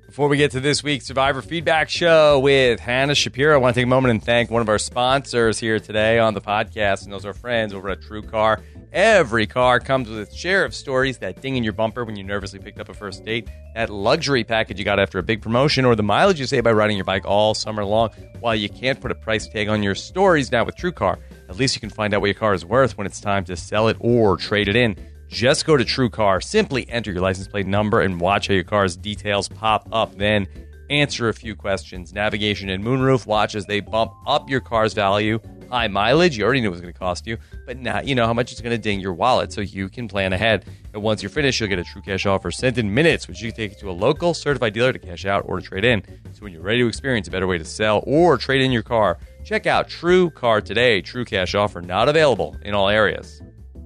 Before we get to this week's Survivor Feedback Show with Hannah Shapiro, I want to take a moment and thank one of our sponsors here today on the podcast, and those are our friends over at TrueCar. Every car comes with its share of stories, that ding in your bumper when you nervously picked up a first date, that luxury package you got after a big promotion, or the mileage you save by riding your bike all summer long. While you can't put a price tag on your stories now with TrueCar, at least you can find out what your car is worth when it's time to sell it or trade it in. Just go to TrueCar, simply enter your license plate number, and watch how your car's details pop up. Then answer a few questions. Navigation and moonroof, watch as they bump up your car's value. High mileage, you already knew it was going to cost you, but now you know how much it's going to ding your wallet, so you can plan ahead. And once you're finished, you'll get a True Cash offer sent in minutes, which you can take to a local certified dealer to cash out or to trade in. So when you're ready to experience a better way to sell or trade in your car, check out TrueCar today. True Cash offer not available in all areas.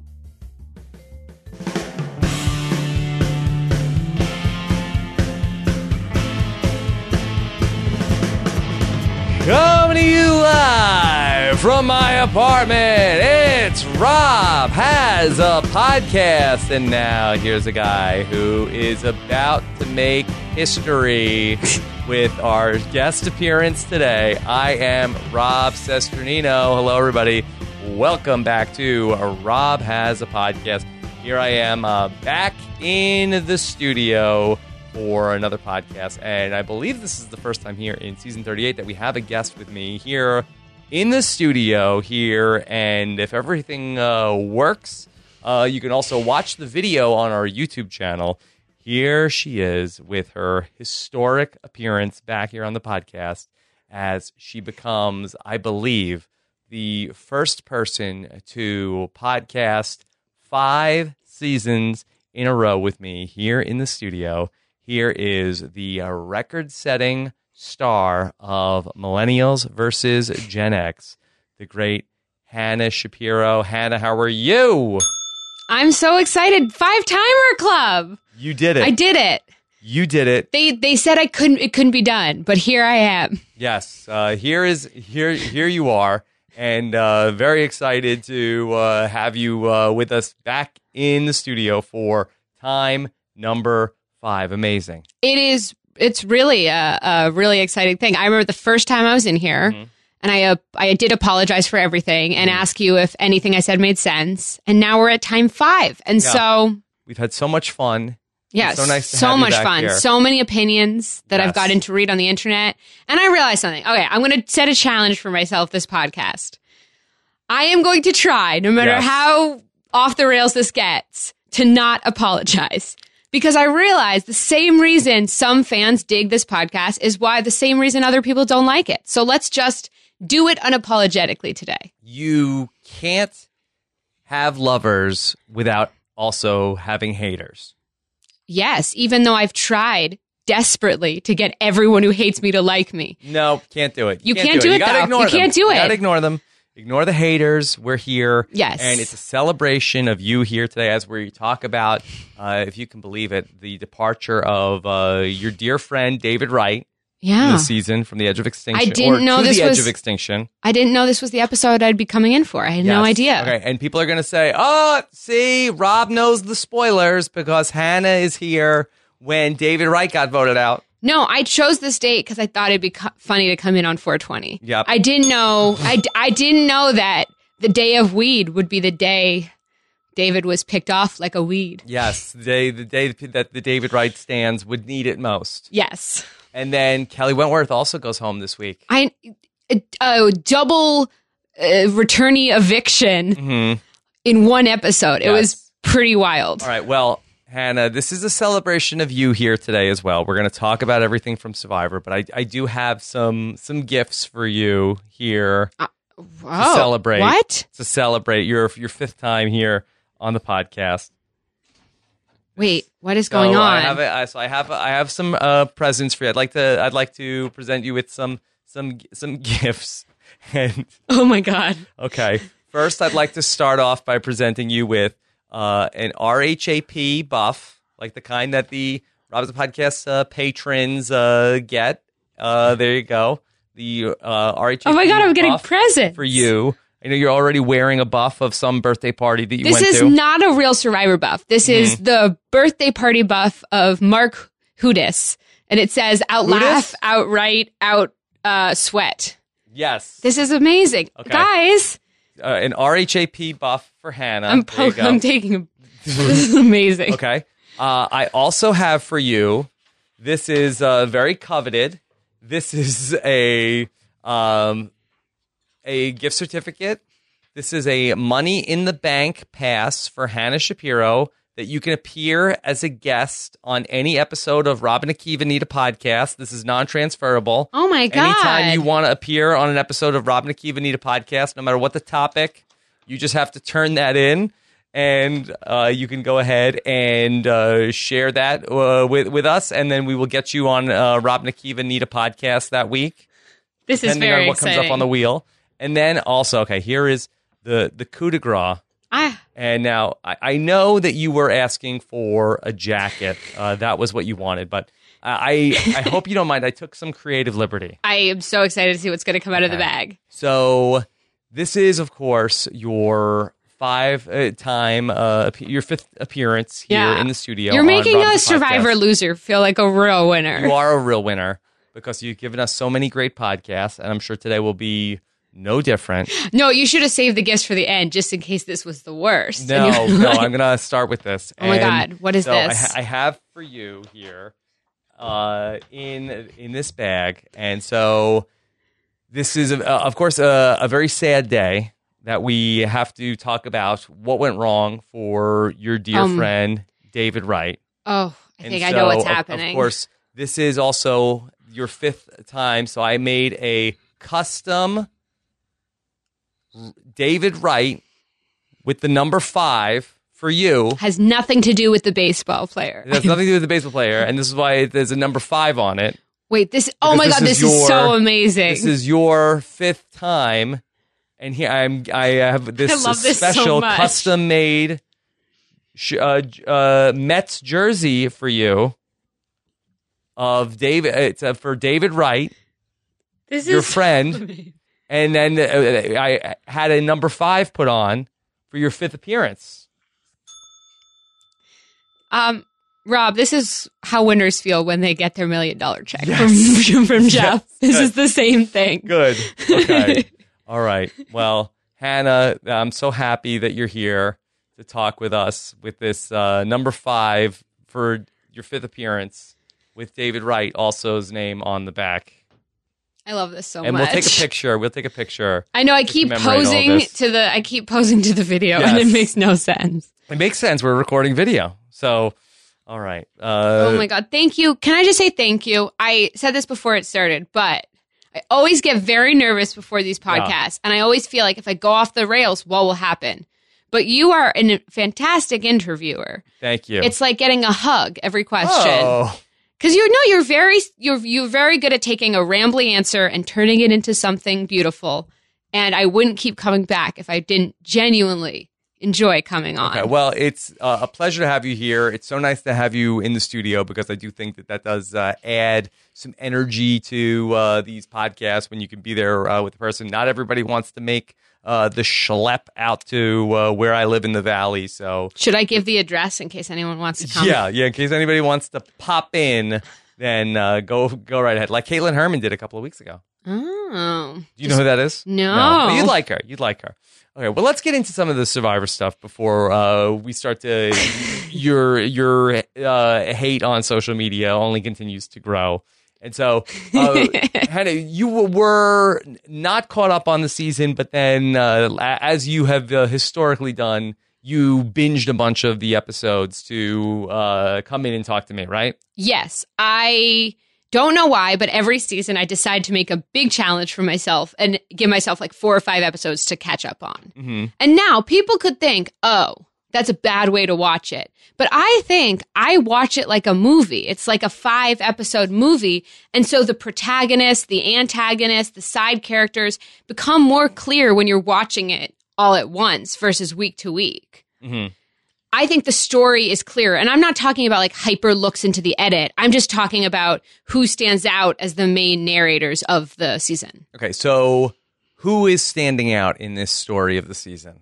Coming to you live from my apartment, it's Rob Has a Podcast. And now here's a guy who is about to make history with our guest appearance today. I am Rob Cesternino. Hello, everybody. Welcome back to Rob Has a Podcast. Here I am back in the studio for another podcast, and I believe this is the first time here in season 38 that we have a guest with me here in the studio here, and if everything works, you can also watch the video on our YouTube channel. Here she is with her historic appearance back here on the podcast as she becomes, I believe, the first person to podcast 5 seasons in a row with me here in the studio. Here is the record-setting star of Millennials versus Gen X, the great Hannah Shapiro. Hannah, how are you? I'm so excited. 5-timer club. You did it. I did it. You did it. They said it couldn't be done, but here I am. Yes. Here you are, and very excited to have you with us back in the studio for time number 5. Amazing. It's really a really exciting thing. I remember the first time I was in here, and I did apologize for everything and ask you if anything I said made sense. And now we're at time 5. And so we've had so much fun. Yes, so nice to so have you much back fun. here. So many opinions that I've gotten to read on the internet. And I realized something. Okay, I'm going to set a challenge for myself this podcast. I am going to try, no matter how off the rails this gets, to not apologize. Because I realize the same reason some fans dig this podcast is why the same reason other people don't like it. So let's just do it unapologetically today. You can't have lovers without also having haters. Yes, even though I've tried desperately to get everyone who hates me to like me. No, can't do it. You can't do it, You gotta though. ignore You them. can't do it. You gotta ignore them. Ignore the haters. We're here. Yes. And it's a celebration of you here today as we talk about, if you can believe it, the departure of your dear friend David Wright. Yeah. This season from the edge of extinction. I didn't know this the was edge of extinction. I didn't know this was the episode I'd be coming in for. I had no idea. Okay, and people are going to say, "Oh, see, Rob knows the spoilers because Hannah is here when David Wright got voted out." No, I chose this date because I thought it'd be funny to come in on 420. Yep. I didn't know. I didn't know that the day of weed would be the day David was picked off like a weed. Yes, the day that the David Wright stands would need it most. Yes. And then Kelly Wentworth also goes home this week. Double returnee eviction in one episode. It was pretty wild. All right, well, Hannah, this is a celebration of you here today as well. We're going to talk about everything from Survivor, but I do have some gifts for you here to celebrate. What? To celebrate your 5th time here on the podcast. Wait, what is going on? I have some presents for you. I'd like to present you with some gifts. And oh my God. Okay. First, I'd like to start off by presenting you with an RHAP buff, like the kind that the Rob Has a Podcast patrons get. There you go. The RHAP. Oh my God, I'm getting presents for you. I know you're already wearing a buff of some birthday party that you went to. This is not a real Survivor buff. This is the birthday party buff of Mark Houdis. And it says out laugh, out write, out sweat. Yes. This is amazing. Okay. Guys. An RHAP buff for Hannah. I'm taking this is amazing. Okay. I also have for you, this is very coveted. This is a gift certificate. This is a Money in the Bank pass for Hannah Shapiro that you can appear as a guest on any episode of Rob and Akiva Need a Podcast. This is non-transferable. Oh, my God. Anytime you want to appear on an episode of Rob and Akiva Need a Podcast, no matter what the topic, you just have to turn that in, and you can go ahead and share that with us, and then we will get you on Rob and Akiva Need a Podcast that week. This is very depending on what exciting. comes up on the wheel. And then also, okay, here is the coup de grace. And now I know that you were asking for a jacket. That was what you wanted, but I hope you don't mind. I took some creative liberty. I am so excited to see what's going to come out of the bag. So this is, of course, your your fifth appearance here in the studio. You're making a Survivor loser feel like a real winner. You are a real winner because you've given us so many great podcasts, and I'm sure today will be no different. No, you should have saved the gifts for the end, just in case this was the worst. No, I'm going to start with this. Oh my God, what is this? I have for you here in this bag. And so this is, of course, a very sad day that we have to talk about what went wrong for your dear friend, David Wright. Oh, I think I know what's happening. Of course, this is also your fifth time. So I made a custom David Wright with the number 5 for you. Has nothing to do with the baseball player. It has nothing to do with the baseball player, and this is why there's a number 5 on it. Wait, oh my God, this is so amazing. This is your 5th time, and here I have this special custom-made Mets jersey for you of David. It's for David Wright, your friend. Amazing. And then I had a number 5 put on for your 5th appearance. Rob, this is how winners feel when they get their $1 million check from Jeff. This is the same thing. Good. Okay. All right. Well, Hannah, I'm so happy that you're here to talk with us with this number 5 for your 5th appearance with David Wright, also his name on the back. I love this so much. And we'll take a picture. I know I keep posing to the video, and it makes no sense. It makes sense. We're recording video. So, all right. Oh my God. Thank you. Can I just say thank you? I said this before it started, but I always get very nervous before these podcasts. And I always feel like if I go off the rails, what will happen? But you are a fantastic interviewer. Thank you. It's like getting a hug every question. Oh. Because you're very good at taking a rambly answer and turning it into something beautiful. And I wouldn't keep coming back if I didn't genuinely enjoy coming on. Okay, well, it's a pleasure to have you here. It's so nice to have you in the studio because I do think that does add some energy to these podcasts when you can be there with the person. Not everybody wants to make the schlep out to where I live in the valley. So should I give the address in case anyone wants to come? Yeah. In case anybody wants to pop in, then go right ahead. Like Caitlin Herman did a couple of weeks ago. Oh. Do you know who that is? No. But you'd like her. Okay, well, let's get into some of the Survivor stuff before we start to. Your hate on social media only continues to grow. And so, Hannah, you were not caught up on the season, but then, as you have historically done, you binged a bunch of the episodes to come in and talk to me, right? Yes. I don't know why, but every season I decide to make a big challenge for myself and give myself like 4 or 5 episodes to catch up on. Mm-hmm. And now people could think, oh, that's a bad way to watch it. But I think I watch it like a movie. It's like a 5-episode movie. And so the protagonist, the antagonist, the side characters become more clear when you're watching it all at once versus week to week. Mm-hmm. I think the story is clear. And I'm not talking about like hyper looks into the edit. I'm just talking about who stands out as the main narrators of the season. Okay, so who is standing out in this story of the season?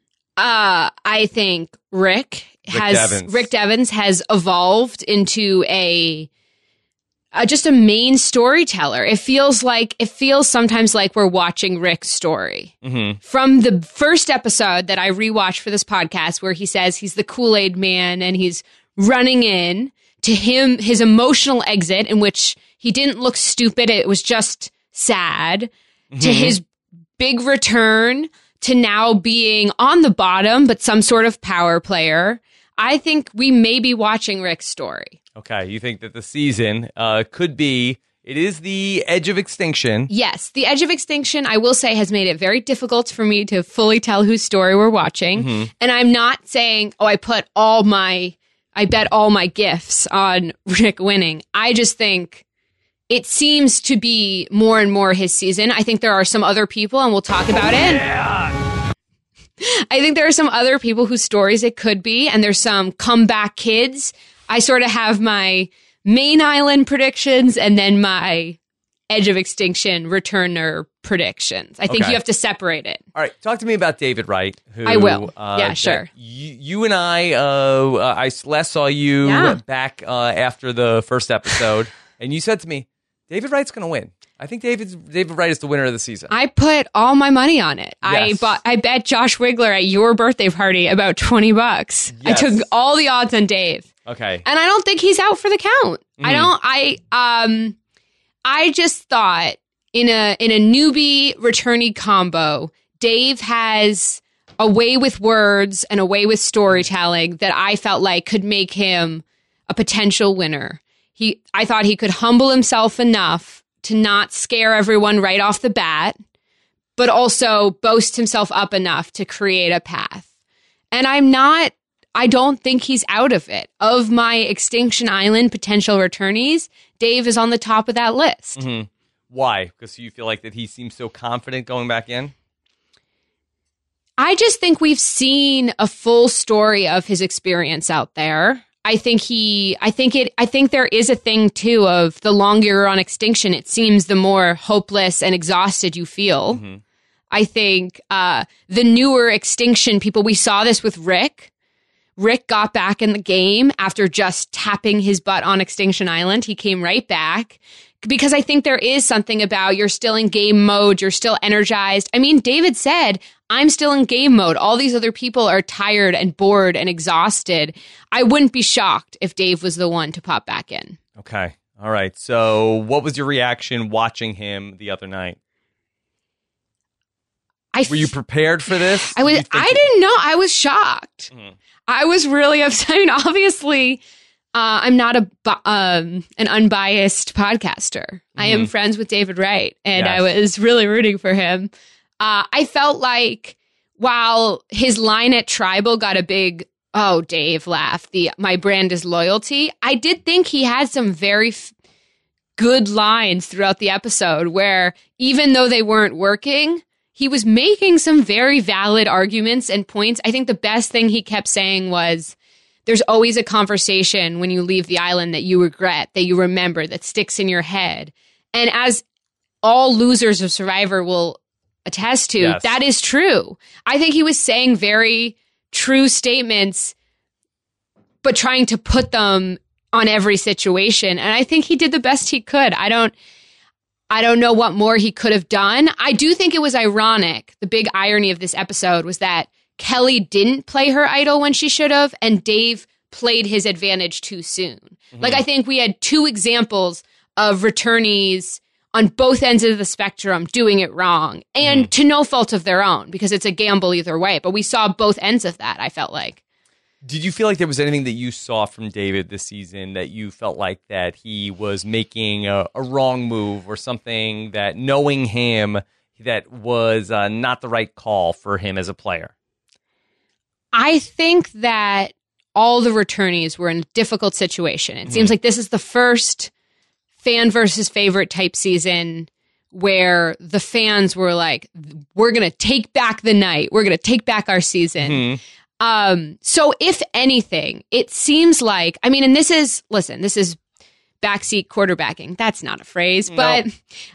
I think Rick Devens has evolved into a just a main storyteller. It feels sometimes like we're watching Rick's story. Mm-hmm. From the first episode that I rewatched for this podcast, where he says he's the Kool-Aid man and he's running in, to him, his emotional exit in which he didn't look stupid, it was just sad, to his big return, to now being on the bottom, but some sort of power player. I think we may be watching Rick's story. Okay, you think that the season could be, it is the edge of extinction. Yes, the edge of extinction, I will say, has made it very difficult for me to fully tell whose story we're watching. Mm-hmm. And I'm not saying, I bet all my gifts on Rick winning. I just think it seems to be more and more his season. I think there are some other people, and we'll talk about it. I think there are some other people whose stories it could be, and there's some comeback kids. I sort of have my main island predictions and then my edge of extinction returner predictions. I think you have to separate it. All right, talk to me about David Wright. Who, I will. Yeah, sure. You and I last saw you back after the first episode, and you said to me, David Wright's going to win. I think David Wright is the winner of the season. I put all my money on it. Yes. I bet Josh Wigler at your birthday party about $20. Yes. I took all the odds on Dave. Okay. And I don't think he's out for the count. I just thought in a newbie returnee combo, Dave has a way with words and a way with storytelling that I felt like could make him a potential winner. I thought he could humble himself enough to not scare everyone right off the bat, but also boast himself up enough to create a path. And I don't think he's out of it. Of my Extinction Island potential returnees, Dave is on the top of that list. Mm-hmm. Why? Because you feel like that he seems so confident going back in? I just think we've seen a full story of his experience out there. I think there is a thing too of the longer you're on Extinction, it seems the more hopeless and exhausted you feel. Mm-hmm. I think the newer Extinction people, we saw this with Rick. Rick got back in the game after just tapping his butt on Extinction Island. He came right back because I think there is something about you're still in game mode. You're still energized. I mean, David said, I'm still in game mode. All these other people are tired and bored and exhausted. I wouldn't be shocked if Dave was the one to pop back in. Okay. All right. So what was your reaction watching him the other night? Were you prepared for this? I didn't know. I was shocked. Mm-hmm. I was really upset. I mean, obviously, I'm not an unbiased podcaster. Mm-hmm. I am friends with David Wright, and I was really rooting for him. I felt like while his line at Tribal got a big, oh, Dave laugh, my brand is loyalty, I did think he had some very good lines throughout the episode where even though they weren't working, he was making some very valid arguments and points. I think the best thing he kept saying was, there's always a conversation when you leave the island that you regret, that you remember, that sticks in your head. And as all losers of Survivor will attest to, that is true. I think he was saying very true statements, but trying to put them on every situation. And I think he did the best he could. I don't know what more he could have done. I do think it was ironic. The big irony of this episode was that Kelly didn't play her idol when she should have, and Dave played his advantage too soon. Mm-hmm. Like, I think we had two examples of returnees on both ends of the spectrum doing it wrong, and to no fault of their own, because it's a gamble either way. But we saw both ends of that, I felt like. Did you feel like there was anything that you saw from David this season that you felt like that he was making a wrong move or something that, knowing him, that was not the right call for him as a player? I think that all the returnees were in a difficult situation. It seems like this is the first fan versus favorite type season where the fans were like, we're going to take back the night. We're going to take back our season. So if anything, it seems like, I mean, and this is backseat quarterbacking. That's not a phrase, but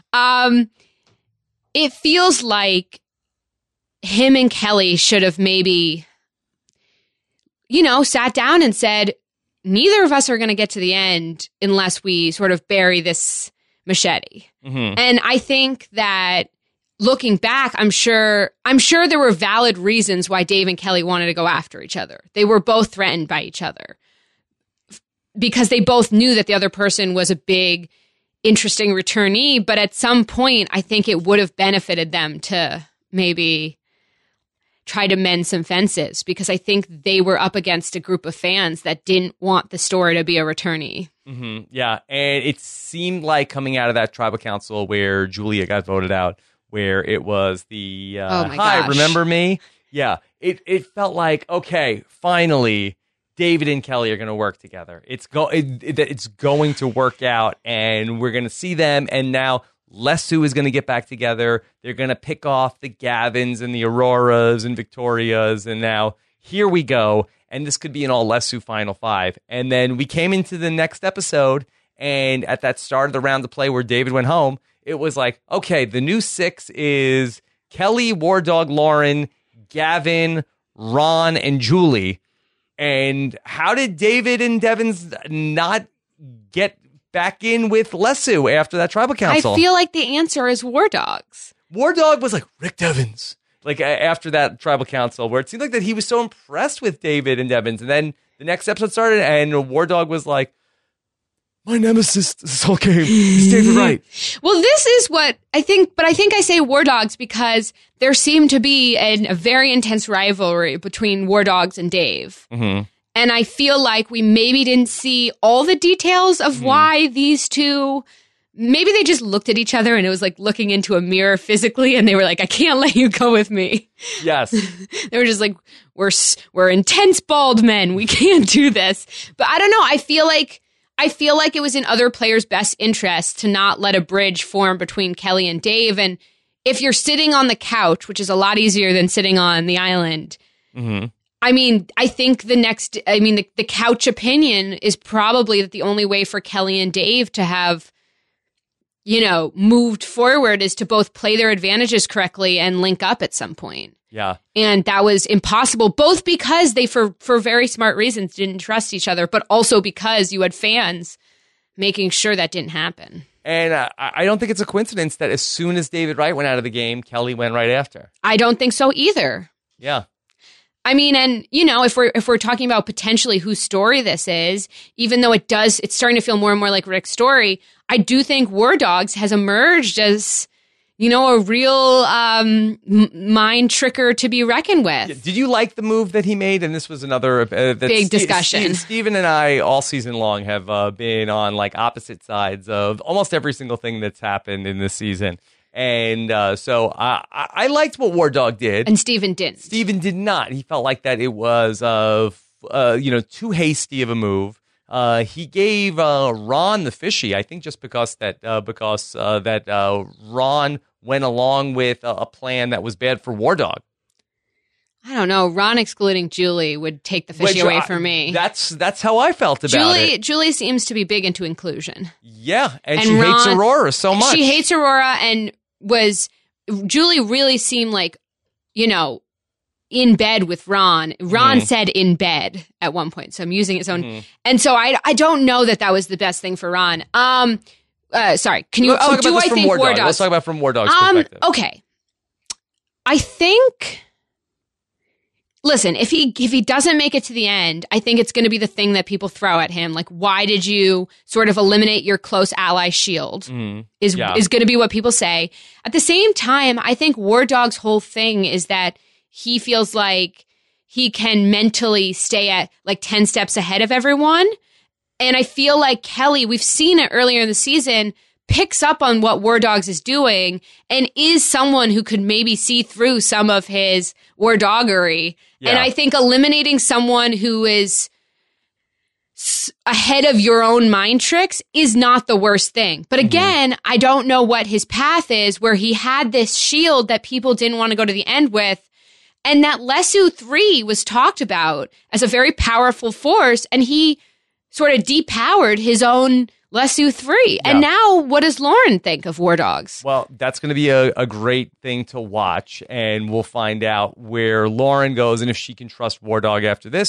it feels like him and Kelly should have maybe, sat down and said, neither of us are going to get to the end unless we sort of bury this machete. And I think that looking back, I'm sure there were valid reasons why Dave and Kelly wanted to go after each other. They were both threatened by each other because they both knew that the other person was a big, interesting returnee. But at some point, I think it would have benefited them to maybe try to mend some fences, because I think they were up against a group of fans that didn't want the story to be a returnee. Yeah, and it seemed like coming out of that tribal council where Julia got voted out, where it was the hi, remember me? Yeah, it felt like, okay, finally, David and Kelly are going to work together. It's going to work out, and we're going to see them. And now Lesu is going to get back together. They're going to pick off the Gavins and the Auroras and Victorias, and now here we go. And this could be an all Lesu Final Five. And then we came into the next episode, and at that start of the round of play where David went home, it was like, okay, the new six is Kelly, War Dog, Lauren, Gavin, Ron, and Julie. And how did David and Devins not get back in with Lesu after that tribal council? I feel like the answer is War Dogs. War Dog was like, Rick Devins. Like after that tribal council, where it seemed like that he was so impressed with David and Devins. And then the next episode started, and War Dog was like, my nemesis this whole game is David Wright. Well, this is what I think, but I think I say War Dogs because there seemed to be a very intense rivalry between War Dogs and Dave. And I feel like we maybe didn't see all the details of why these two, maybe they just looked at each other and it was like looking into a mirror physically, and they were like, I can't let you go with me. Yes. They were just like, we're intense bald men. We can't do this. But I don't know. I feel like it was in other players' best interest to not let a bridge form between Kelly and Dave. And if you're sitting on the couch, which is a lot easier than sitting on the island, I mean, I think the couch opinion is probably that the only way for Kelly and Dave to have, moved forward is to both play their advantages correctly and link up at some point. Yeah. And that was impossible, both because they, for very smart reasons, didn't trust each other, but also because you had fans making sure that didn't happen. And I don't think it's a coincidence that as soon as David Wright went out of the game, Kelly went right after. I don't think so either. Yeah. I mean, and if we're talking about potentially whose story this is, even though it's starting to feel more and more like Rick's story, I do think War Dogs has emerged as, a real mind tricker to be reckoned with. Did you like the move that he made? And this was another big discussion. Stephen and I all season long have been on like opposite sides of almost every single thing that's happened in this season. And so I liked what War Dog did. And Stephen didn't. Stephen did not. He felt like that it was too hasty of a move. He gave Ron the fishy, I think, just because Ron went along with a plan that was bad for War Dog. I don't know. Ron excluding Julie would take the fishy away from me. That's how I felt about it. Julie seems to be big into inclusion. Yeah, and she hates Aurora so much. She hates Aurora, and Julie really seemed like, in bed with Ron. Ron said in bed at one point, so I'm using his own. And so I don't know that was the best thing for Ron. Sorry, can you? Let's do I think War Dogs? Let's talk about from War Dog's perspective. Okay, I think. Listen, if he doesn't make it to the end, I think it's going to be the thing that people throw at him. Like, why did you sort of eliminate your close ally shield? Is going to be what people say. At the same time, I think War Dog's whole thing is that he feels like he can mentally stay at like 10 steps ahead of everyone. And I feel like Kelly, we've seen it earlier in the season, picks up on what War Dogs is doing and is someone who could maybe see through some of his War Doggery. Yeah. And I think eliminating someone who is ahead of your own mind tricks is not the worst thing. But again, I don't know what his path is, where he had this shield that people didn't want to go to the end with. And that Lesu 3 was talked about as a very powerful force, and he sort of depowered his own Lesu 3. Yeah. And now what does Lauren think of War Dogs? Well, that's going to be a great thing to watch, and we'll find out where Lauren goes and if she can trust War Dog after this. But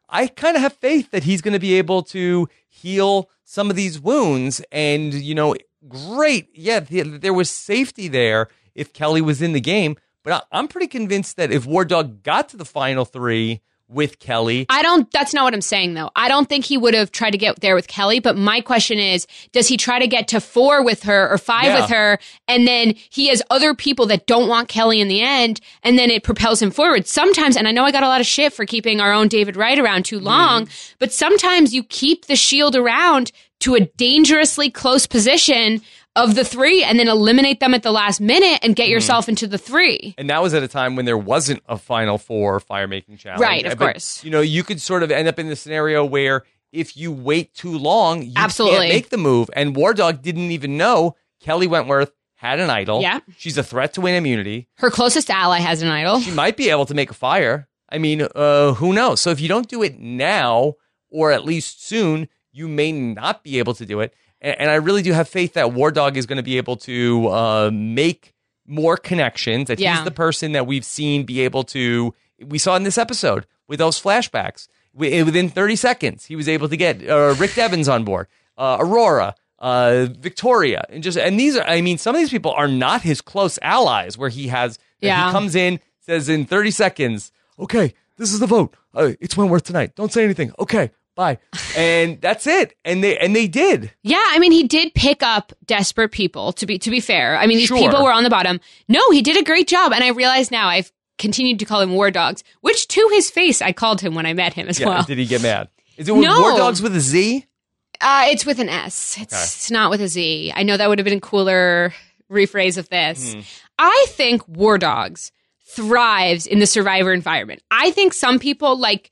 I kind of have faith that he's going to be able to heal some of these wounds. And, great. Yeah, there was safety there if Kelly was in the game. But I'm pretty convinced that if War Dog got to the final 3 with Kelly. That's not what I'm saying, though. I don't think he would have tried to get there with Kelly. But my question is, does he try to get to 4 with her or 5 with her? And then he has other people that don't want Kelly in the end. And then it propels him forward. Sometimes, and I know I got a lot of shit for keeping our own David Wright around too long, but sometimes you keep the Shield around to a dangerously close position of the 3 and then eliminate them at the last minute and get yourself into the 3. And that was at a time when there wasn't a Final 4 fire-making challenge. Right, of course. You could sort of end up in the scenario where if you wait too long, you can't make the move. And War Dog didn't even know Kelly Wentworth had an idol. Yeah. She's a threat to win immunity. Her closest ally has an idol. She might be able to make a fire. I mean, who knows? So if you don't do it now, or at least soon, you may not be able to do it. And I really do have faith that War Dog is going to be able to make more connections. That he's the person that we've seen be able to. We saw in this episode with those flashbacks. Within 30 seconds, he was able to get Rick Devens on board, Aurora, Victoria, and these are. I mean, some of these people are not his close allies. Where he has, he comes in, says in 30 seconds, "Okay, this is the vote. It's Wentworth tonight. Don't say anything. Okay." Bye. And that's it. And they did. Yeah, I mean, he did pick up desperate people, to be fair. I mean, these people were on the bottom. No, he did a great job. And I realize now I've continued to call him War Dogs, which to his face I called him when I met him as well. Did he get mad? Is it War Dogs with a Z? It's with an S. It's not with a Z. I know that would have been a cooler rephrase of this. I think War Dogs thrives in the Survivor environment. I think some people like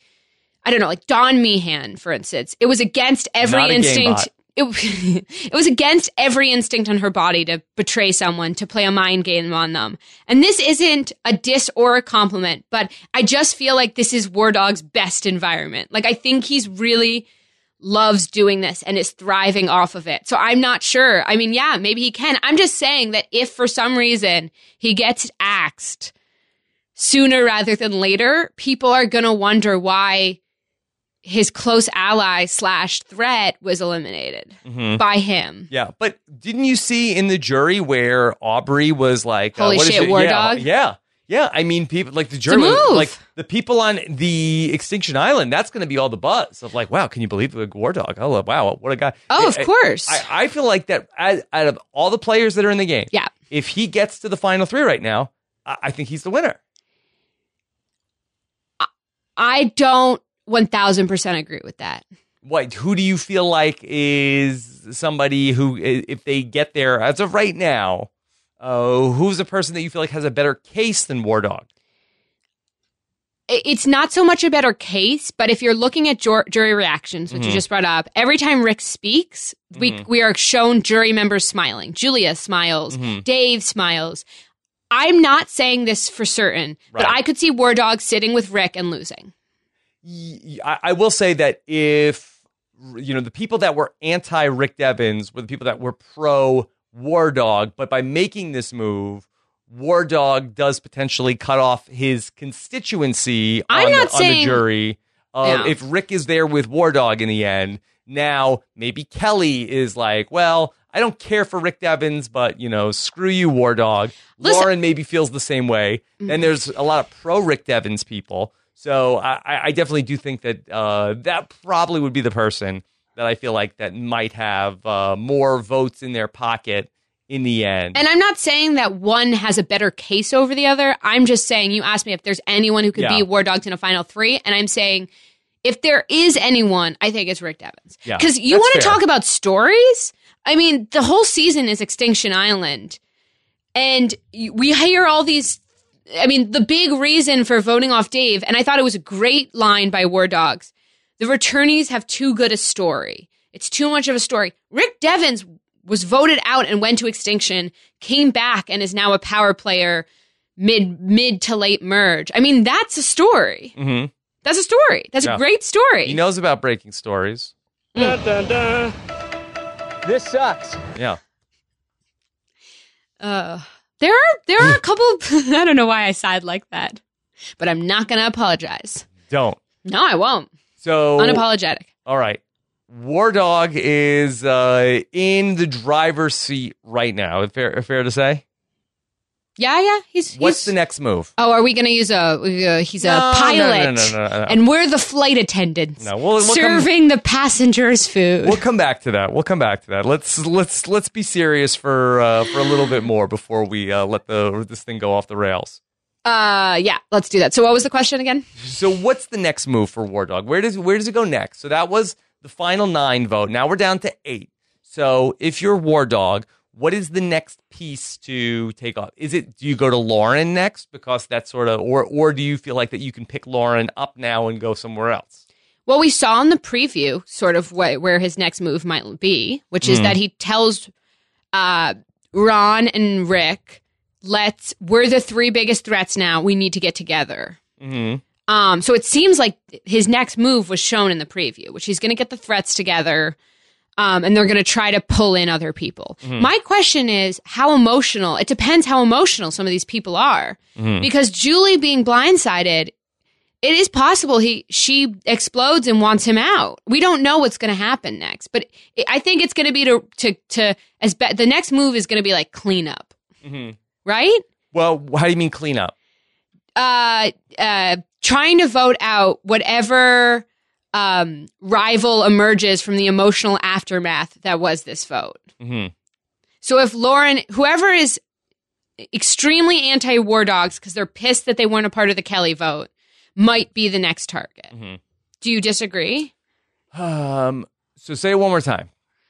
Dawn Meehan, for instance. It was against every instinct. It was against every instinct on her body to betray someone, to play a mind game on them. And this isn't a diss or a compliment, but I just feel like this is War Dog's best environment. Like, I think he's really loves doing this and is thriving off of it. So I'm not sure. I mean, yeah, maybe he can. I'm just saying that if for some reason he gets axed sooner rather than later, people are going to wonder why his close ally / threat was eliminated by him. Yeah, but didn't you see in the jury where Aubrey was like, "Holy shit, War Dog"? Yeah. I mean, people like the jury, like the people on the Extinction Island. That's going to be all the buzz of like, "Wow, can you believe the War Dog? Oh, wow, what a guy!" Oh, of course. I feel like that out of all the players that are in the game, if he gets to the final 3 right now, I think he's the winner. I don't 1,000% agree with that. What? Who do you feel like is somebody who, if they get there as of right now, who's a person that you feel like has a better case than War Dog? It's not so much a better case, but if you're looking at jury reactions, which you just brought up, every time Rick speaks, we are shown jury members smiling. Julia smiles. Dave smiles. I'm not saying this for certain, but I could see War Dog sitting with Rick and losing. I will say that if, the people that were anti-Rick Devens were the people that were pro-War Dog, but by making this move, War Dog does potentially cut off his constituency on the jury. If Rick is there with War Dog in the end, now maybe Kelly is like, well, I don't care for Rick Devens, but, screw you, War Dog. Lauren maybe feels the same way. And there's a lot of pro-Rick Devens people. So I definitely do think that that probably would be the person that I feel like that might have more votes in their pocket in the end. And I'm not saying that one has a better case over the other. I'm just saying, you asked me if there's anyone who could be War Dogs in a final 3, and I'm saying if there is anyone, I think it's Rick Devens. Because you want to talk about stories? I mean, the whole season is Extinction Island. And we hear all these... I mean, the big reason for voting off Dave, and I thought it was a great line by War Dogs, the returnees have too good a story. It's too much of a story. Rick Devens was voted out and went to extinction, came back, and is now a power player mid to late merge. I mean, that's a story. That's a story. That's a great story. He knows about breaking stories. Dun, dun, dun. This sucks. Yeah. There are a couple of, I don't know why I sighed like that, but I'm not going to apologize. Don't. No, I won't. So unapologetic. All right. War Dog is in the driver's seat right now. Fair to say? Yeah. What's the next move? Oh, are we going to use he's a pilot? No. And we're the flight attendants. No, we'll serving the passengers food. We'll come back to that. Let's be serious for a little bit more before we let this thing go off the rails. Yeah, let's do that. So what was the question again? So what's the next move for War Dog? Where does it go next? So that was the final 9 vote. Now we're down to 8. So if you're War Dog, what is the next piece to take off? Do you go to Lauren next because that's sort of, or do you feel like that you can pick Lauren up now and go somewhere else? Well, we saw in the preview sort of where his next move might be, which is that he tells Ron and Rick, we're the 3 biggest threats now. We need to get together. Mm-hmm. So it seems like his next move was shown in the preview, which he's going to get the threats together. And they're going to try to pull in other people. Mm-hmm. My question is how emotional. It depends how emotional some of these people are. Mm-hmm. Because Julie being blindsided, it is possible she explodes and wants him out. We don't know what's going to happen next. But I think it's going to be the next move is going to be like cleanup. Mm-hmm. Right? Well, how do you mean cleanup? Trying to vote out whatever rival emerges from the emotional aftermath that was this vote. Mm-hmm. So if Lauren, whoever is extremely anti-War Dogs because they're pissed that they weren't a part of the Kelly vote, might be the next target. Mm-hmm. Do you disagree? So say it one more time.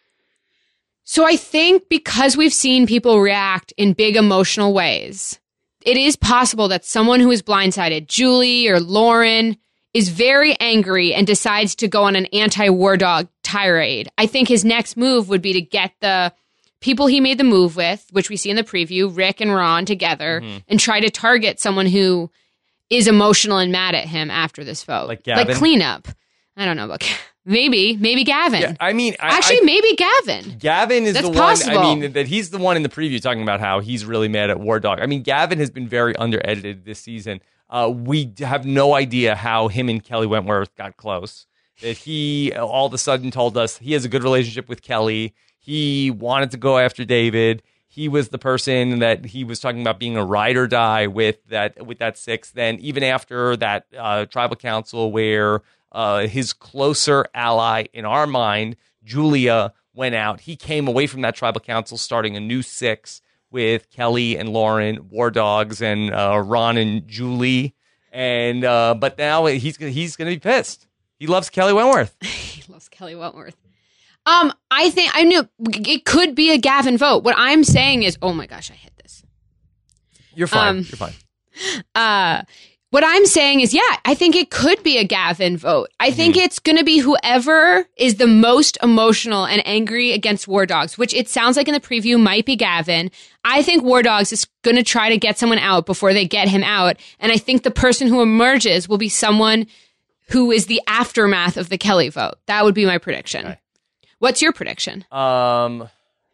So I think because we've seen people react in big emotional ways, it is possible that someone who is blindsided, Julie or Lauren, is very angry and decides to go on an anti-War Dog tirade. I think his next move would be to get the people he made the move with, which we see in the preview, Rick and Ron together, and try to target someone who is emotional and mad at him after this vote. Like Gavin? Like cleanup. I don't know about maybe Gavin. Yeah, I mean, maybe Gavin. Gavin is That's the possible. one. I mean, that he's the one in the preview talking about how he's really mad at War Dog. I mean, Gavin has been very under-edited this season. We have no idea how him and Kelly Wentworth got close. That he all of a sudden told us he has a good relationship with Kelly. He wanted to go after David. He was the person that he was talking about being a ride or die with that 6. Then even after that tribal council where his closer ally in our mind, Julia, went out, he came away from that tribal council starting a new 6 with Kelly and Lauren, War Dogs, and Ron and Julie. And but now he's going to be pissed. He loves Kelly Wentworth. He loves Kelly Wentworth. I think I knew it could be a Gavin vote. What I'm saying is, oh my gosh, I hit this. You're fine. You're fine. What I'm saying is, yeah, I think it could be a Gavin vote. I think it's going to be whoever is the most emotional and angry against War Dogs, which it sounds like in the preview might be Gavin. I think War Dogs is going to try to get someone out before they get him out. And I think the person who emerges will be someone who is the aftermath of the Kelly vote. That would be my prediction. Okay. What's your prediction? It's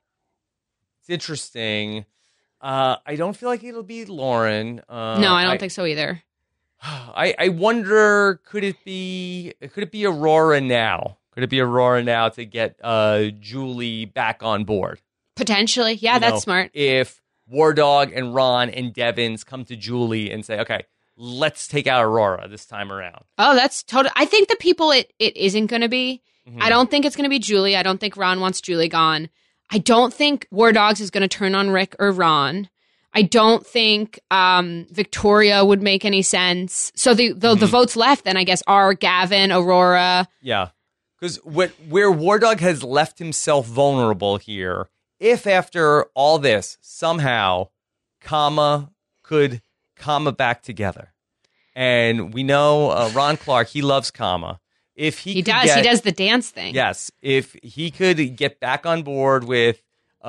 interesting. I don't feel like it'll be Lauren. No, I don't think so either. I wonder, could it be Aurora now? Could it be Aurora now to get Julie back on board? Potentially. Yeah, that's smart. If War Dog and Ron and Devins come to Julie and say, okay, let's take out Aurora this time around. Oh, that's total. I think the people it isn't going to be. Mm-hmm. I don't think it's going to be Julie. I don't think Ron wants Julie gone. I don't think War Dogs is going to turn on Rick or Ron. I don't think Victoria would make any sense. So the votes left then, I guess, are Gavin, Aurora. Yeah. Because where War Dog has left himself vulnerable here, if after all this, somehow, Kama could Kama back together. And we know Ron Clark, he loves Kama. If he does the dance thing. Yes. If he could get back on board with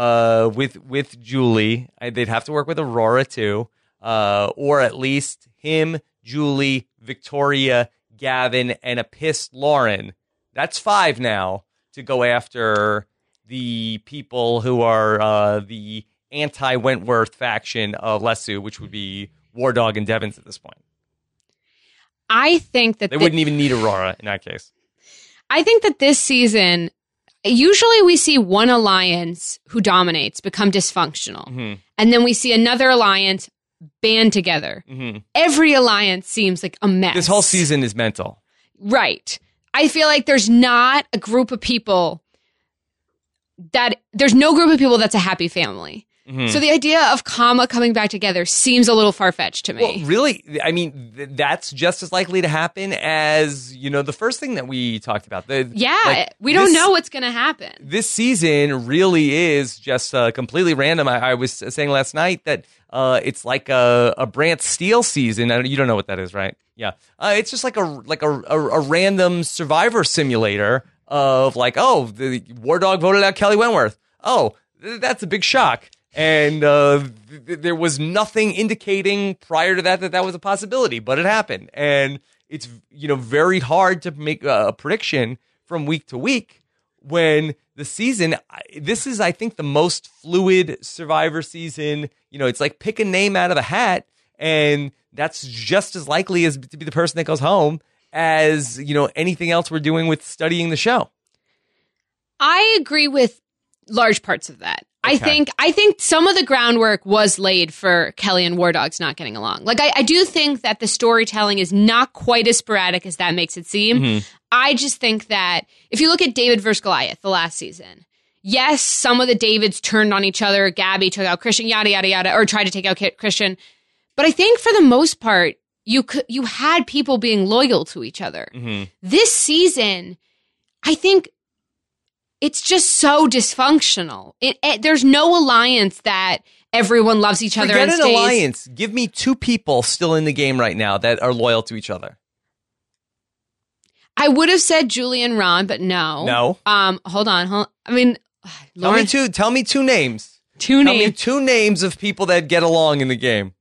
Julie, they'd have to work with Aurora too, or at least him, Julie, Victoria, Gavin, and a pissed Lauren. That's 5 now to go after the people who are the anti-Wentworth faction of Lesu, which would be War Dog and Devins at this point. I think that they wouldn't even need Aurora in that case. I think that this season, usually we see one alliance who dominates become dysfunctional. And then we see another alliance band together. Every alliance seems like a mess. This whole season is mental. Right. I feel like there's not a group of people there's no group of people that's a happy family. So the idea of Kama coming back together seems a little far-fetched to me. Well, really, I mean, that's just as likely to happen as, the first thing that we talked about. We don't know what's going to happen. This season really is just completely random. I was saying last night that it's like a Brant Steele season. You don't know what that is, right? Yeah. It's just like a random Survivor simulator of the War Dog voted out Kelly Wentworth. Oh, that's a big shock. And there was nothing indicating prior to that was a possibility, but it happened. And it's, very hard to make a prediction from week to week when the season, this is, I think, the most fluid Survivor season. It's like pick a name out of the hat, and that's just as likely as to be the person that goes home as, anything else we're doing with studying the show. I agree with large parts of that. Okay. I think some of the groundwork was laid for Kelly and War Dogs not getting along. I do think that the storytelling is not quite as sporadic as that makes it seem. I just think that if you look at David versus Goliath, the last season, yes, some of the Davids turned on each other. Gabby took out Christian, yada, yada, yada, or tried to take out Christian. But I think for the most part, you had people being loyal to each other. This season, I think it's just so dysfunctional. There's no alliance that everyone loves each other and stays. Forget an alliance. Give me two people still in the game right now that are loyal to each other. I would have said Julie and Ron, but no. No. Hold on. I mean, Lauren, tell me two names. Tell me two names of people that get along in the game.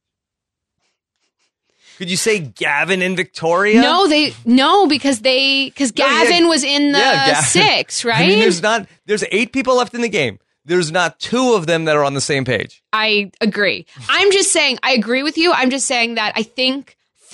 Could you say Gavin and Victoria? No, because Gavin was in the 6, right? I mean, there's 8 people left in the game. There's not 2 of them that are on the same page. I agree. I'm just saying, I agree with you. I'm just saying that I think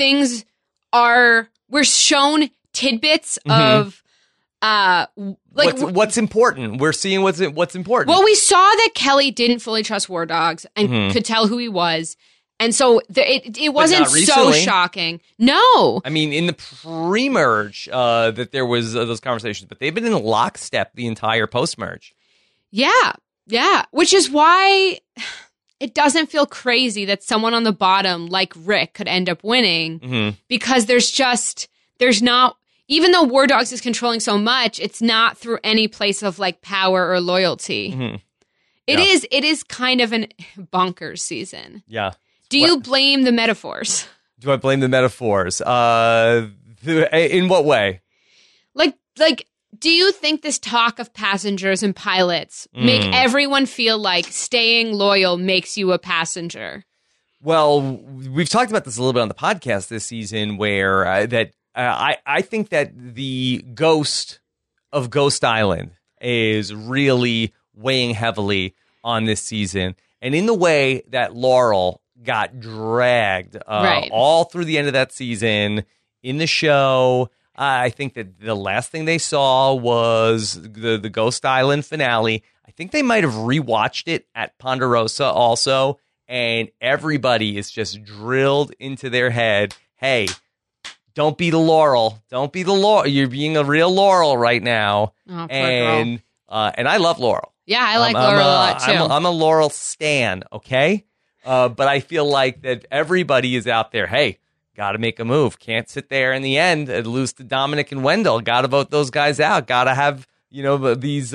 we're shown tidbits of what's important. We're seeing what's important. Well, we saw that Kelly didn't fully trust War Dogs and could tell who he was. And so it wasn't so shocking. No. I mean, in the pre-merge that there was those conversations, but they've been in lockstep the entire post-merge. Yeah. Which is why it doesn't feel crazy that someone on the bottom like Rick could end up winning because there's not, even though War Dogs is controlling so much, it's not through any place of power or loyalty. It is kind of an bonkers season. Yeah. Do you blame the metaphors? Do I blame the metaphors? In what way? Do you think this talk of passengers and pilots make everyone feel like staying loyal makes you a passenger? Well, we've talked about this a little bit on the podcast this season where I think that the ghost of Ghost Island is really weighing heavily on this season. And in the way that Laurel got dragged all through the end of that season in the show. I think that the last thing they saw was the Ghost Island finale. I think they might have rewatched it at Ponderosa also, and everybody is just drilled into their head, hey, don't be the Laurel. Don't be the Laurel. You're being a real Laurel right now. Oh, and I love Laurel. Yeah, I like Laurel a lot too. I'm a Laurel stan, okay? But I feel like that everybody is out there, hey, got to make a move. Can't sit there in the end and lose to Dominic and Wendell. Got to vote those guys out. Got to have, these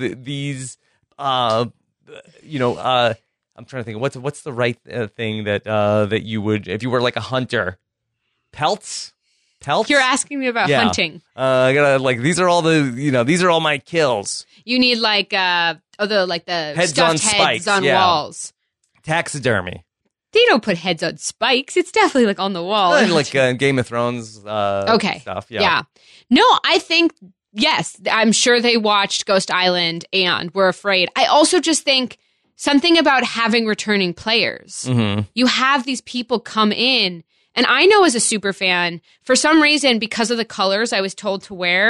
I'm trying to think, what's the right thing that you would, if you were like a hunter? Pelts? You're asking me about hunting. I gotta, these are all these are all my kills. You need the heads stuffed on spikes, heads on walls. Taxidermy. They don't put heads on spikes. It's definitely on the wall. Game of Thrones stuff. Yeah. No, I think, yes, I'm sure they watched Ghost Island and were afraid. I also just think something about having returning players. You have these people come in, and I know as a super fan, for some reason, because of the colors I was told to wear,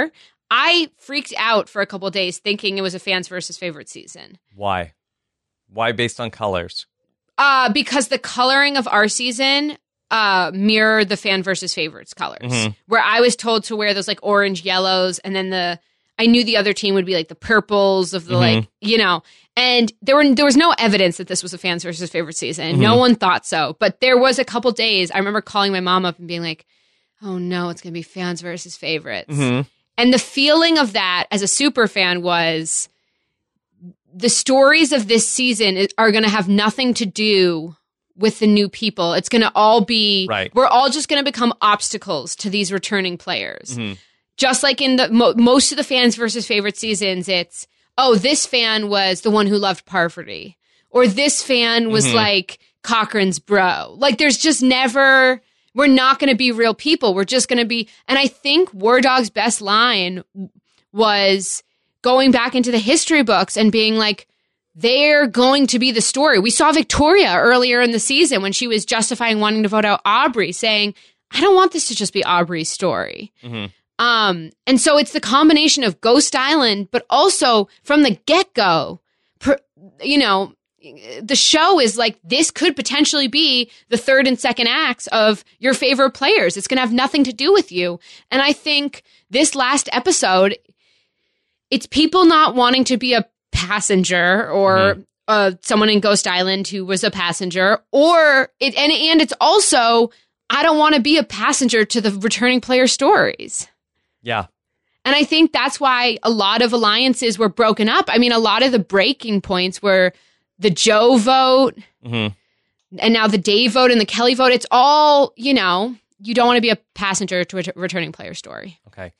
I freaked out for a couple of days thinking it was a fans versus favorite season. Why? Why based on colors? Because the coloring of our season mirrored the fan versus favorites colors, where I was told to wear those like orange yellows, and then I knew the other team would be like the purples of the like, and there was no evidence that this was a fans versus favorite season. No one thought so, but there was a couple days I remember calling my mom up and being like, oh no, it's going to be fans versus favorites. And the feeling of that as a super fan was the stories of this season are going to have nothing to do with the new people. It's going to all be, we're all just going to become obstacles to these returning players. Just like in the most of the fans versus favorite seasons, it's, oh, this fan was the one who loved Parvati. Or this fan was like Cochran's bro. Like there's just never, we're not going to be real people. We're just going to be, and I think War Dog's best line was going back into the history books and being like, they're going to be the story. We saw Victoria earlier in the season when she was justifying wanting to vote out Aubrey, saying, I don't want this to just be Aubrey's story. And so it's the combination of Ghost Island, but also from the get-go, the show is like, this could potentially be the third and second acts of your favorite players. It's going to have nothing to do with you. And I think this last episode, it's people not wanting to be a passenger or someone in Ghost Island who was a passenger, and it's also, I don't want to be a passenger to the returning player stories. Yeah. And I think that's why a lot of alliances were broken up. I mean, a lot of the breaking points were the Joe vote and now the Dave vote and the Kelly vote. It's all, you don't want to be a passenger to a returning player story. Okay.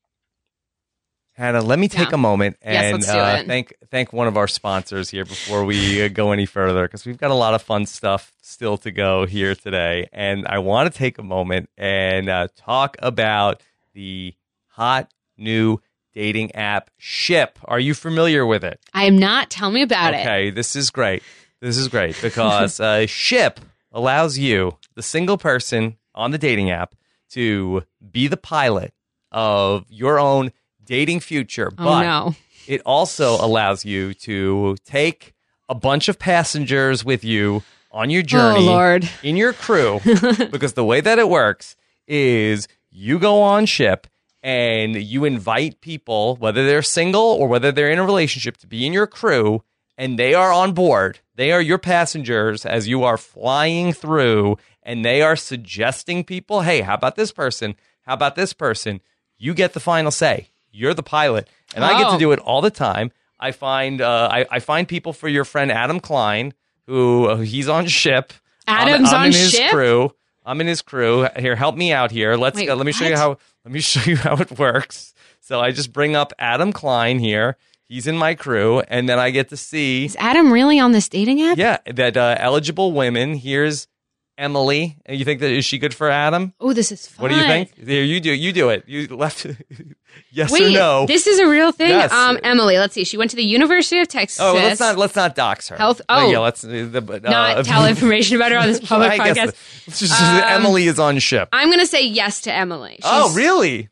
Hannah, let me take a moment and thank one of our sponsors here before we go any further, because we've got a lot of fun stuff still to go here today. And I want to take a moment and talk about the hot new dating app Ship. Are you familiar with it? I am not. Tell me about it. Okay, this is great. This is great because Ship allows you, the single person on the dating app, to be the pilot of your own dating future. But it also allows you to take a bunch of passengers with you on your journey in your crew, because the way that it works is you go on Ship and you invite people, whether they're single or whether they're in a relationship, to be in your crew, and they are on board. They are your passengers as you are flying through, and they are suggesting people, hey, how about this person? How about this person? You get the final say. You're the pilot. And I get to do it all the time. I find I find people for your friend Adam Klein, who he's on Ship. Adam's I'm on in his Ship? crew. I'm in his crew. Here, help me out here. Let me show you how it works. So I just bring up Adam Klein here. He's in my crew, and then I get to see. Is Adam really on this dating app? Yeah, that eligible women. Here's Emily. You think is she good for Adam? Oh, this is fun. What do you think? Here, you do it. You left. Yes Wait, or no? This is a real thing. Yes. Emily, let's see. She went to the University of Texas. Oh, let's not dox her. Health. Oh, yeah. Let's not tell information about her on this public podcast. Emily is on Ship. I'm going to say yes to Emily. Really?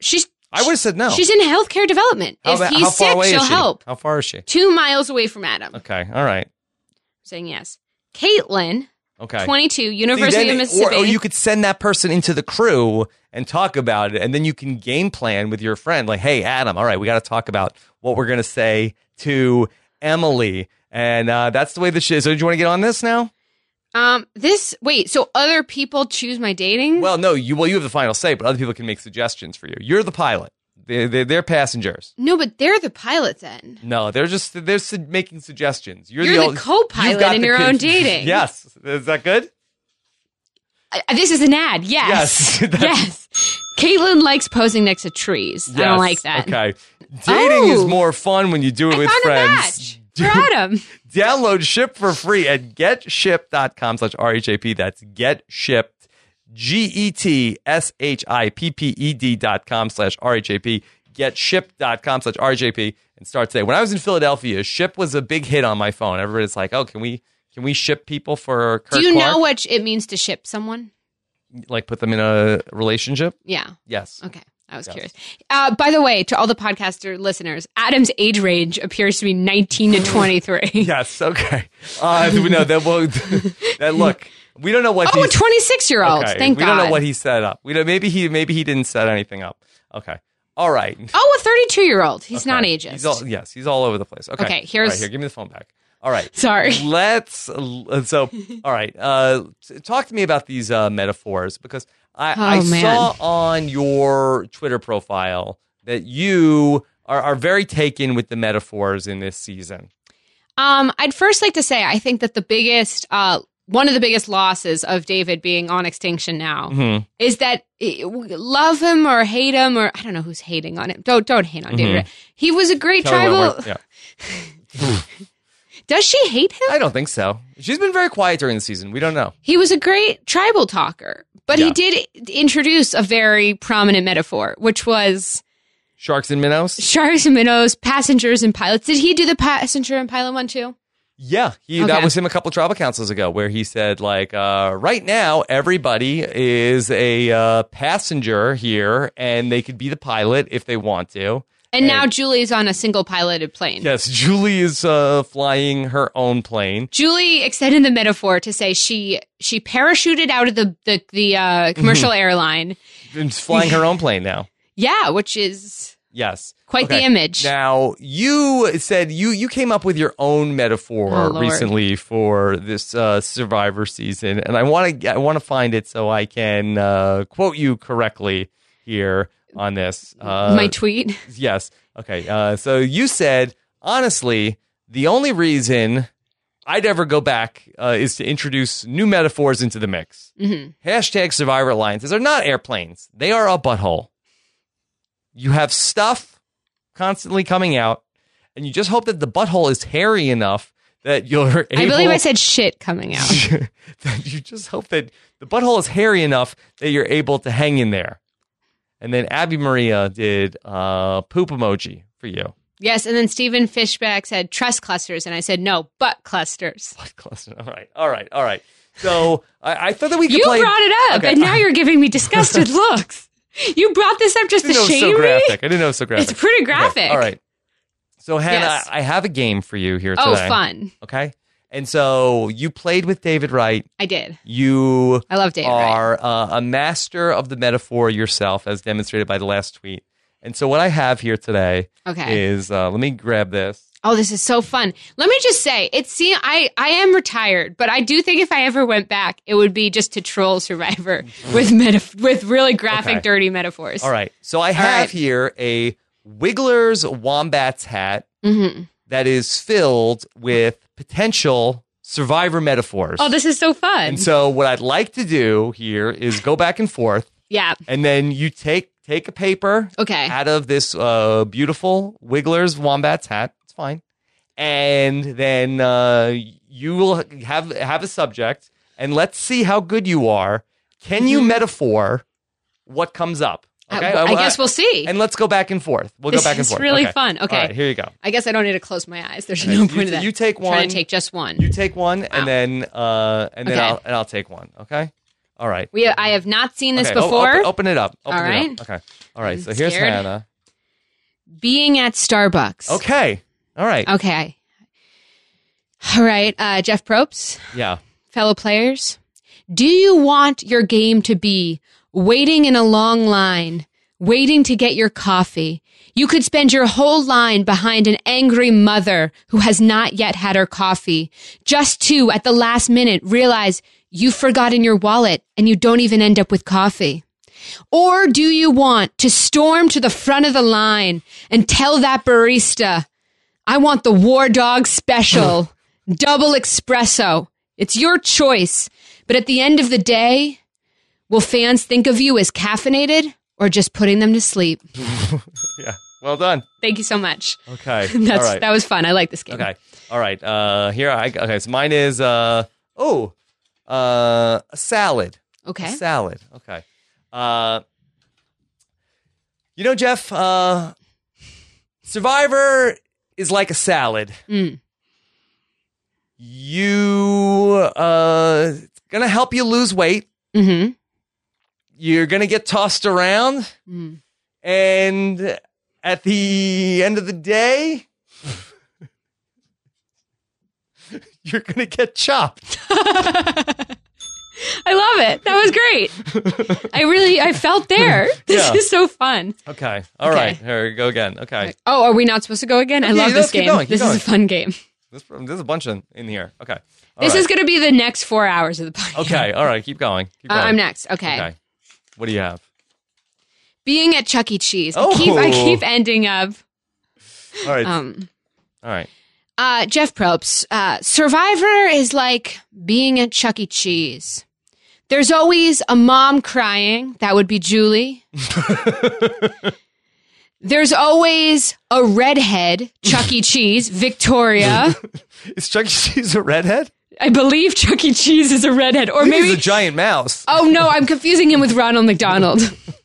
I would have said no. She's in healthcare development. If he's sick, she'll help. How far is she? 2 miles away from Adam. Okay. All right. Saying yes. Caitlin. Okay. 22, University of Mississippi. Or you could send that person into the crew and talk about it, and then you can game plan with your friend. Like, hey, Adam, all right, we got to talk about what we're going to say to Emily. And that's the way this is. So do you want to get on this now? So other people choose my dating? Well, no, you have the final say, but other people can make suggestions for you. You're the pilot. They're passengers. No, but they're the pilot then. No, they're making suggestions. You're the co-pilot in your own dating. Yes. Is that good? This is an ad. Yes. Yes. Caitlin likes posing next to trees. Yes. I don't like that. Okay. Dating is more fun when you do it with friends. A match for Adam. Download Ship for free at getship.com/RHAP. That's GetShipped. GetShipped.com/RHAP. GetShipped.com/RHAP and start today. When I was in Philadelphia, Ship was a big hit on my phone. Everybody's like, "Oh, can we ship people for Kirk Do you Clark? know what it means to ship someone? Like put them in a relationship?" Yeah. Yes. Okay. I was curious. By the way, to all the podcaster listeners, Adam's age range appears to be 19 to 23. Yes, okay. No, look, we don't know what. Oh, a 26-year-old. Okay, Thank God. We don't know what he set up. Maybe he didn't set anything up. Okay. All right. Oh, a 32-year-old. He's not ageist. He's all over the place. Okay. Okay. Here's. All right, here, give me the phone back. All right. Sorry. All right. Talk to me about these metaphors, because I saw on your Twitter profile that you are very taken with the metaphors in this season. I'd first like to say I think that one of the biggest losses of David being on Extinction Now is that love him or hate him, or I don't know who's hating on him. Don't hate on David. He was a great tribal. Does she hate him? I don't think so. She's been very quiet during the season. We don't know. He was a great tribal talker, but he did introduce a very prominent metaphor, which was sharks and minnows. Sharks and minnows, passengers and pilots. Did he do the passenger and pilot one too? Yeah, that was him a couple tribal councils ago, where he said, like, right now, everybody is a passenger here, and they could be the pilot if they want to. And now Julie's on a single piloted plane. Yes, Julie is flying her own plane. Julie extended the metaphor to say she parachuted out of the commercial airline. And flying her own plane now. Yeah, which is... Yes. Quite the image. Now, you said you came up with your own metaphor recently for this Survivor season, and I want to find it so I can quote you correctly here on this. My tweet? Yes. Okay. So you said, honestly, the only reason I'd ever go back is to introduce new metaphors into the mix. Hashtag Survivor Alliances are not airplanes. They are a butthole. You have stuff constantly coming out, and you just hope that the butthole is hairy enough that you're able... I believe I said shit coming out. You just hope that the butthole is hairy enough that you're able to hang in there. And then Abby Maria did poop emoji for you. Yes, and then Stephen Fishback said trust clusters, and I said no, butt clusters. Butt clusters. All right. So I thought that we could play... You brought it up, and now you're giving me disgusted looks. You brought this up just to shame me? I didn't know it was so graphic. It's pretty graphic. Okay. All right. So, Hannah, I have a game for you here today. Oh, fun. Okay. And so you played with David Wright. I did. I love David Wright. Wright. A master of the metaphor yourself, as demonstrated by the last tweet. And so what I have here today is, let me grab this. Oh, this is so fun. Let me just say, I am retired, but I do think if I ever went back, it would be just to troll Survivor with really graphic, dirty metaphors. All right. So I have here a Wiggler's Wombats hat that is filled with potential Survivor metaphors. Oh, this is so fun. And so what I'd like to do here is go back and forth. Yeah. And then you take a paper out of this beautiful Wiggler's Wombats hat. It's fine. And then you will have a subject, and let's see how good you are. Can you metaphor what comes up? Okay, I guess we'll see. And let's go back and forth. We'll go back and forth. It's really fun. Okay. All right, here you go. I guess I don't need to close my eyes. There's no point in that. You take one. I'm trying to take just one. You take one, and then I'll take one. Okay. All right. I have not seen this before. Open it up. All right. Okay. All right. So here's Hannah. Being at Starbucks. Okay. All right. Okay. All right. Jeff Probst. Yeah. Fellow players. Do you want your game to be waiting in a long line, waiting to get your coffee? You could spend your whole line behind an angry mother who has not yet had her coffee, just to, at the last minute, realize you've forgotten your wallet and you don't even end up with coffee. Or do you want to storm to the front of the line and tell that barista, I want the War Dog Special, double espresso. It's your choice. But at the end of the day, will fans think of you as caffeinated or just putting them to sleep? Yeah. Well done. Thank you so much. Okay. All right. That was fun. I like this game. Okay. All right. So mine is a salad. Okay. A salad. Okay. Jeff, Survivor is like a salad. It's gonna help you lose weight. Mm-hmm. You're gonna get tossed around, And at the end of the day, you're going to get chopped. I love it. That was great. I felt there. This is so fun. Okay. All right. Here we go again. Okay. Oh, are we not supposed to go again? I love this game. This is a fun game. There's a bunch in here. Okay. This is going to be the next 4 hours of the podcast. Okay. All right. Keep going. I'm next. Okay. What do you have? Being at Chuck E. Cheese. Oh. I keep ending up. All right. All right. Jeff Probst. Survivor is like being at Chuck E. Cheese. There's always a mom crying. That would be Julie. There's always a redhead, Chuck E. Cheese, Victoria. Is Chuck E. Cheese a redhead? I believe Chuck E. Cheese is a redhead. Or maybe he's a giant mouse. Oh, no, I'm confusing him with Ronald McDonald.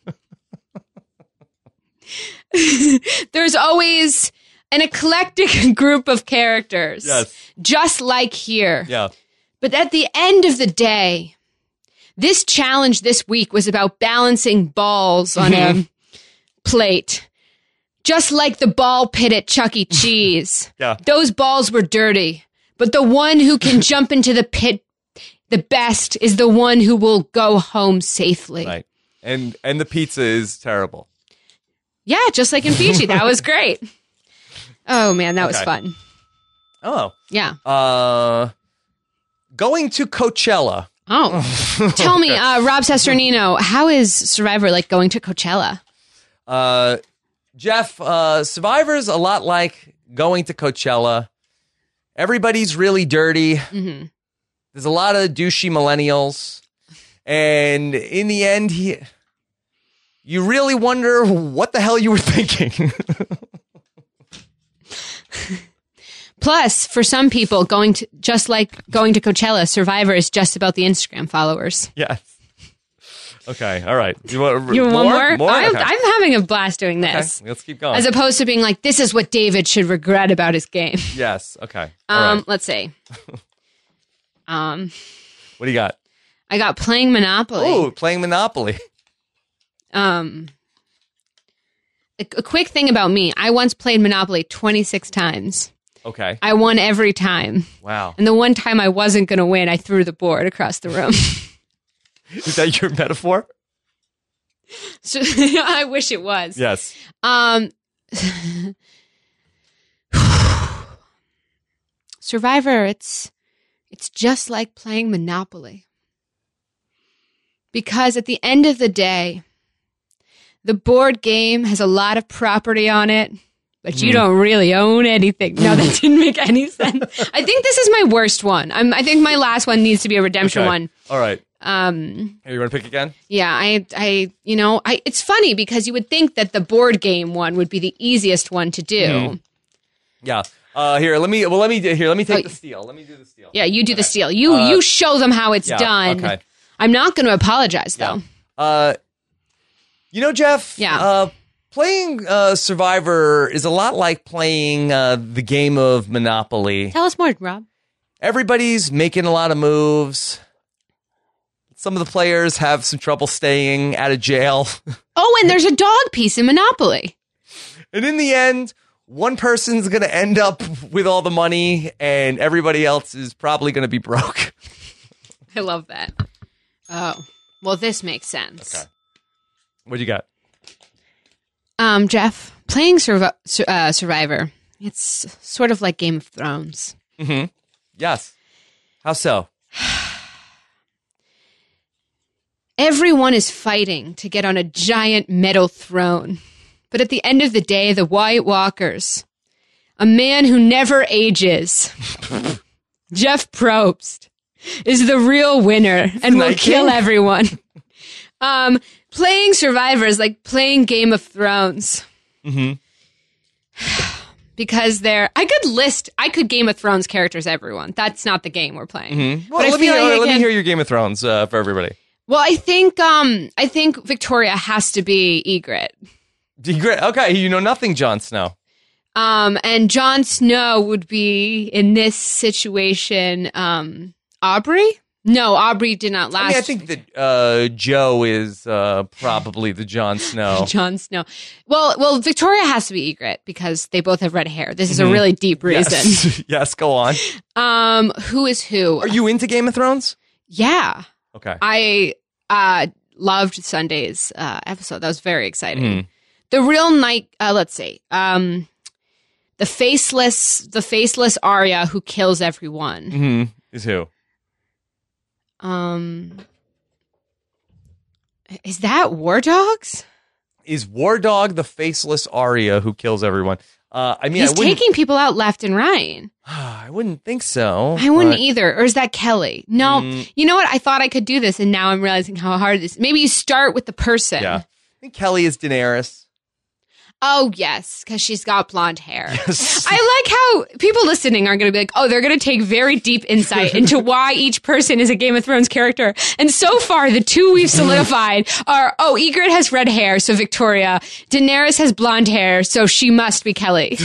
There's always an eclectic group of characters. Yes. Just like here. Yeah. But at the end of the day, this challenge this week was about balancing balls on a plate. Just like the ball pit at Chuck E. Cheese. Yeah. Those balls were dirty. But the one who can jump into the pit the best is the one who will go home safely. Right. And the pizza is terrible. Yeah, just like in Fiji. That was great. Oh, man, that was fun. Oh. Yeah. Going to Coachella. Oh. Tell me, Rob Sesternino, how is Survivor like going to Coachella? Jeff, Survivor's a lot like going to Coachella. Everybody's really dirty. Mm-hmm. There's a lot of douchey millennials. And in the end, you really wonder what the hell you were thinking. Plus, for some people, going to Coachella, Survivor is just about the Instagram followers. Yes. Okay. All right. You want one more? More? I'm Okay. having a blast doing this. Okay. Let's keep going. As opposed to being like, this is what David should regret about his game. Yes. Okay. All right. Let's see. What do you got? I got playing Monopoly. Oh, playing Monopoly. A quick thing about me. I once played Monopoly 26 times. Okay. I won every time. Wow. And the one time I wasn't going to win, I threw the board across the room. Is that your metaphor? So, I wish it was. Yes. Survivor, it's just like playing Monopoly. Because at the end of the day, the board game has a lot of property on it, but you don't really own anything. No, that didn't make any sense. I think this is my worst one. I think my last one needs to be a redemption one. All right. Hey, you want to pick again? Yeah, it's funny because you would think that the board game one would be the easiest one to do. Mm-hmm. Yeah. Here, let me take the steal. Let me do the steal. Yeah, you do the steal. You show them how it's done. Okay. I'm not going to apologize though. Jeff. Yeah. Playing Survivor is a lot like playing the game of Monopoly. Tell us more, Rob. Everybody's making a lot of moves. Some of the players have some trouble staying out of jail. Oh, and there's a dog piece in Monopoly. And in the end, one person's going to end up with all the money, and everybody else is probably going to be broke. I love that. Oh, well, this makes sense. Okay. What do you got? Jeff, playing Survivor, it's sort of like Game of Thrones. Mm-hmm. Yes. How so? Everyone is fighting to get on a giant metal throne. But at the end of the day, the White Walkers, a man who never ages, Jeff Probst, is the real winner and will kill everyone. Playing Survivor is like playing Game of Thrones. Mm-hmm. Because I could Game of Thrones characters everyone. That's not the game we're playing. Mm-hmm. Well, let me hear your Game of Thrones for everybody. Well, I think Victoria has to be Ygritte. Ygritte, okay, you know nothing, Jon Snow. And Jon Snow would be in this situation, Aubrey? No, Aubrey did not last. I think that Joe is probably the Jon Snow. Jon Snow. Well, Victoria has to be Ygritte because they both have red hair. This is a really deep reason. Yes. Yes, go on. Who is who? Are you into Game of Thrones? Yeah. Okay. I loved Sunday's episode. That was very exciting. Mm-hmm. The real night. Let's see. The faceless Arya who kills everyone. Mm-hmm. Is who? Is that War Dogs? Is War Dog the faceless Arya who kills everyone? He's taking people out left and right. I wouldn't think so. I wouldn't either. Or is that Kelly? No. You know what? I thought I could do this, and now I'm realizing how hard it is. Maybe you start with the person. Yeah. I think Kelly is Daenerys. Oh, yes, because she's got blonde hair. Yes. I like how people listening are going to be like, oh, they're going to take very deep insight into why each person is a Game of Thrones character. And so far, the two we've solidified are, Ygritte has red hair, so Victoria. Daenerys has blonde hair, so she must be Kelly.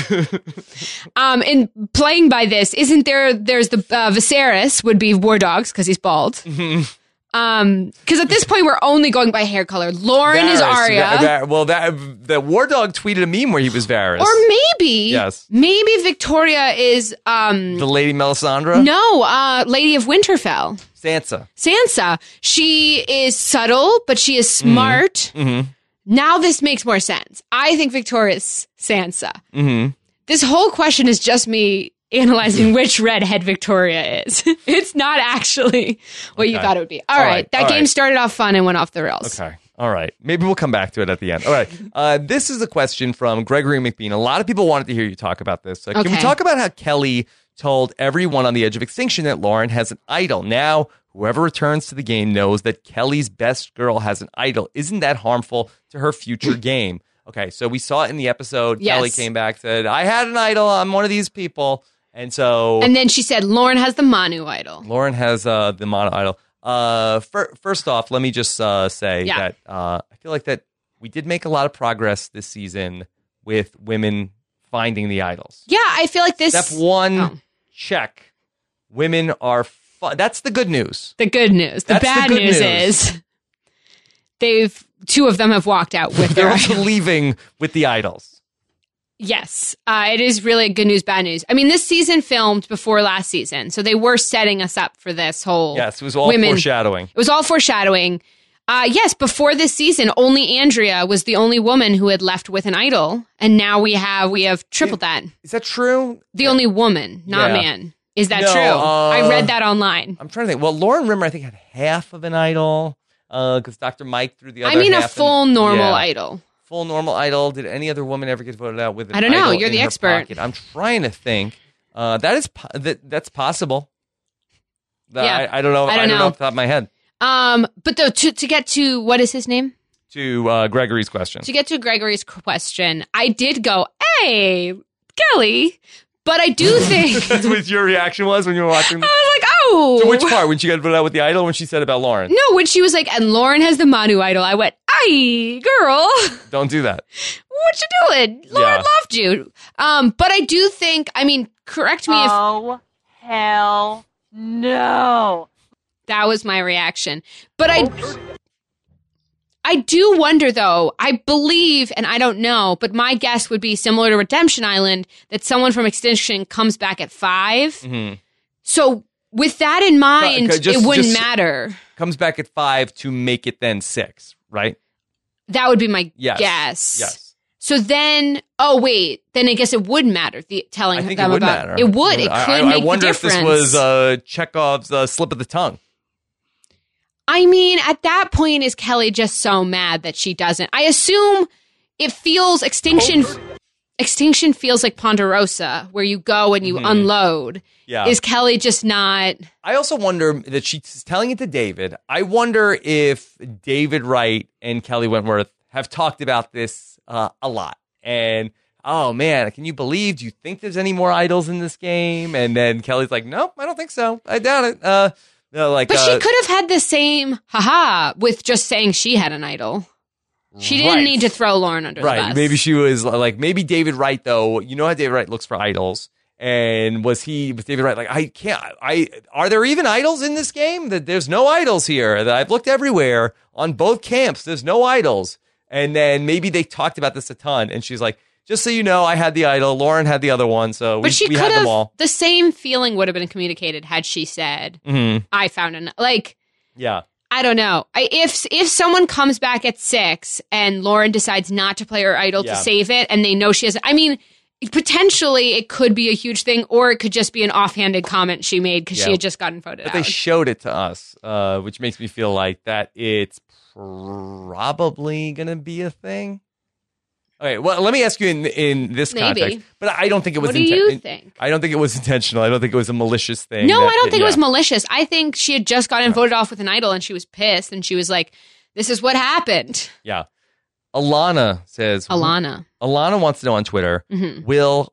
And playing by this, there's the Viserys would be War Dogs because he's bald. Because at this point we're only going by hair color. Lauren is Arya. The War Dog tweeted a meme where he was Varys. Or maybe Victoria is the Lady Melisandre. No, Lady of Winterfell. Sansa. She is subtle, but she is smart. Mm-hmm. Now this makes more sense. I think Victoria's Sansa. Mm-hmm. This whole question is just me analyzing which redhead Victoria is. It's not actually what you thought it would be. All right. That game started off fun and went off the rails. Okay. All right. Maybe we'll come back to it at the end. All right. This is a question from Gregory McBean. A lot of people wanted to hear you talk about this. Can we talk about how Kelly told everyone on the edge of extinction that Lauren has an idol? Now, whoever returns to the game knows that Kelly's best girl has an idol. Isn't that harmful to her future game? Okay. So we saw it in the episode. Yes. Kelly came back, said, I had an idol. I'm one of these people. And then she said, Lauren has the Manu idol. Lauren has the Manu idol. First off, let me just say that I feel like that we did make a lot of progress this season with women finding the idols. Yeah, I feel like this... Step one, check. Women are... That's the good news. The good news. The bad news is two of them have walked out with their idols. They're also leaving with the idols. Yes, it is really good news, bad news. I mean, this season filmed before last season, so they were setting us up for this whole... Yes, it was all foreshadowing. It was all foreshadowing. Yes, before this season, only Andrea was the only woman who had left with an idol, and now we have tripled that. Is that true? The only woman, not man. Is that true? I read that online. I'm trying to think. Well, Lauren Rimmer, I think, had half of an idol, because Dr. Mike threw the other half. I mean, a full normal idol. Full normal idol. Did any other woman ever get voted out with an idol? I don't know. You're in the expert. Pocket? I'm trying to think. That's possible. Yeah. I don't know. I don't know off the top of my head. But though, to get to what is his name? To Gregory's question. To get to Gregory's question, I did go, hey, Kelly. But I do think... That's what your reaction was when you were watching? I was like, oh. So which part? When she got voted out with the idol, when she said about Lauren? No, when she was like, and Lauren has the Manu idol, I went, aye, girl. Don't do that. What you doing? Lauren loved you. But I do think, I mean, correct me if... Oh, hell no. That was my reaction. But I do wonder, though, I believe, and I don't know, but my guess would be similar to Redemption Island, that someone from Extinction comes back at 5. Mm-hmm. So with that in mind, it wouldn't matter. Comes back at 5 to make it then 6, right? That would be my guess. Yes. So then, then I guess it would matter, telling them about... Matter. It would. It could make a difference. I wonder if this was Chekhov's slip of the tongue. I mean, at that point, is Kelly just so mad that she doesn't? I assume it feels Extinction feels like Ponderosa, where you go and you unload. Yeah. Is Kelly just not... I also wonder that she's telling it to David. I wonder if David Wright and Kelly Wentworth have talked about this a lot. And, oh man, do you think there's any more idols in this game? And then Kelly's like, nope, I don't think so. I doubt it. But she could have had the same with just saying she had an idol. She didn't need to throw Lauren under the bus. Maybe she was like, maybe David Wright, though. You know how David Wright looks for idols. And was David right? Like, are there even idols in this game? That there's no idols here. That I've looked everywhere on both camps. There's no idols. And then maybe they talked about this a ton. And she's like, just so you know, I had the idol. Lauren had the other one. So we had them all. The same feeling would have been communicated had she said, I found an, like, yeah. I don't know. If someone comes back at 6 and Lauren decides not to play her idol to save it and they know she has, I mean, potentially it could be a huge thing, or it could just be an offhanded comment she made because she had just gotten voted out. But they showed it to us, which makes me feel like that it's probably going to be a thing. Okay, well, let me ask you in this context, but I don't think it was. What do you think? I don't think it was intentional. I don't think it was a malicious thing. No, I don't think it was malicious. I think she had just gotten voted off with an idol, and she was pissed, and she was like, "This is what happened." Yeah. Alana says. Alana wants to know on Twitter: will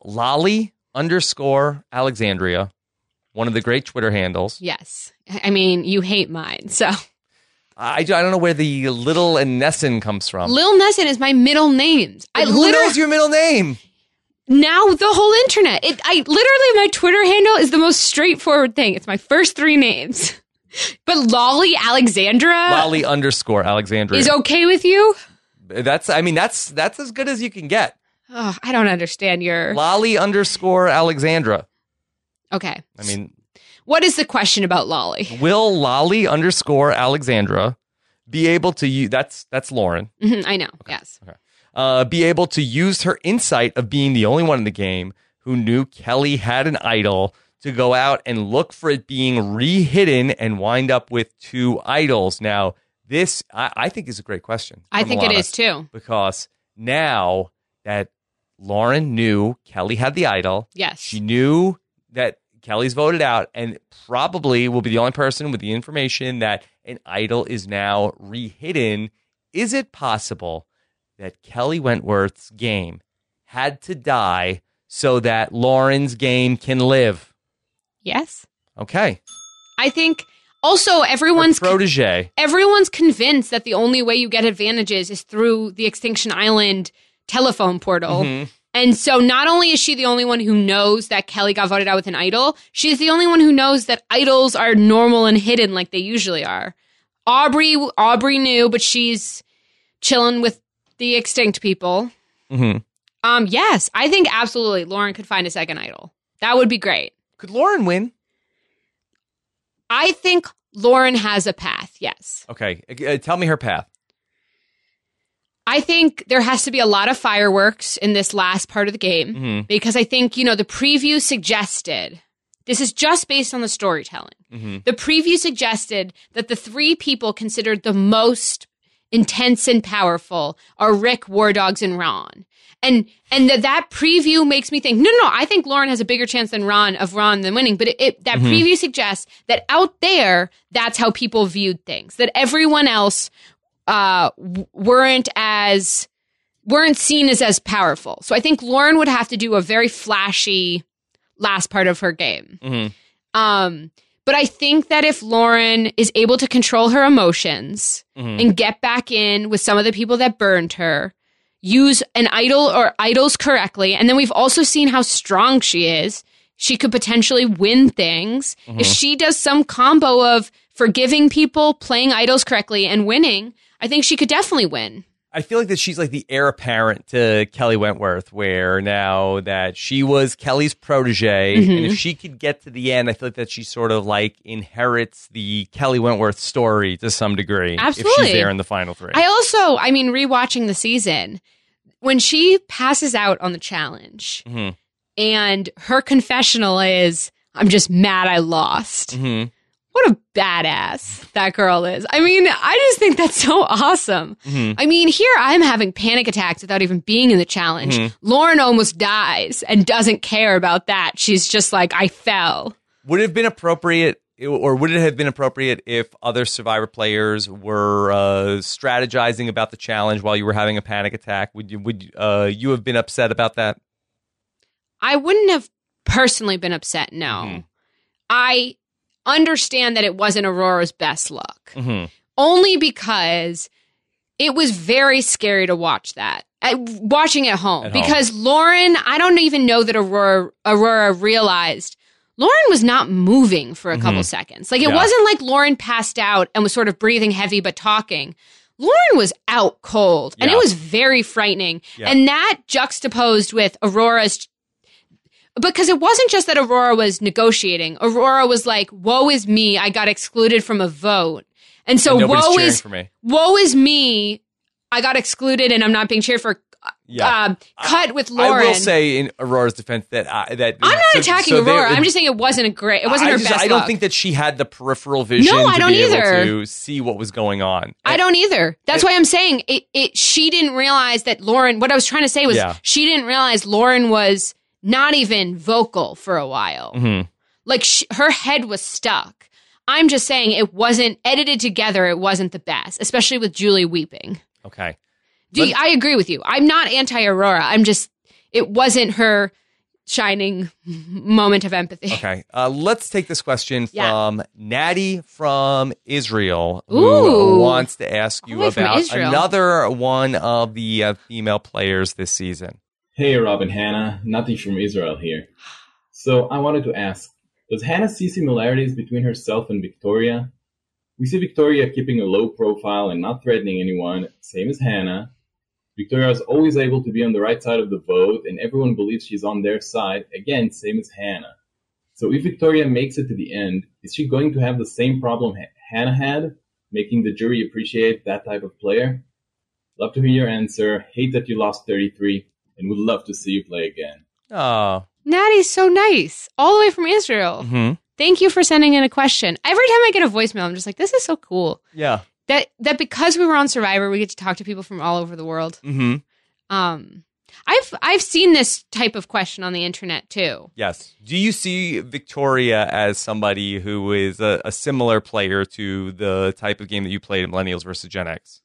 Lolly_Alexandria, one of the great Twitter handles? Yes. I mean, you hate mine, so. I don't know where the Little and Nesson comes from. Lil Nesson is my middle name. Who knows your middle name? Now the whole internet. Literally my Twitter handle is the most straightforward thing. It's my first 3 names. But Lolly Alexandra. Lolly_Alexandria is okay with you? That's as good as you can get. Oh, I don't understand your Lolly_Alexandra. Okay. I mean, what is the question about Lolly? Will Lolly_Alexandra be able to use... That's Lauren. I know, okay. Yes. Okay. Be able to use her insight of being the only one in the game who knew Kelly had an idol to go out and look for it being re-hidden and wind up with 2 idols. Now, this, I think, is a great question. I think it is, too. Because now that Lauren knew Kelly had the idol, yes, she knew that Kelly's voted out and probably will be the only person with the information that an idol is now re-hidden. Is it possible that Kelly Wentworth's game had to die so that Lauren's game can live? Yes. Okay. I think also everyone's protege. Everyone's convinced that the only way you get advantages is through the Extinction Island telephone portal. And so not only is she the only one who knows that Kelly got voted out with an idol, she's the only one who knows that idols are normal and hidden like they usually are. Aubrey knew, but she's chilling with the extinct people. Yes, I think absolutely Lauren could find a second idol. That would be great. Could Lauren win? I think Lauren has a path, yes. Okay, tell me her path. I think there has to be a lot of fireworks in this last part of the game because I think, the preview suggested, this is just based on the storytelling. The preview suggested that the 3 people considered the most intense and powerful are Rick, War Dogs, and Ron. And that preview makes me think, no, I think Lauren has a bigger chance than Ron than winning. But that preview suggests that out there, that's how people viewed things. That everyone else weren't seen as powerful. So I think Lauren would have to do a very flashy last part of her game. But I think that if Lauren is able to control her emotions and get back in with some of the people that burned her, use an idol or idols correctly, and then we've also seen how strong she is, she could potentially win things. If she does some combo of forgiving people, playing idols correctly, and winning, I think she could definitely win. I feel like that she's like the heir apparent to Kelly Wentworth, where now that she was Kelly's protege, and if she could get to the end, I feel like that she sort of like inherits the Kelly Wentworth story to some degree. Absolutely. If she's there in the final 3. Rewatching the season, when she passes out on the challenge, and her confessional is, "I'm just mad I lost." What a badass that girl is. I mean, I just think that's so awesome. I mean, here I'm having panic attacks without even being in the challenge. Lauren almost dies and doesn't care about that. She's just like, I fell. Would it have been appropriate, or would it have been appropriate if other Survivor players were strategizing about the challenge while you were having a panic attack? Would you have been upset about that? I wouldn't have personally been upset, no. I understand that it wasn't Aurora's best luck. Only because it was very scary to watch that. Watching at home. Because Lauren, I don't even know that Aurora realized Lauren was not moving for a couple seconds. Like, it wasn't like Lauren passed out and was sort of breathing heavy but talking. Lauren was out cold, and it was very frightening. Yeah. And that juxtaposed with Aurora's, because it wasn't just that Aurora was negotiating. Aurora was like, woe is me, I got excluded from a vote. And so woe is me, I got excluded and I'm not being cheered for. Cut with Lauren. I will say in Aurora's defense that I'm not attacking Aurora. I'm just saying it wasn't her best I don't think that she had the peripheral vision to be able to see what was going on. I don't either. That's why I'm saying she didn't realize that Lauren, what I was trying to say was she didn't realize Lauren was not even vocal for a while. Mm-hmm. Like her head was stuck. I'm just saying it wasn't edited together. It wasn't the best, especially with Julie weeping. Okay. I agree with you. I'm not anti-Aurora. It wasn't her shining moment of empathy. Okay. Let's take this question from Natty from Israel, who wants to ask you about another one of the female players this season. Hey, Rob and Hannah. Natty from Israel here. So I wanted to ask, does Hannah see similarities between herself and Victoria? We see Victoria keeping a low profile and not threatening anyone, same as Hannah. Victoria is always able to be on the right side of the vote, and everyone believes she's on their side, again, same as Hannah. So if Victoria makes it to the end, is she going to have the same problem Hannah had, making the jury appreciate that type of player? Love to hear your answer. Hate that you lost 33, and would love to see you play again. Oh, Natty's so nice, all the way from Israel. Mm-hmm. Thank you for sending in a question. Every time I get a voicemail, I'm just like, this is so cool. Yeah. That because we were on Survivor, we get to talk to people from all over the world. Mm-hmm. I've seen this type of question on the internet too. Yes. Do you see Victoria as somebody who is a similar player to the type of game that you played in Millennials versus Gen X?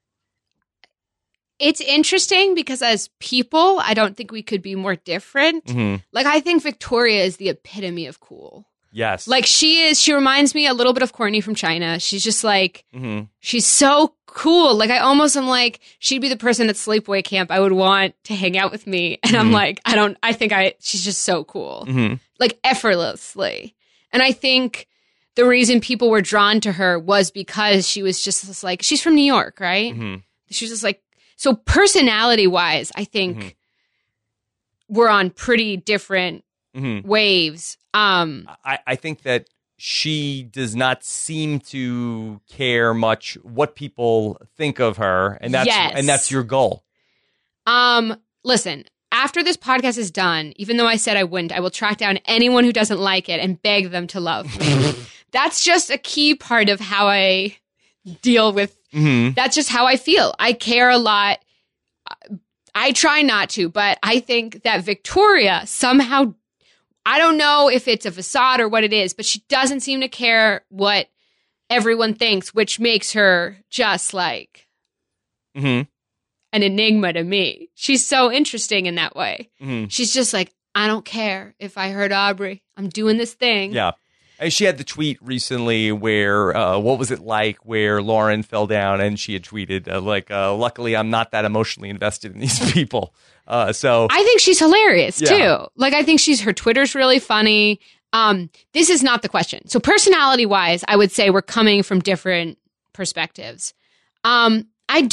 It's interesting because as people, I don't think we could be more different. Mm-hmm. Like, I think Victoria is the epitome of cool. Yes. Like, she reminds me a little bit of Courtney from China. She's just like, she's so cool. Like, I almost am like, she'd be the person at sleepaway camp I would want to hang out with me. And I'm like, she's just so cool. Like, effortlessly. And I think the reason people were drawn to her was because she was just like, she's from New York, right? She's just like, so personality wise, I think we're on pretty different waves. I think that she does not seem to care much what people think of her, and that's your goal. Listen, after this podcast is done, even though I said I wouldn't, I will track down anyone who doesn't like it and beg them to love me. That's just a key part of how I deal with. That's just how I feel. I care a lot. I try not to, but I think that Victoria somehow, I don't know if it's a facade or what it is, but she doesn't seem to care what everyone thinks, which makes her just like an enigma to me. She's so interesting in that way. She's just like, I don't care if I hurt Aubrey. I'm doing this thing. Yeah. And she had the tweet recently where, what was it like, where Lauren fell down and she had tweeted, luckily I'm not that emotionally invested in these people. So I think she's hilarious too. Like, I think her Twitter's really funny. This is not the question. So personality wise, I would say we're coming from different perspectives. I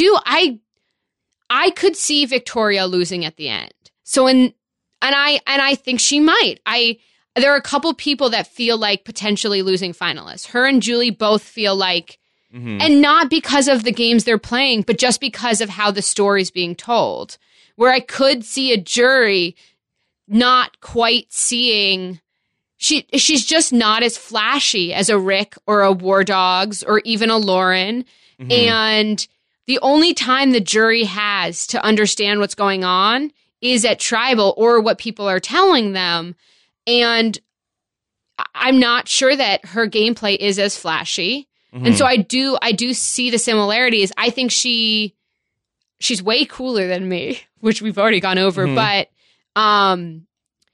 could see Victoria losing at the end. So I think she might. There are a couple people that feel like potentially losing finalists. Her and Julie both feel like, and not because of the games they're playing, but just because of how the story's being told. Where I could see a jury not quite seeing, she's just not as flashy as a Rick or a War Dogs or even a Lauren. And the only time the jury has to understand what's going on is at Tribal or what people are telling them. And I'm not sure that her gameplay is as flashy. And so I do see the similarities. I think she's way cooler than me, which we've already gone over. But I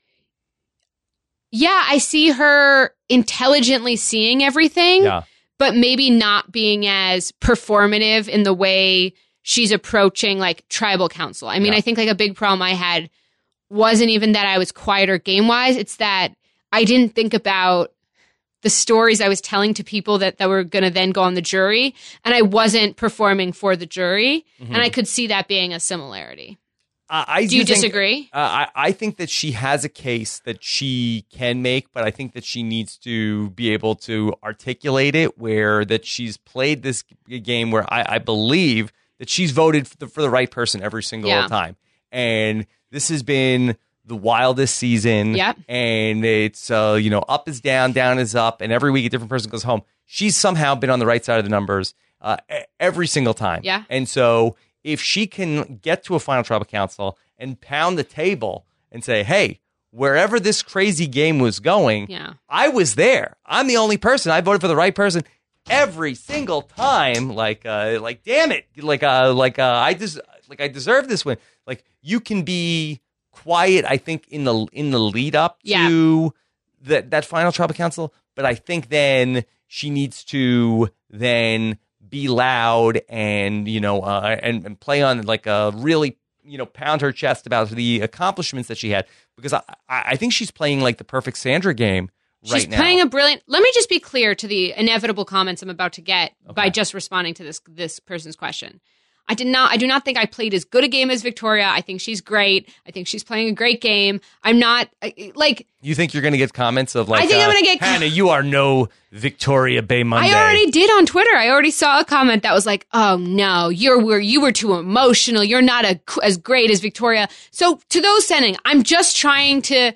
see her intelligently seeing everything, but maybe not being as performative in the way she's approaching like tribal council. I mean, I think like a big problem I had wasn't even that I was quieter game-wise. It's that I didn't think about the stories I was telling to people that were going to then go on the jury, and I wasn't performing for the jury, and I could see that being a similarity. Do you disagree? I think that she has a case that she can make, but I think that she needs to be able to articulate it where that she's played this game where I believe that she's voted for the right person every single time. And this has been the wildest season. Yep. And it's, up is down, down is up. And every week a different person goes home. She's somehow been on the right side of the numbers every single time. Yeah. And so if she can get to a final tribal council and pound the table and say, hey, wherever this crazy game was going, I was there. I'm the only person. I voted for the right person every single time. Like damn it. I deserve this win. Like, you can be quiet, I think, in the lead up to that final tribal council. But I think then she needs to then be loud and, and play on like a really, pound her chest about the accomplishments that she had, because I think she's playing like the perfect Sandra game right now. She's playing a brilliant. Let me just be clear to the inevitable comments I'm about to get by just responding to this person's question. I do not think I played as good a game as Victoria. I think she's great. I think she's playing a great game. I'm not like. You think you're going to get comments of like, I think I'm going to get Hannah, you are no Victoria Bay Monday. I already did on Twitter. I already saw a comment that was like, oh no, you were too emotional. You're not as great as Victoria. So to those sending, I'm just trying to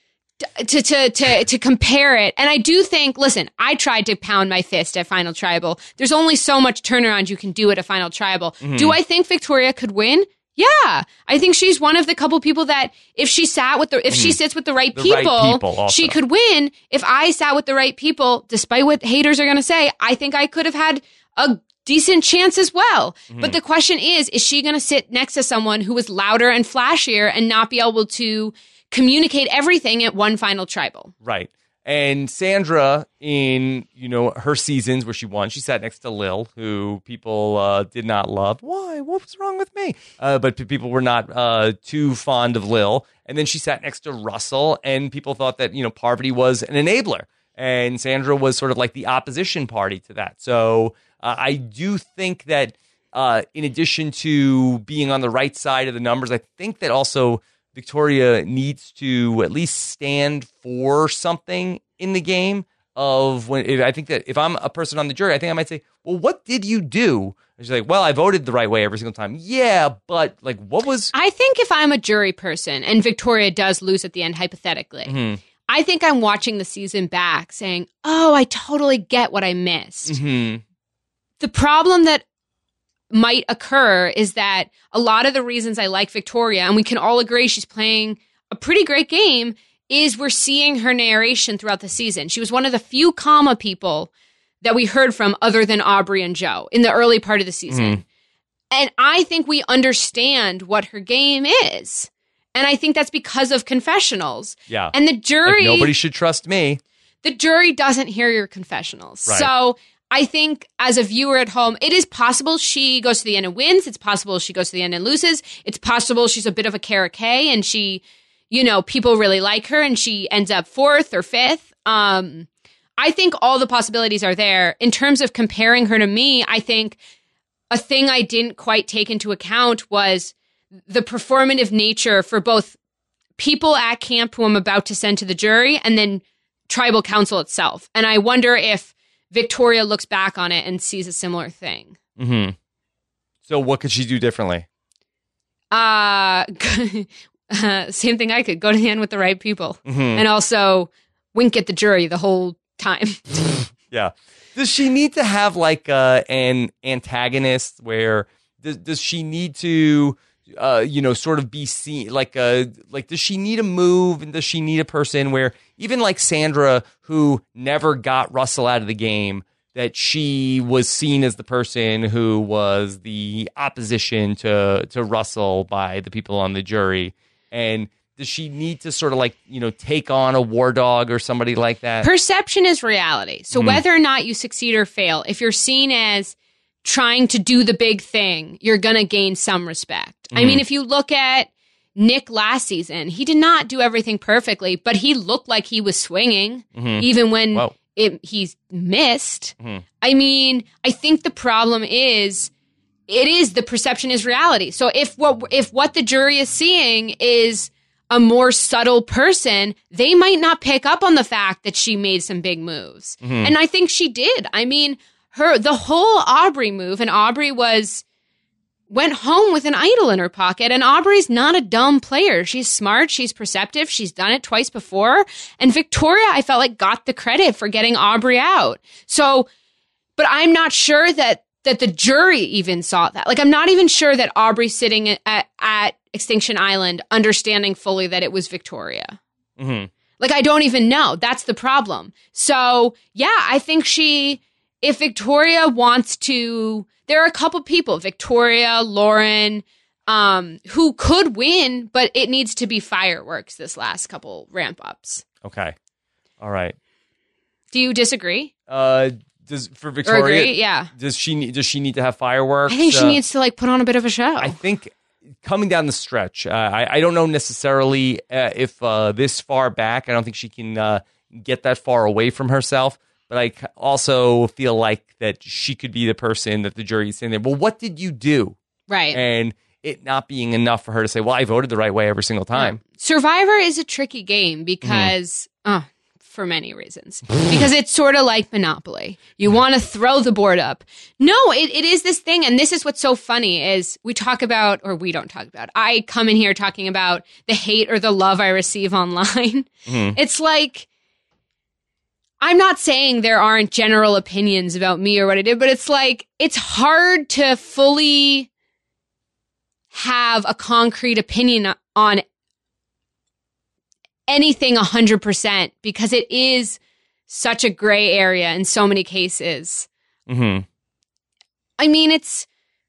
compare it. And I do think, listen, I tried to pound my fist at Final Tribal. There's only so much turnaround you can do at a Final Tribal. Mm-hmm. Do I think Victoria could win? Yeah. I think she's one of the couple people that if she sits with the right people, she could win. If I sat with the right people, despite what haters are going to say, I think I could have had a decent chance as well. Mm-hmm. But the question is she going to sit next to someone who is louder and flashier and not be able to communicate everything at one Final Tribal? Right. And Sandra, in her seasons where she won, she sat next to Lil, who people did not love. Why? What's wrong with me? But people were not too fond of Lil. And then she sat next to Russell, and people thought that Parvati was an enabler, and Sandra was sort of like the opposition party to that. So I do think that in addition to being on the right side of the numbers, I think that also Victoria needs to at least stand for something in the game. I think that if I'm a person on the jury, I think I might say, well, what did you do? And she's like, well, I voted the right way every single time. Yeah, but like, what was... I think if I'm a jury person and Victoria does lose at the end, hypothetically, I think I'm watching the season back saying, oh, I totally get what I missed. Mm-hmm. The problem that might occur is that a lot of the reasons I like Victoria, and we can all agree she's playing a pretty great game, is we're seeing her narration throughout the season. She was one of the few comma people that we heard from other than Aubrey and Joe in the early part of the season. Mm. And I think we understand what her game is. And I think that's because of confessionals. Yeah. And the jury... Like, nobody should trust me. The jury doesn't hear your confessionals. Right. So I think as a viewer at home, it is possible she goes to the end and wins. It's possible she goes to the end and loses. It's possible she's a bit of a Kara Kay and she, people really like her and she ends up 4th or 5th. I think all the possibilities are there. In terms of comparing her to me, I think a thing I didn't quite take into account was the performative nature for both people at camp who I'm about to send to the jury and then tribal council itself. And I wonder if Victoria looks back on it and sees a similar thing. Mm-hmm. So what could she do differently? Same thing I could. Go to the end with the right people. Mm-hmm. And also wink at the jury the whole time. Yeah. Does she need to have like an antagonist where does she need to sort of be seen like does she need a move, and does she need a person where even like Sandra, who never got Russell out of the game, that she was seen as the person who was the opposition to Russell by the people on the jury? And does she need to sort of like, take on a war dog or somebody like that? Perception is reality. So whether or not you succeed or fail, if you're seen as trying to do the big thing, you're going to gain some respect. I mean, if you look at Nick last season, he did not do everything perfectly, but he looked like he was swinging, even when he missed. I mean, I think the problem is, the perception is reality. So if what the jury is seeing is a more subtle person, they might not pick up on the fact that she made some big moves. And I think she did. I mean, the whole Aubrey move, and Aubrey went home with an idol in her pocket, and Aubrey's not a dumb player. She's smart, she's perceptive, she's done it twice before, and Victoria, I felt like, got the credit for getting Aubrey out. So, but I'm not sure that the jury even saw that. Like, I'm not even sure that Aubrey's sitting at Extinction Island understanding fully that it was Victoria. Like, I don't even know. That's the problem. So, yeah, I think if Victoria wants to, there are a couple people, Victoria, Lauren, who could win, but it needs to be fireworks this last couple ramp ups. Okay. All right. Do you disagree? For Victoria, or agree? Yeah. Does she need to have fireworks? I think she needs to like put on a bit of a show. I think coming down the stretch, I don't know necessarily if this far back, I don't think she can get that far away from herself. But I also feel like that she could be the person that the jury is saying there, well, what did you do? Right. And it not being enough for her to say, well, I voted the right way every single time. Survivor is a tricky game because, for many reasons, because it's sort of like Monopoly. You want to throw the board up. No, it is this thing. And this is what's so funny is we don't talk about, I come in here talking about the hate or the love I receive online. It's like, I'm not saying there aren't general opinions about me or what I did, but it's like, it's hard to fully have a concrete opinion on anything 100% because it is such a gray area in so many cases. I mean, it's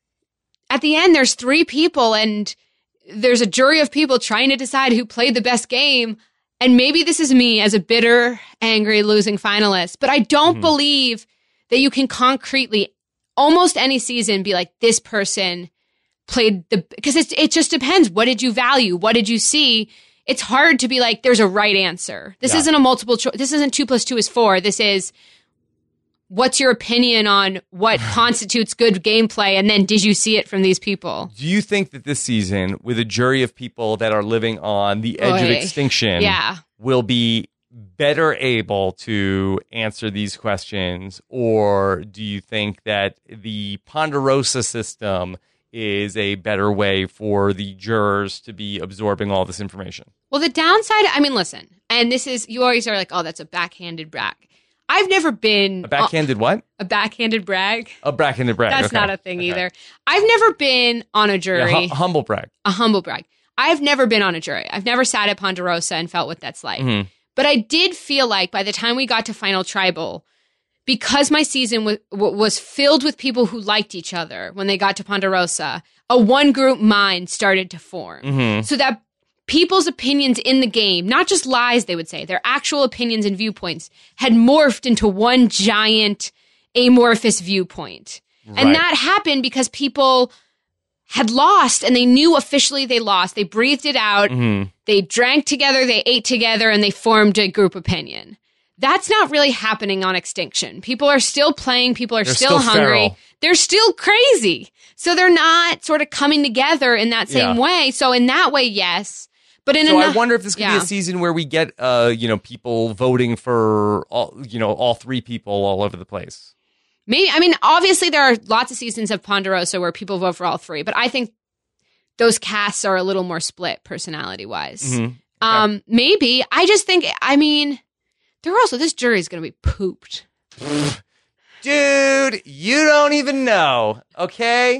at the end, there's 3 people and there's a jury of people trying to decide who played the best game. And maybe this is me as a bitter, angry, losing finalist, but I don't believe that you can concretely, almost any season, be like, this person played because it just depends. What did you value? What did you see? It's hard to be like, there's a right answer. This isn't a multiple choice. This isn't 2 + 2 is 4. This is, what's your opinion on what constitutes good gameplay? And then did you see it from these people? Do you think that this season, with a jury of people that are living on the edge of extinction, will be better able to answer these questions? Or do you think that the Ponderosa system is a better way for the jurors to be absorbing all this information? Well, the downside, I mean, listen, and this is, you always are like, oh, that's a backhanded brag. I've never been... A backhanded what? A backhanded brag. A backhanded brag. That's not a thing either. I've never been on a jury. Yeah, humble brag. A humble brag. I've never been on a jury. I've never sat at Ponderosa and felt what that's like. But I did feel like by the time we got to Final Tribal, because my season was filled with people who liked each other when they got to Ponderosa, a one-group mind started to form. So that people's opinions in the game, not just lies they would say, their actual opinions and viewpoints had morphed into one giant amorphous viewpoint. Right. And that happened because people had lost and they knew officially they lost. They breathed it out. They drank together, they ate together, and they formed a group opinion. That's not really happening on Extinction. People are still playing. People are still hungry. Feral. They're still crazy. So they're not sort of coming together in that same way. So in that way, yes. But I wonder if this could be a season where we get, people voting for all 3 people all over the place. Maybe. I mean, obviously there are lots of seasons of Ponderosa where people vote for all 3, but I think those casts are a little more split personality wise. Okay. Maybe. I just think, I mean, this jury's going to be pooped. Dude, you don't even know, okay?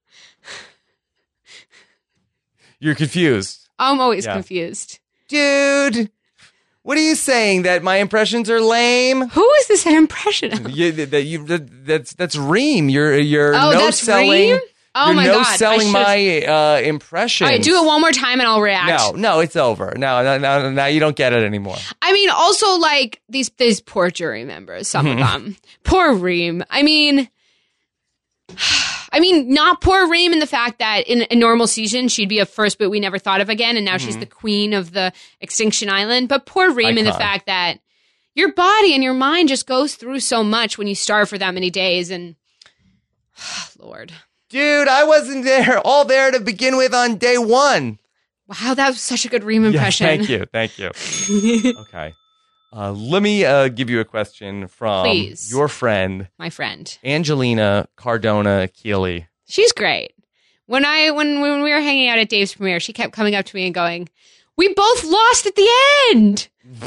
You're confused. I'm always confused. Dude, what are you saying? That my impressions are lame? Who is this an impression of? That's Reem. You're no-selling. Reem? Oh my God. Selling my impressions. All right, do it one more time and I'll react. No, it's over. Now you don't get it anymore. I mean, also like these poor jury members, some of them. Poor Reem. I mean, I mean, not poor Reem in the fact that in a normal season, she'd be a first but we never thought of again, and now she's the queen of the Extinction Island. But poor Reem in the fact that your body and your mind just goes through so much when you starve for that many days, and Lord. Dude, I wasn't all there to begin with on day one. Wow, that was such a good Reem impression. Yeah, thank you. Okay. Let me give you a question from your friend. My friend. Angelina Cardona Keeley. She's great. When we were hanging out at Dave's premiere, she kept coming up to me and going, "We both lost at the end."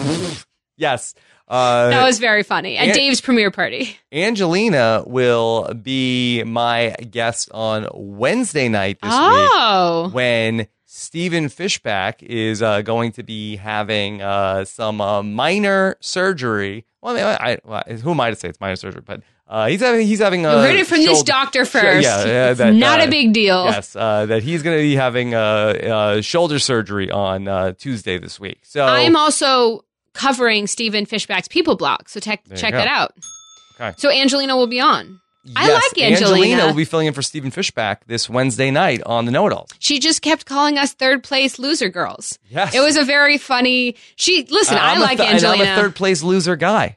Yes. That was very funny. At Dave's premiere party. Angelina will be my guest on Wednesday night this week when Stephen Fishback is going to be having some minor surgery. Well, who am I to say it's minor surgery? But he's having. You heard it from this doctor first. It's not a big deal. Yes, that he's going to be having shoulder surgery on Tuesday this week. So I'm also covering Stephen Fishback's People Blog, so check that out. Okay. So Angelina will be on. Yes, I like Angelina. Angelina will be filling in for Stephen Fishback this Wednesday night on the Know-It-Alls. She just kept calling us third place loser girls. Yes. It was a very funny... I like Angelina. And I'm a third place loser guy.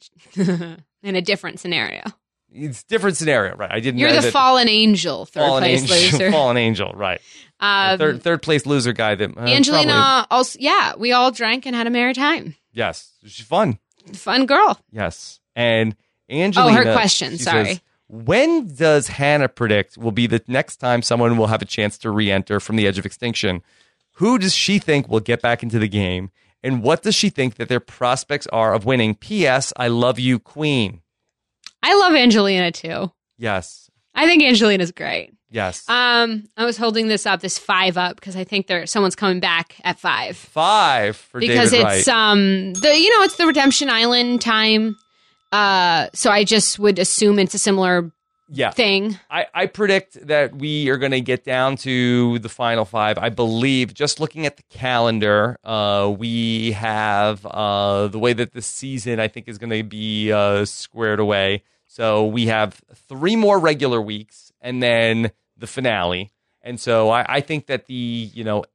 In a different scenario. It's a different scenario, right? You're the fallen angel, third place loser. Fallen angel, right. Third place loser guy. That Angelina also... Yeah, we all drank and had a merry time. Yes. She's fun. Fun girl. Yes. And Angelina... Oh, her question. Sorry. Says, when does Hannah predict will be the next time someone will have a chance to re-enter from the edge of extinction? Who does she think will get back into the game? And what does she think that their prospects are of winning? P.S. I love you, Queen. I love Angelina, too. Yes. I think Angelina's great. Yes. I was holding this 5 up because I think someone's coming back at 5. 5 for because David it's Wright. It's the Redemption Island time. So I just would assume it's a similar thing. I predict that we are going to get down to the final 5. I believe, just looking at the calendar, we have the way that the season, I think, is going to be squared away. So we have 3 more regular weeks and then the finale. And so I think that the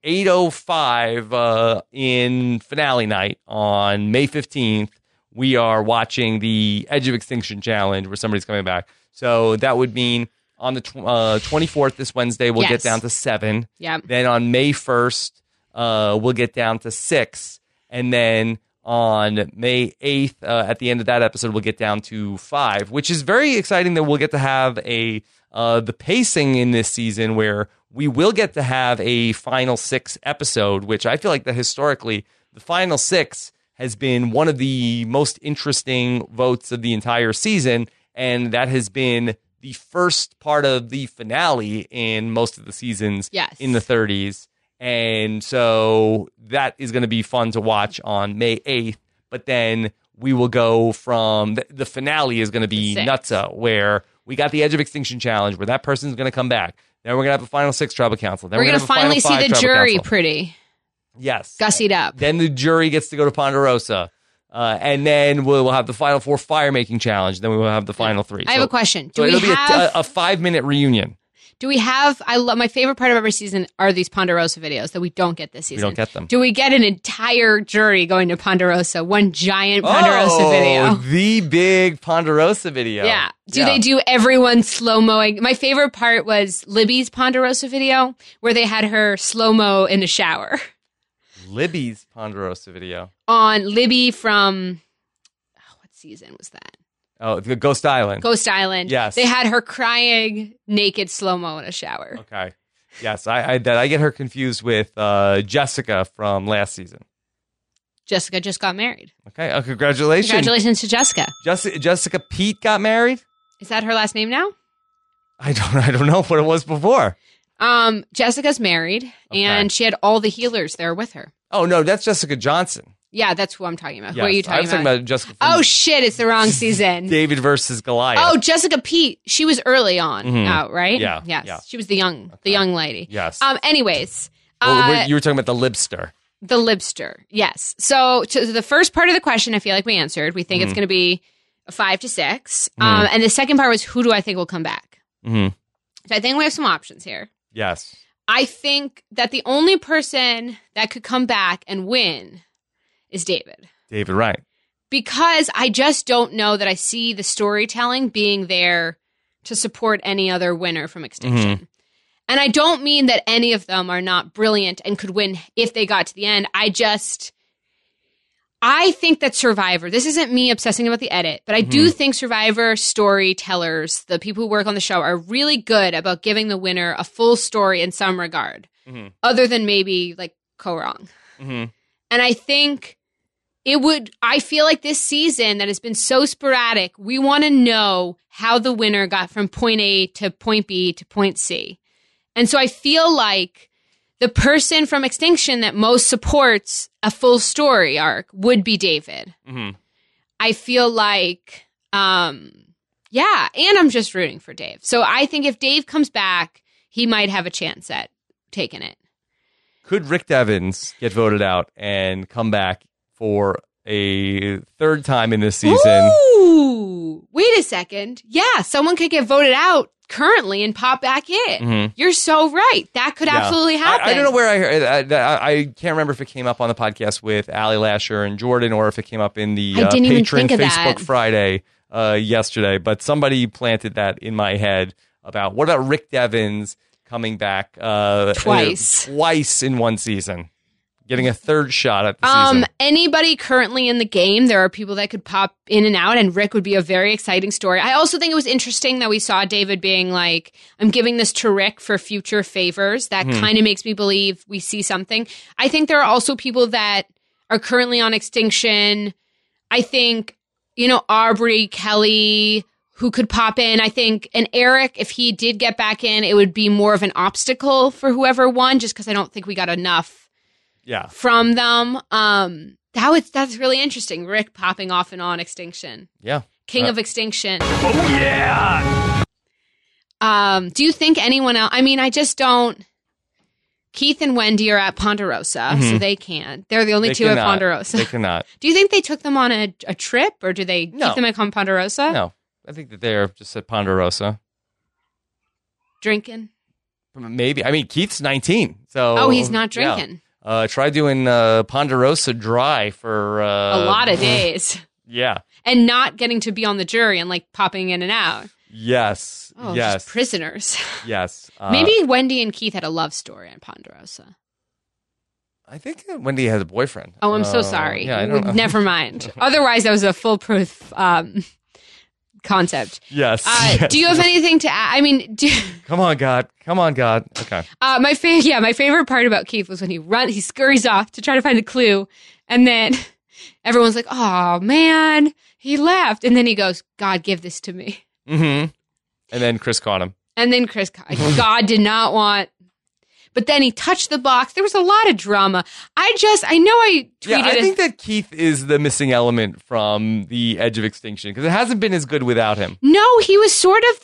8:05 in finale night on May 15th, we are watching the Edge of Extinction Challenge where somebody's coming back. So that would mean on the 24th, this Wednesday, we'll get down to 7. Yep. Then on May 1st, we'll get down to 6. And then on May 8th, at the end of that episode, we'll get down to 5, which is very exciting that we'll get to have the pacing in this season where we will get to have a final 6 episode, which I feel like that historically the final 6 has been one of the most interesting votes of the entire season, and that has been the first part of the finale in most of the seasons in the 30s. And so that is going to be fun to watch on May 8th. But then we will go from the finale is going to be nutso, where we got the Edge of Extinction Challenge, where that person's going to come back. Then we're going to have a final 6 tribal council. Then we're going to finally see the jury pretty. Yes. Gussied up. Then the jury gets to go to Ponderosa. And then we'll have the final 4 fire-making challenge. Then we will have the final 3. I have a question. It'll be a 5-minute reunion. Do we have, my favorite part of every season are these Ponderosa videos that we don't get this season. We don't get them. Do we get an entire jury going to Ponderosa? One giant Ponderosa video. The big Ponderosa video. Yeah. Do they do everyone slow-moing? My favorite part was Libby's Ponderosa video where they had her slow-mo in the shower. Libby's Ponderosa video. On Libby from, what season was that? Oh, the Ghost Island. Ghost Island. Yes. They had her crying naked slow-mo in a shower. Okay. Yes, I get her confused with Jessica from last season. Jessica just got married. Okay. Congratulations. Congratulations to Jessica. Jessica Pete got married? Is that her last name now? I don't know what it was before. Jessica's married, and she had all the healers there with her. Oh, no, that's Jessica Johnson. Yeah, that's who I'm talking about. Yes, Who are you talking about? I was talking about Jessica. Oh, shit, it's the wrong season. David versus Goliath. Oh, Jessica Pete. She was early on out, right? Yeah. Yes. Yeah. She was the young lady. Yes. Anyways. You were talking about the Libster. The Libster, yes. So to the first part of the question, I feel like we answered. We think it's going to be a 5 to 6. And the second part was, who do I think will come back? Mm-hmm. So I think we have some options here. Yes. I think that the only person that could come back and win is David. David, right. Because I just don't know that I see the storytelling being there to support any other winner from Extinction. Mm-hmm. And I don't mean that any of them are not brilliant and could win if they got to the end. I think that Survivor, this isn't me obsessing about the edit, but I do think Survivor storytellers, the people who work on the show, are really good about giving the winner a full story in some regard, other than maybe like Korong. Mm-hmm. And I think I feel like this season that has been so sporadic, we want to know how the winner got from point A to point B to point C. And so I feel like the person from Extinction that most supports a full story arc would be David. Mm-hmm. I feel like, and I'm just rooting for Dave. So I think if Dave comes back, he might have a chance at taking it. Could Rick Devens get voted out and come back for a third time in this season? Ooh, wait a second. Yeah, someone could get voted out currently and pop back in. Mm-hmm. You're so right. That could absolutely happen. I don't know where I heard. I can't remember if it came up on the podcast with Ali Lasher and Jordan, or if it came up in the Patron Facebook Friday yesterday. But somebody planted that in my head about what about Rick Devens coming back twice in one season, getting a third shot at the season. Anybody currently in the game, there are people that could pop in and out, and Rick would be a very exciting story. I also think it was interesting that we saw David being like, I'm giving this to Rick for future favors. That kind of makes me believe we see something. I think there are also people that are currently on Extinction. I think, Aubrey, Kelly, who could pop in. I think, and Eric, if he did get back in, it would be more of an obstacle for whoever won, just because I don't think we got enough from them. That's really interesting. Rick popping off and on Extinction. Yeah. King of Extinction. Oh, yeah. Do you think anyone else? I mean, I just don't. Keith and Wendy are at Ponderosa, so they can't. They're the only two at Ponderosa. They cannot. Do you think they took them on a trip, or do they keep them at Ponderosa? No. I think that they're just at Ponderosa. Drinking? Maybe. I mean, Keith's 19. So he's not drinking. Yeah. Try doing Ponderosa dry for a lot of days. Yeah. And not getting to be on the jury and like popping in and out. Yes. Oh, yes. Just prisoners. Yes. Maybe Wendy and Keith had a love story on Ponderosa. I think Wendy has a boyfriend. Oh, I'm so sorry. Yeah, I don't know. Never mind. Otherwise, that was a foolproof concept. Yes, Do you have anything to add? I mean, Come on, God. Okay. My favorite part about Keith was when he scurries off to try to find a clue, and then everyone's like, "Oh man, he left," and then he goes, "God, give this to me." Mm-hmm. And then Chris caught him. God did not want. But then he touched the box. There was a lot of drama. I tweeted. Yeah, I think that Keith is the missing element from the Edge of Extinction because it hasn't been as good without him. No, he was sort of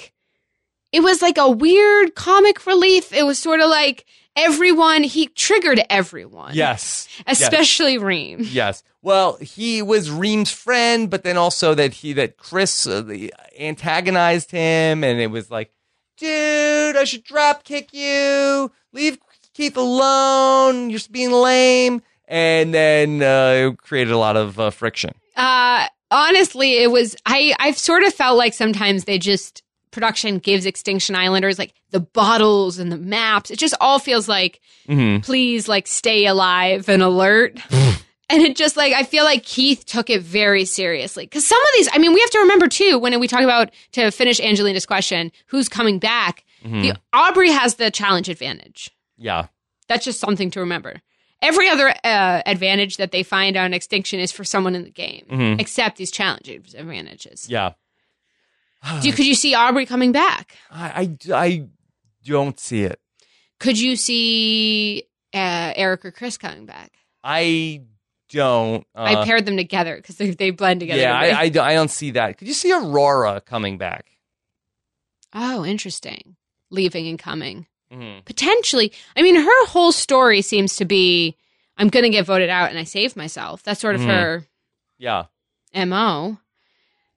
it was like a weird comic relief. It was sort of like he triggered everyone. Yes. Especially Reem. Yes. Well, he was Reem's friend, but then also that Chris antagonized him, and it was like, dude, I should drop kick you. Leave Keith alone. You're just being lame. And then it created a lot of friction. Honestly, it was. I've sort of felt like sometimes production gives Extinction Islanders like the bottles and the maps. It just all feels like, please, like, stay alive and alert. And it just I feel like Keith took it very seriously. Because some of these, I mean, we have to remember too, when we talk about, to finish Angelina's question, who's coming back, Aubrey has the challenge advantage. Yeah. That's just something to remember. Every other advantage that they find on Extinction is for someone in the game, except these challenge advantages. Yeah. Could you see Aubrey coming back? I don't see it. Could you see Eric or Chris coming back? I don't. I paired them together because they blend together. Yeah, I don't see that. Could you see Aurora coming back? Oh, interesting. Leaving and coming. Potentially. I mean, her whole story seems to be, I'm going to get voted out and I saved myself. That's sort of her MO.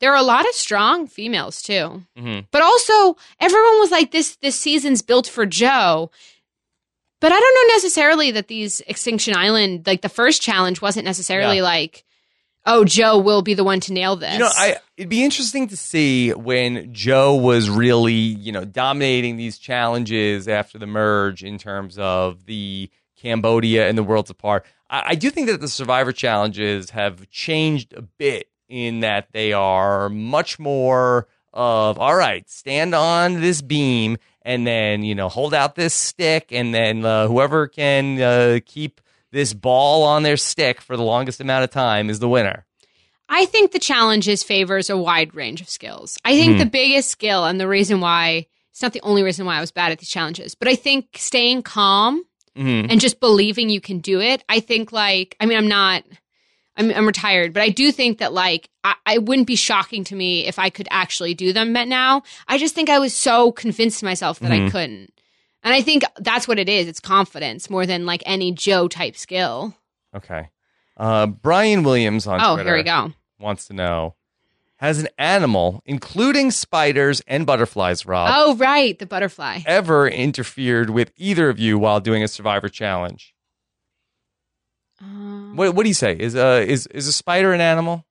There are a lot of strong females too. Mm-hmm. But also, everyone was like, this season's built for Joe. But I don't know necessarily that these Extinction Island, like the first challenge wasn't necessarily like, oh, Joe will be the one to nail this. You know, it'd be interesting to see when Joe was really, dominating these challenges after the merge in terms of the Cambodia and the Worlds Apart. I do think that the Survivor challenges have changed a bit in that they are much more of, all right, stand on this beam and then, hold out this stick, and then whoever can keep this ball on their stick for the longest amount of time is the winner. I think the challenges favors a wide range of skills. I think the biggest skill, and the reason why, it's not the only reason why I was bad at these challenges, but I think staying calm and just believing you can do it. I think I'm retired, but I do think that I wouldn't be shocking to me if I could actually do them now. I just think I was so convinced myself that I couldn't. And I think that's what it is. It's confidence more than any Joe type skill. Okay. Brian Williams on Twitter. Here we go. Wants to know, has an animal, including spiders and butterflies, Rob, Oh, right. The butterfly. ever interfered with either of you while doing a Survivor challenge? What do you say? Is a spider an animal?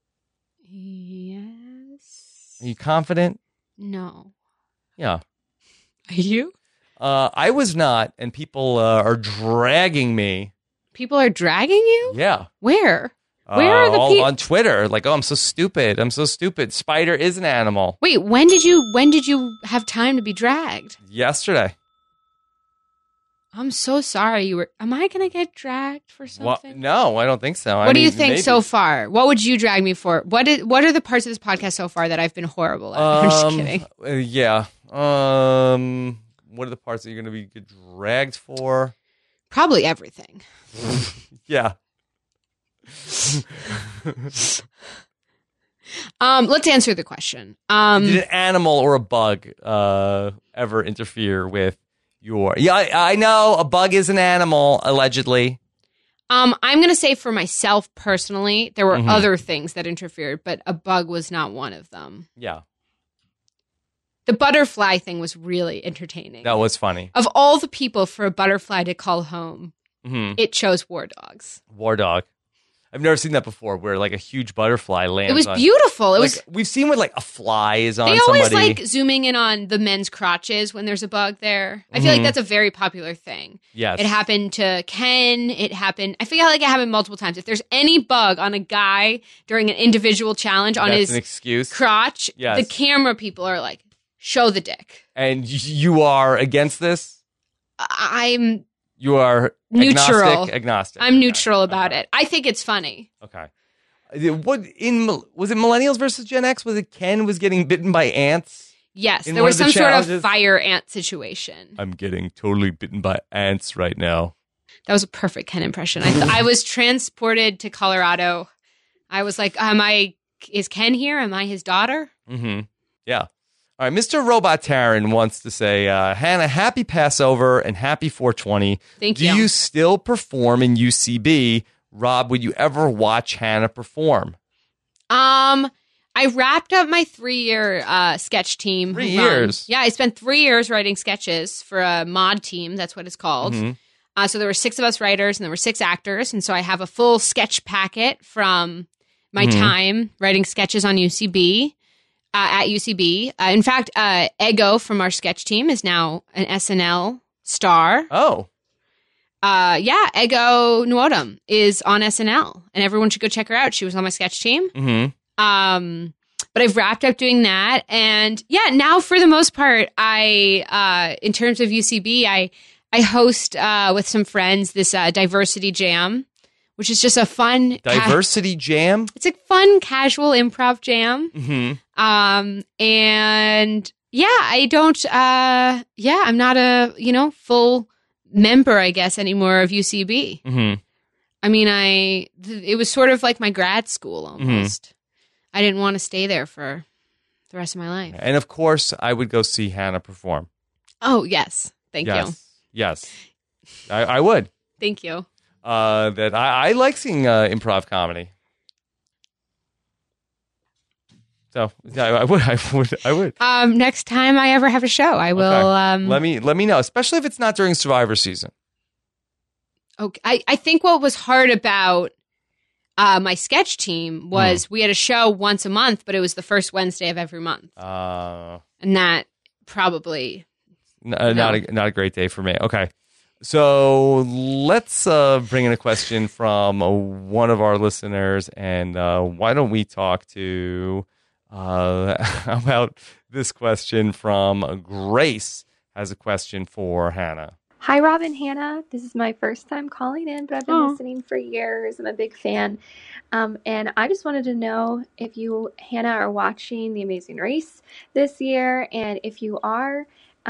Yes. Are you confident? No. Yeah. Are you? I was not, and people are dragging me. People are dragging you? Yeah. Where? Where are the all people? on Twitter? Like, oh, I'm so stupid. I'm so stupid. Spider is an animal. Wait, when did you have time to be dragged? Yesterday. I'm so sorry. Am I going to get dragged for something? No, I don't think so. What do you think so far? What would you drag me for? What are the parts of this podcast so far that I've been horrible at? I'm just kidding. Yeah. What are the parts that you're going to be dragged for? Probably everything. Yeah. Let's answer the question. Did an animal or a bug ever interfere with your... Yeah, I know a bug is an animal, allegedly. I'm going to say for myself personally, there were other things that interfered, but a bug was not one of them. Yeah. The butterfly thing was really entertaining. That was funny. Of all the people for a butterfly to call home, it chose War Dogs. War Dog. I've never seen that before, where a huge butterfly lands. It was beautiful. It was. We've seen when a fly is on. They somebody. always zooming in on the men's crotches when there's a bug there. I feel like that's a very popular thing. Yes, it happened to Ken. It happened. I feel like it happened multiple times. If there's any bug on a guy during an indivial challenge on his an excuse. crotch, yes. The camera people are like, "Show the dick." And you are against this? You are neutral. Agnostic. I'm neutral about it. I think it's funny. Okay. Was it Millennials versus Gen X? Was it Ken was getting bitten by ants? Yes, there was some sort of fire ant situation. I'm getting totally bitten by ants right now. That was a perfect Ken impression. I was transported to Colorado. I was like, is Ken here? Am I his daughter? Mm-hmm. Yeah. All right, Mr. Robot Taran wants to say, Hannah, happy Passover and happy 420. Thank you. Do you still perform in UCB? Rob, would you ever watch Hannah perform? I wrapped up my 3-year sketch team. 3 years? Yeah, I spent 3 years writing sketches for a mod team. That's what it's called. Mm-hmm. So there were 6 of us writers and there were 6 actors. And so I have a full sketch packet from my time writing sketches on UCB. At UCB. In fact, Ego from our sketch team is now an SNL star. Oh. Yeah, Ego Nwodum is on SNL, and everyone should go check her out. She was on my sketch team. Mm-hmm. But I've wrapped up doing that, and yeah, now for the most part, in terms of UCB, I host with some friends this Diversity Jam, which is just a fun Diversity Jam. It's a fun casual improv jam. Mm-hmm. And yeah, I don't. I'm not a full member, I guess, anymore of UCB. Mm-hmm. I mean, it was sort of like my grad school almost. Mm-hmm. I didn't want to stay there for the rest of my life. And of course, I would go see Hannah perform. Oh yes, thank you. Yes, I would. Thank you. I like seeing improv comedy. So yeah, I would. Next time I ever have a show, I will. Okay. Let me know, especially if it's not during Survivor season. Okay. I think what was hard about my sketch team was we had a show once a month, but it was the first Wednesday of every month. And that probably not a great day for me. Okay. So let's bring in a question from one of our listeners, and why don't we talk to about this question from Grace has a question for Hannah. Hi, Rob and Hannah. This is my first time calling in, but I've been listening for years. I'm a big fan. And I just wanted to know if you, Hannah, are watching The Amazing Race this year, and if you are,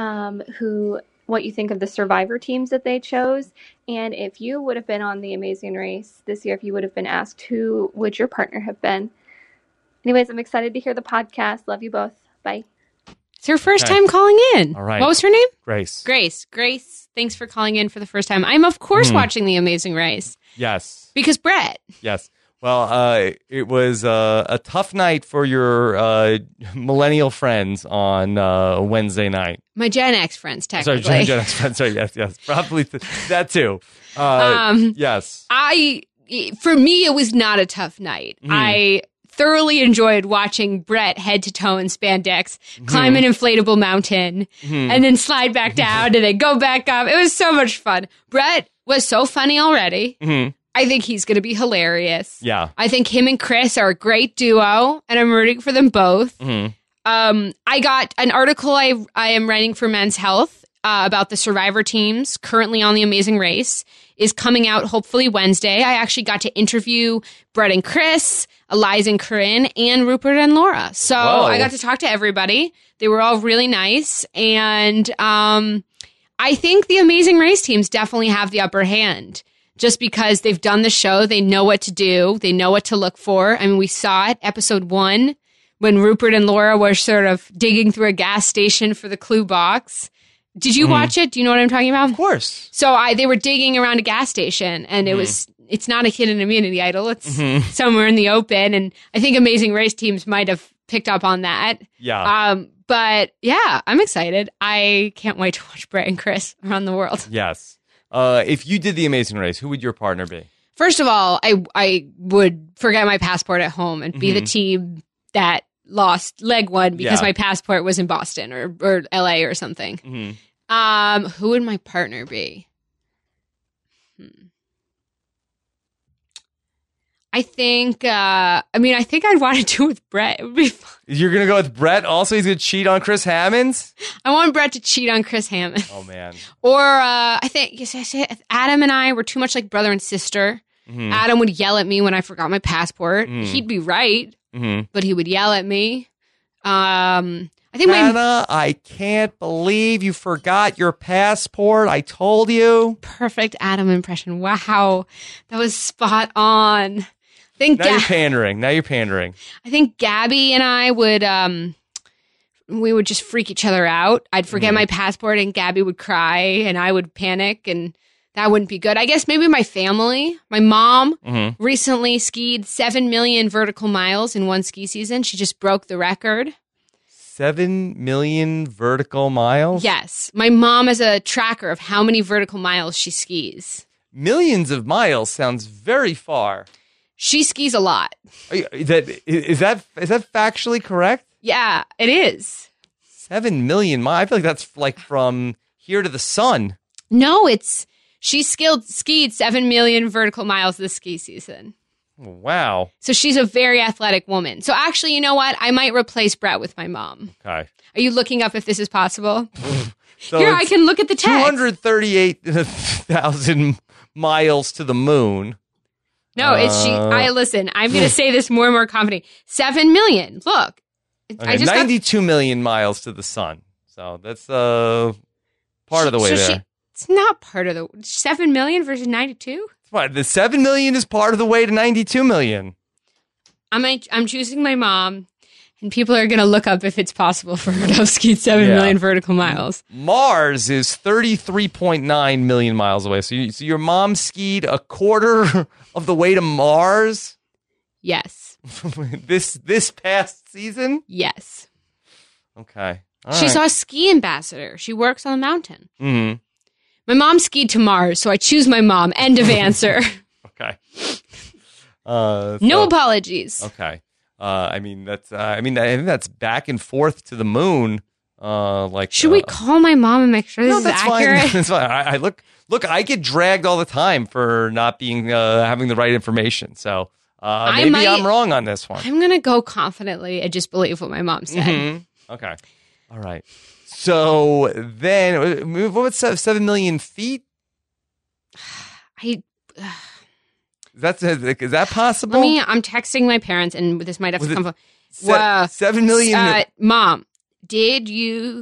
what you think of the Survivor teams that they chose, and if you would have been on The Amazing Race this year, if you would have been asked, who would your partner have been? Anyways, I'm excited to hear the podcast. Love you both. Bye. It's her first time calling in. All right. What was her name? Grace. Grace, thanks for calling in for the first time. I'm, of course, watching The Amazing Race. Yes. Because Brett. Yes. Well, it was a tough night for your millennial friends on Wednesday night. My Gen X friends, technically. Sorry, Gen X friends. Sorry, yes. Probably that too. Yes. For me, it was not a tough night. I thoroughly enjoyed watching Brett head to toe in spandex, climb an inflatable mountain, and then slide back down and then go back up. It was so much fun. Brett was so funny already. I think he's going to be hilarious. Yeah. I think him and Chris are a great duo, and I'm rooting for them both. I got an article I am writing for Men's Health about the Survivor teams currently on The Amazing Race is coming out hopefully Wednesday. I actually got to interview Brett and Chris, Eliza and Corinne, and Rupert and Laura. So I got to talk to everybody. They were all really nice. And I think the Amazing Race teams definitely have the upper hand just because they've done the show. They know what to do. They know what to look for. I mean, we saw it, episode 1, when Rupert and Laura were sort of digging through a gas station for the clue box. Did you watch it? Do you know what I'm talking about? Of course. So they were digging around a gas station, and it's not a hidden immunity idol. It's somewhere in the open, and I think Amazing Race teams might have picked up on that. Yeah. But yeah, I'm excited. I can't wait to watch Brett and Chris around the world. Yes. If you did The Amazing Race, who would your partner be? First of all, I would forget my passport at home and be the team that lost leg one because my passport was in Boston or LA or something. Who would my partner be? I think I'd want to do it with Brett. It would be fun. You're going to go with Brett? Also, he's going to cheat on Chris Hammonds? I want Brett to cheat on Chris Hammonds. Oh, man. Or I think Adam and I were too much like brother and sister. Adam would yell at me when I forgot my passport. He'd be right, but he would yell at me. I think Hannah, I can't believe you forgot your passport. I told you. Perfect Adam impression. Wow. That was spot on. You're pandering. Now you're pandering. I think Gabby and I would, we would just freak each other out. I'd forget my passport and Gabby would cry and I would panic and that wouldn't be good. I guess maybe my family. My mom recently skied 7 million vertical miles in one ski season. She just broke the record. 7 million vertical miles? Yes. My mom is a tracker of how many vertical miles she skis. Millions of miles sounds very far. She skis a lot. Is that factually correct? Yeah, it is. 7 million miles? I feel like that's like from here to the sun. No, she skied 7 million vertical miles this ski season. Wow. So she's a very athletic woman. So actually, you know what? I might replace Brett with my mom. Okay. Are you looking up if this is possible? So here, I can look at the text. 238,000 miles to the moon. No, listen, I'm going to say this more and more confidently. 7 million. Look. Okay, 92 million miles to the sun. So that's part of the way there. It's not part of the 7 million versus 92? What, the 7 million is part of the way to 92 million. I'm choosing my mom, and people are going to look up if it's possible for her to have skied 7 million vertical miles. Mars is 33.9 million miles away. So your mom skied a quarter of the way to Mars? Yes. This past season? Yes. Okay. All She's right. our ski ambassador. She works on the mountain. Mm-hmm. My mom skied to Mars, so I choose my mom. End of answer. Okay. No apologies. Okay. I mean, that's. I think that's back and forth to the moon. Should we call my mom and make sure this is accurate? Fine. That's fine. I look. I get dragged all the time for not being having the right information. So maybe I'm wrong on this one. I'm gonna go confidently and just believe what my mom said. Mm-hmm. Okay. All right. So then, what's 7 million feet? Is that possible? I'm texting my parents, and this might have to come from 7 million. Mom, did you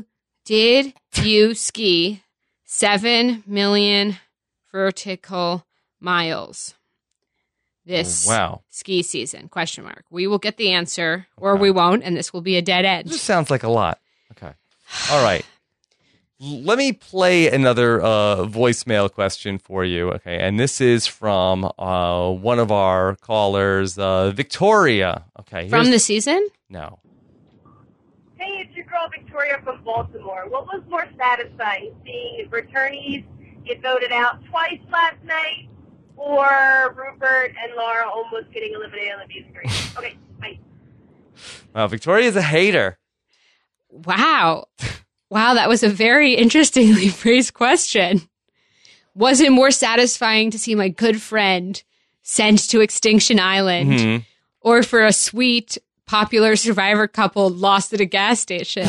ski 7 million vertical miles this ski season? Question mark. We will get the answer, or we won't, and this will be a dead end. This sounds like a lot. Okay. All right. Let me play another voicemail question for you. Okay. And this is from one of our callers, Victoria. Okay. From the season? No. Hey, it's your girl Victoria from Baltimore. What was more satisfying, seeing returnees get voted out twice last night, or Rupert and Laura almost getting eliminated on the view screen? Okay, bye. Wow, Victoria's a hater. Wow. Wow, that was a very interestingly phrased question. Was it more satisfying to see my good friend sent to Extinction Island, or for a sweet, popular Survivor couple lost at a gas station?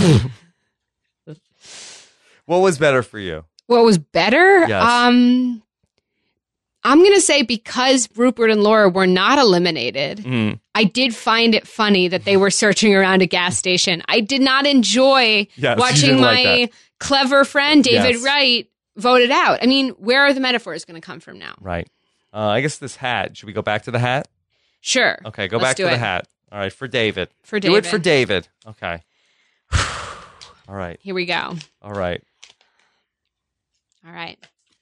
What was better for you? What was better? Yes. I'm going to say because Rupert and Laura were not eliminated, I did find it funny that they were searching around a gas station. I did not enjoy watching my clever friend, David Wright, voted out. I mean, where are the metaphors going to come from now? Right. I guess this hat. Should we go back to the hat? Sure. Okay, go back to the hat. All right, for David. For David. Do it for David. Okay. All right. Here we go. All right. All right.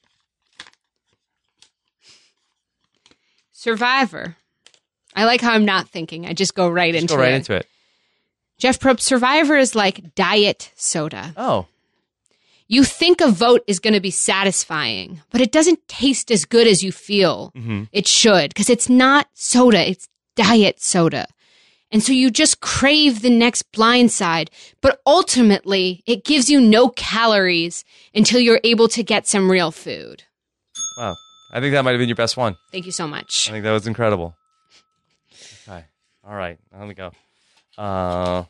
Survivor. I like how I'm not thinking. I just go right into it. Jeff Probst, Survivor is like diet soda. Oh. You think a vote is going to be satisfying, but it doesn't taste as good as you feel it should, because it's not soda, it's diet soda. And so you just crave the next blindside, but ultimately it gives you no calories until you're able to get some real food. Wow. I think that might have been your best one. Thank you so much. I think that was incredible. Okay. All right. Let me go. All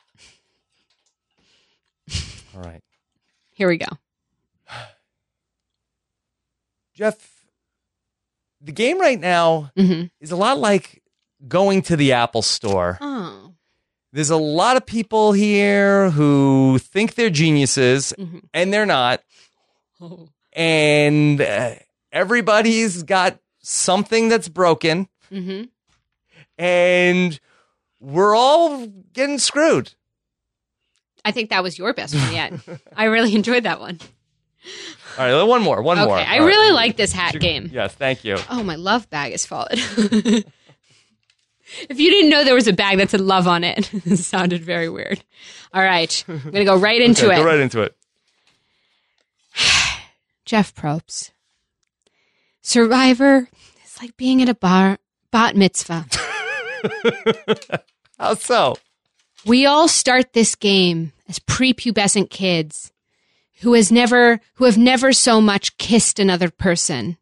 right. Here we go. Jeff, the game right now is a lot like going to the Apple Store. Oh. There's a lot of people here who think they're geniuses, and they're not. Oh. And everybody's got something that's broken, and we're all getting screwed. I think that was your best one yet. I really enjoyed that one. All right, one more. Okay, I really like this hat game. Yes, thank you. Oh, my love bag has fallen. If you didn't know there was a bag that said love on it, it sounded very weird. All right, I'm going to go right into it. Go right into it. Jeff Probst. Survivor is like being at a bat mitzvah. How so? We all start this game as prepubescent kids who have never so much kissed another person.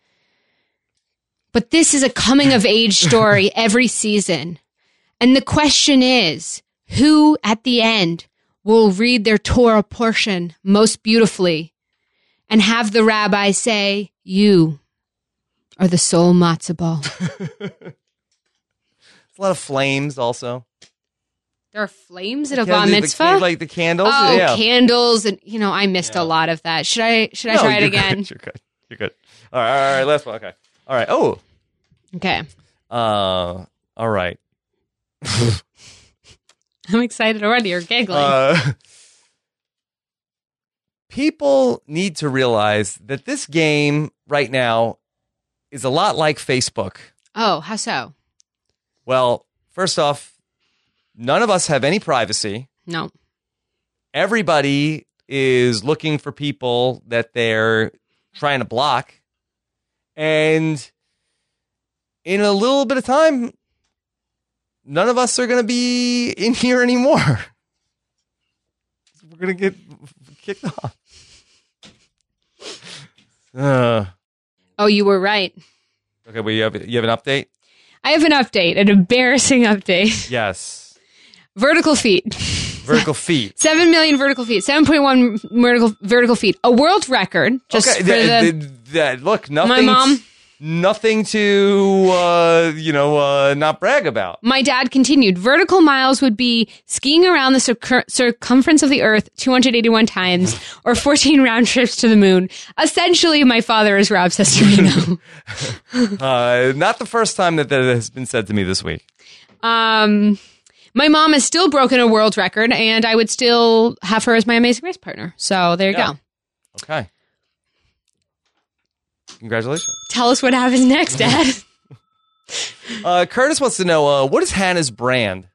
But this is a coming of age story every season. And the question is, who at the end will read their Torah portion most beautifully and have the rabbi say, "You are the soul matzah ball." There's a lot of flames also. There are flames at a bar mitzvah? Like the candles? Oh, yeah. Candles. And, I missed a lot of that. Should I try it again? Good. You're good. All right. Last one. Okay. All right. Oh. Okay. All right. I'm excited already. You're giggling. People need to realize that this game right now is a lot like Facebook. Oh, how so? Well, first off, none of us have any privacy. No. Everybody is looking for people that they're trying to block. And in a little bit of time, none of us are going to be in here anymore. We're going to get kicked off. Oh, you were right. Okay, well, you have an update? I have an update, an embarrassing update. Yes. Vertical feet. Vertical feet. 7 million vertical feet. 7.1 vertical feet. A world record. Just okay, for look, nothing. My mom. Nothing to, not brag about. My dad continued. Vertical miles would be skiing around the circumference of the earth 281 times or 14 round trips to the moon. Essentially, my father is Rob Cesternino. Not the first time that has been said to me this week. My mom has still broken a world record, and I would still have her as my Amazing Race partner. So there you go. Okay. Congratulations. Tell us what happens next, Dad. Curtis wants to know, what is Hannah's brand?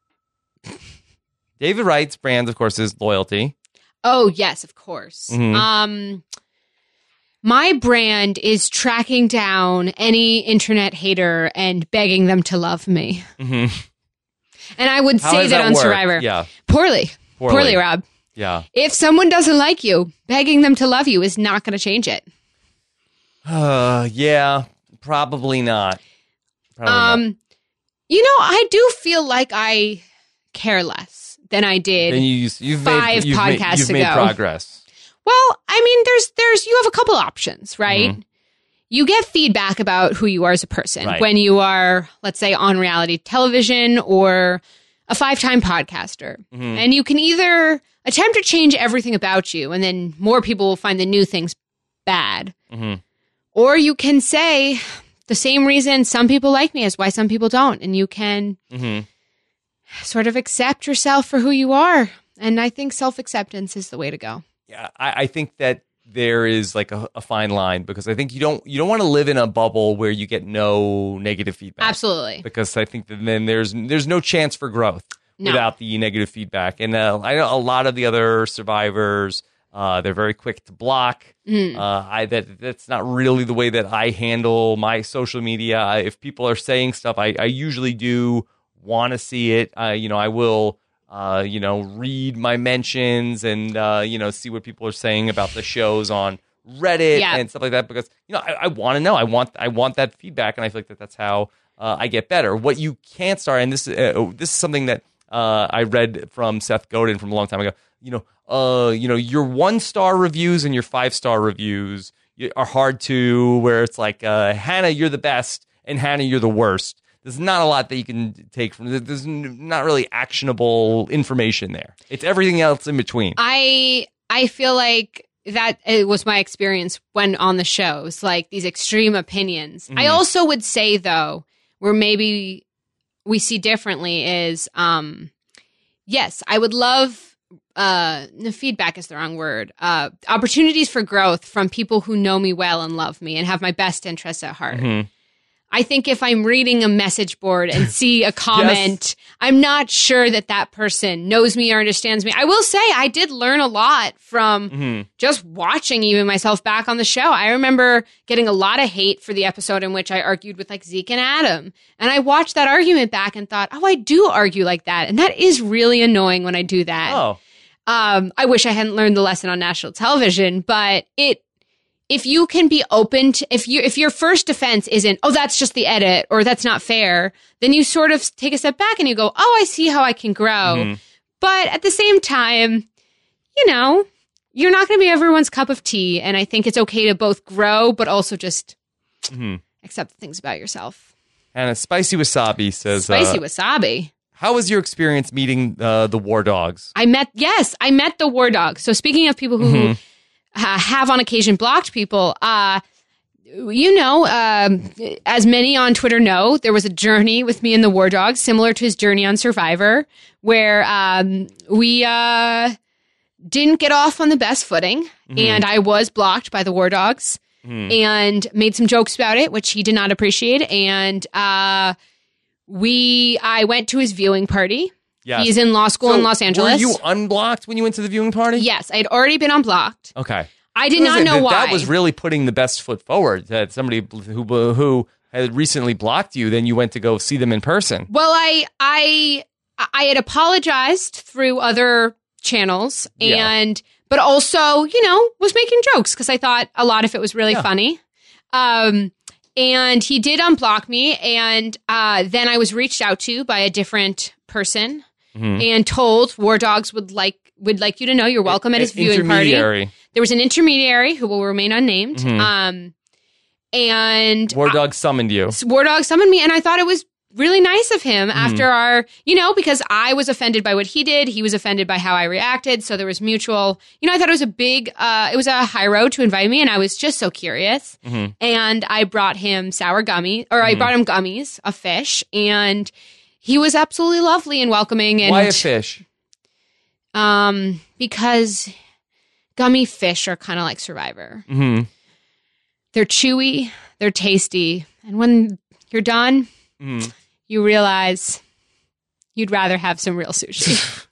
David Wright's brand, of course, is loyalty. Oh, yes, of course. Mm-hmm. My brand is tracking down any internet hater and begging them to love me. Mm-hmm. And I would say that on work? Survivor. Yeah. Poorly, Rob. Yeah. If someone doesn't like you, begging them to love you is not going to change it. Yeah, probably not. Probably not. I do feel like I care less than I did you've five podcasts made ago. Progress. Well, I mean, there's you have a couple options, right? Mm-hmm. You get feedback about who you are as a person Right. when you are, let's say, on reality television or a 5-time podcaster. Mm-hmm. And you can either attempt to change everything about you, and then more people will find the new things bad. Mm-hmm. Or you can say the same reason some people like me is why some people don't. And you can sort of accept yourself for who you are. And I think self-acceptance is the way to go. Yeah, I think that there is like a fine line, because I think you don't want to live in a bubble where you get no negative feedback. Absolutely. Because I think that then there's no chance for growth without the negative feedback. And I know a lot of the other survivors, they're very quick to block. That's not really the way that I handle my social media. If people are saying stuff, I usually do want to see it. I will read my mentions and see what people are saying about the shows on Reddit and stuff like that, because I want to know. I want that feedback, and I feel like that's how I get better. What you can't start, and this is something that I read from Seth Godin from a long time ago. Your 1-star reviews and your 5-star reviews are hard to, where it's like, Hannah, you're the best, and Hannah, you're the worst. There's not a lot that you can take from. There's not really actionable information there. It's everything else in between. I feel like that it was my experience when on the shows, like these extreme opinions. Mm-hmm. I also would say, though, where maybe we see differently is, yes, I would love. Feedback is the wrong word. Opportunities for growth from people who know me well and love me and have my best interests at heart. Mm-hmm. I think if I'm reading a message board and see a comment, I'm not sure that person knows me or understands me. I will say I did learn a lot from just watching even myself back on the show. I remember getting a lot of hate for the episode in which I argued with like Zeke and Adam. And I watched that argument back and thought, I do argue like that. And that is really annoying when I do that. Oh. I wish I hadn't learned the lesson on national television, but if you can be open to, if your first defense isn't, oh, that's just the edit or that's not fair, then you sort of take a step back and you go, oh, I see how I can grow. Mm-hmm. But at the same time, you're not going to be everyone's cup of tea. And I think it's okay to both grow, but also just accept the things about yourself. And Spicy Wasabi says, Spicy Wasabi. How was your experience meeting the War Dogs? I met the War Dogs. So speaking of people who have on occasion blocked people, as many on Twitter know, there was a journey with me and the War Dogs, similar to his journey on Survivor, where we didn't get off on the best footing, and I was blocked by the War Dogs and made some jokes about it, which he did not appreciate, and I went to his viewing party. Yes. He's in law school in Los Angeles. Were you unblocked when you went to the viewing party? Yes, I had already been unblocked. Okay. I did not know why. That was really putting the best foot forward. That somebody who had recently blocked you, then you went to go see them in person. Well, I had apologized through other channels but also, was making jokes because I thought a lot of it was really funny. And he did unblock me, and then I was reached out to by a different person and told War Dogs would like you to know you're welcome at his viewing party. There was an intermediary who will remain unnamed. And War Dog summoned you. War Dog summoned me, and I thought it was really nice of him after our, because I was offended by what he did. He was offended by how I reacted. So there was mutual, I thought it was it was a high road to invite me. And I was just so curious. And I brought him sour gummy, or I brought him gummies, a fish. And he was absolutely lovely and welcoming. And why a fish? Because gummy fish are kind of like Survivor. They're chewy, they're tasty. And when you're done, you realize you'd rather have some real sushi.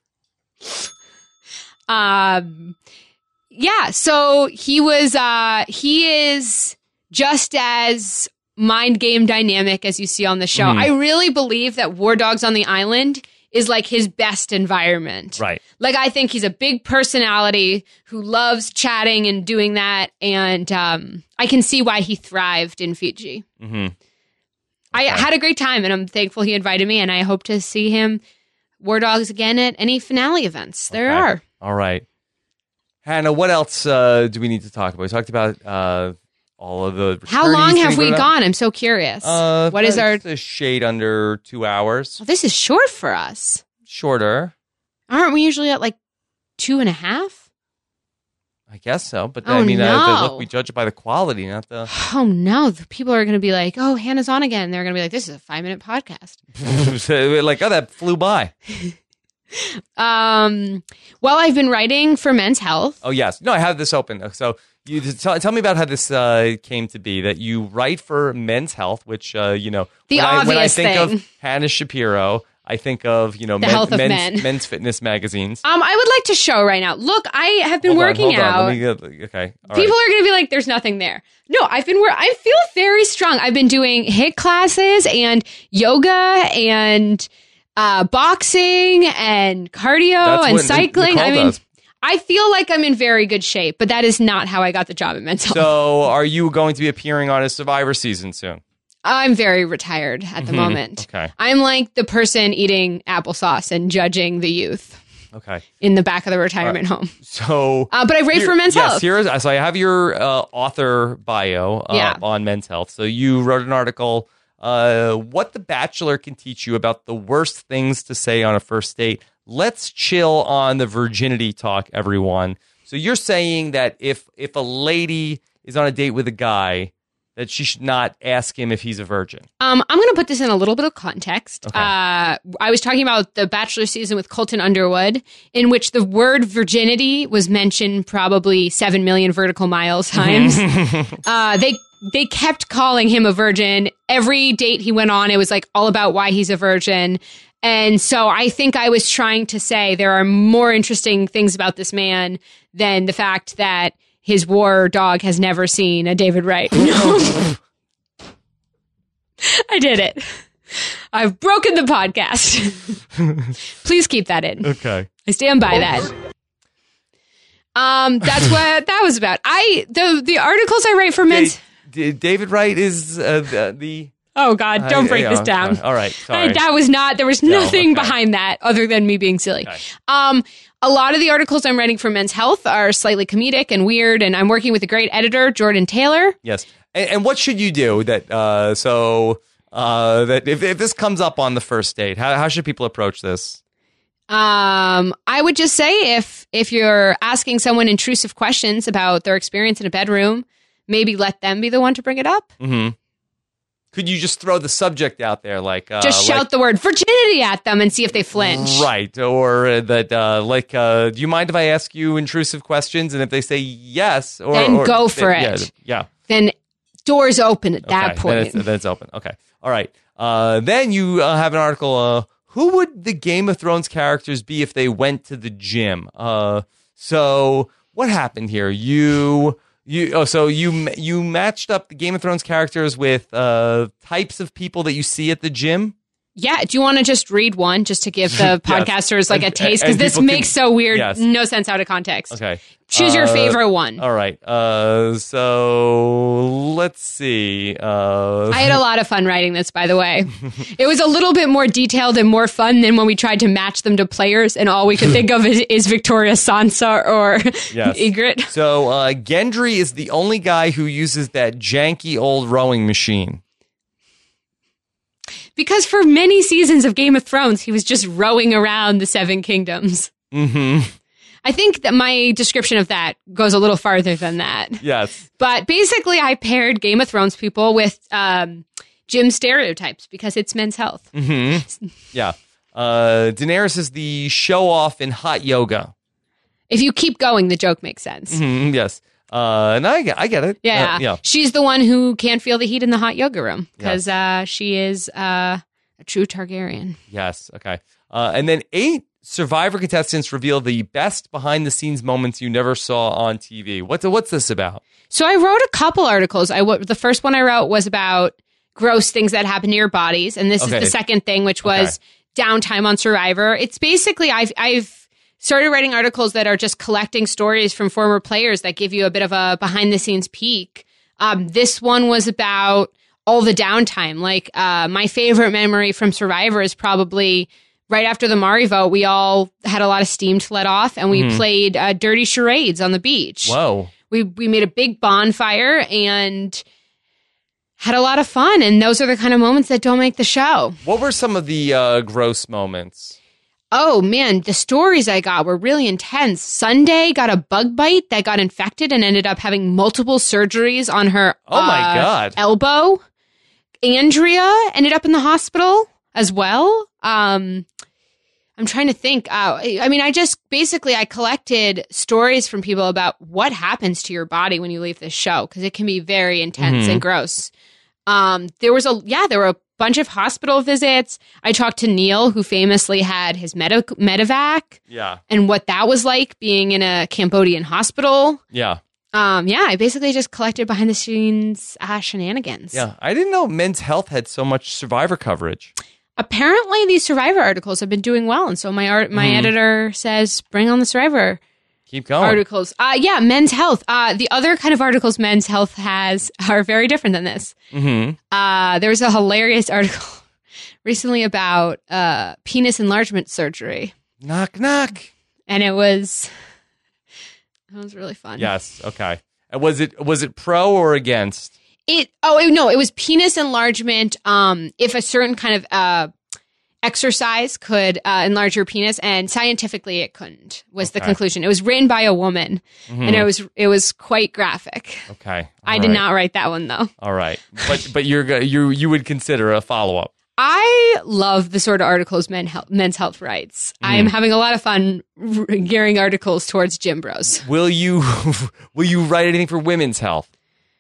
So he is just as mind game dynamic as you see on the show. I really believe that War Dogs on the Island is like his best environment. Right. Like, I think he's a big personality who loves chatting and doing that. And I can see why he thrived in Fiji. I had a great time, and I'm thankful he invited me, and I hope to see him, War Dogs, again at any finale events. There are. All right. Hannah, what else do we need to talk about? We talked about all of the... How long have we gone? I'm so curious. What is our... A shade under 2 hours. Well, this is short for us. Shorter. Aren't we usually at 2.5? I guess so, but no. Look, we judge it by the quality, not the... Oh, no. The people are going to be like, oh, Hannah's on again. They're going to be like, this is a 5-minute podcast. That flew by. Well, I've been writing for Men's Health. Oh, yes. No, I have this open. So you tell me about how this came to be, that you write for Men's Health, which, the when I think thing. of Hannah Shapiro, I think of, health of men. men's fitness magazines. I would like to show right now. Look, I have been working out. Okay. All People are going to be like, there's nothing there. No, I feel very strong. I've been doing HIIT classes and yoga and boxing and cardio and cycling. I feel like I'm in very good shape, but that is not how I got the job at Men's Health. So are you going to be appearing on a Survivor season soon? I'm very retired at the moment. Okay. I'm like the person eating applesauce and judging the youth. Okay. In the back of the retirement home. So, but I write for Men's Health. So I have your author bio on Men's Health. So you wrote an article, what The Bachelor can teach you about the worst things to say on a first date. Let's chill on the virginity talk, everyone. So you're saying that if a lady is on a date with a guy, that she should not ask him if he's a virgin. I'm going to put this in a little bit of context. Okay. I was talking about the Bachelor season with Colton Underwood, in which the word virginity was mentioned probably 7 million vertical miles times. They kept calling him a virgin. Every date he went on, it was all about why he's a virgin. And so I think I was trying to say there are more interesting things about this man than the fact that his war dog has never seen a David Wright. I did it. I've broken the podcast. Please keep that in. Okay. I stand by that. That's what that was about. The articles I write for Men's... David Wright is the... Oh, God, don't break this down. All right, sorry. There was nothing behind that other than me being silly. Okay. A lot of the articles I'm writing for Men's Health are slightly comedic and weird, and I'm working with a great editor, Jordan Taylor. Yes. And what should you do that if this comes up on the first date, how should people approach this? I would just say if you're asking someone intrusive questions about their experience in a bedroom, maybe let them be the one to bring it up. Mm-hmm. Could you just throw the subject out there, just shout the word virginity at them and see if they flinch, right? Or that, do you mind if I ask you intrusive questions? And if they say yes, then go for it. Yeah. Then doors open at that point. Then it's open. Okay. All right. Then you have an article, who would the Game of Thrones characters be if they went to the gym? So what happened here? You matched up the Game of Thrones characters with types of people that you see at the gym? Yeah. Do you want to just read one just to give the podcasters like a taste? Because this makes so weird. Yes. No sense out of context. Okay. Choose your favorite one. All right. So let's see. I had a lot of fun writing this, by the way. It was a little bit more detailed and more fun than when we tried to match them to players, and all we could think of is Victoria, Sansa, or Ygritte. So Gendry is the only guy who uses that janky old rowing machine. Because for many seasons of Game of Thrones, he was just rowing around the Seven Kingdoms. Mm-hmm. I think that my description of that goes a little farther than that. Yes. But basically, I paired Game of Thrones people with gym stereotypes because it's Men's Health. Mm-hmm. Yeah. Daenerys is the show-off in hot yoga. If you keep going, the joke makes sense. Mm-hmm. Yes. And I get it. Yeah. Yeah. She's the one who can't feel the heat in the hot yoga room because she is a true Targaryen. Yes. Okay. And then 8 Survivor contestants reveal the best behind-the-scenes moments you never saw on TV. What's this about? So I wrote a couple articles. The first one I wrote was about gross things that happen to your bodies, and this is the second thing, which was downtime on Survivor. It's basically I've started writing articles that are just collecting stories from former players that give you a bit of a behind-the-scenes peek. This one was about all the downtime. Like my favorite memory from Survivor is probably right after the Mari vote, we all had a lot of steam to let off, and we played dirty charades on the beach. Whoa. We made a big bonfire and had a lot of fun, and those are the kind of moments that don't make the show. What were some of the gross moments? Oh, man, the stories I got were really intense. Sunday got a bug bite that got infected and ended up having multiple surgeries on her my God. elbow. Andrea ended up in the hospital as well. I'm trying to think. I collected stories from people about what happens to your body when you leave this show, because it can be very intense and gross. There were a bunch of hospital visits. I talked to Neil, who famously had his medevac. Yeah. And what that was like being in a Cambodian hospital. Yeah. I basically just collected behind the scenes shenanigans. Yeah. I didn't know Men's Health had so much Survivor coverage. Apparently, these Survivor articles have been doing well, and so my editor says, "Bring on the Survivor." Keep going. Articles. Men's Health. The other kind of articles Men's Health has are very different than this. Mm-hmm. There was a hilarious article recently about penis enlargement surgery. Knock, knock. And it was really fun. Yes. Okay. And was it pro or against? It was penis enlargement. If a certain kind of exercise could enlarge your penis, and scientifically it couldn't, was the conclusion. It was written by a woman, and it was quite graphic. Okay. I did not write that one though. All right, but you would consider a follow up. I love the sort of articles Men's Health writes. I'm having a lot of fun gearing articles towards gym bros. Will you write anything for Women's Health?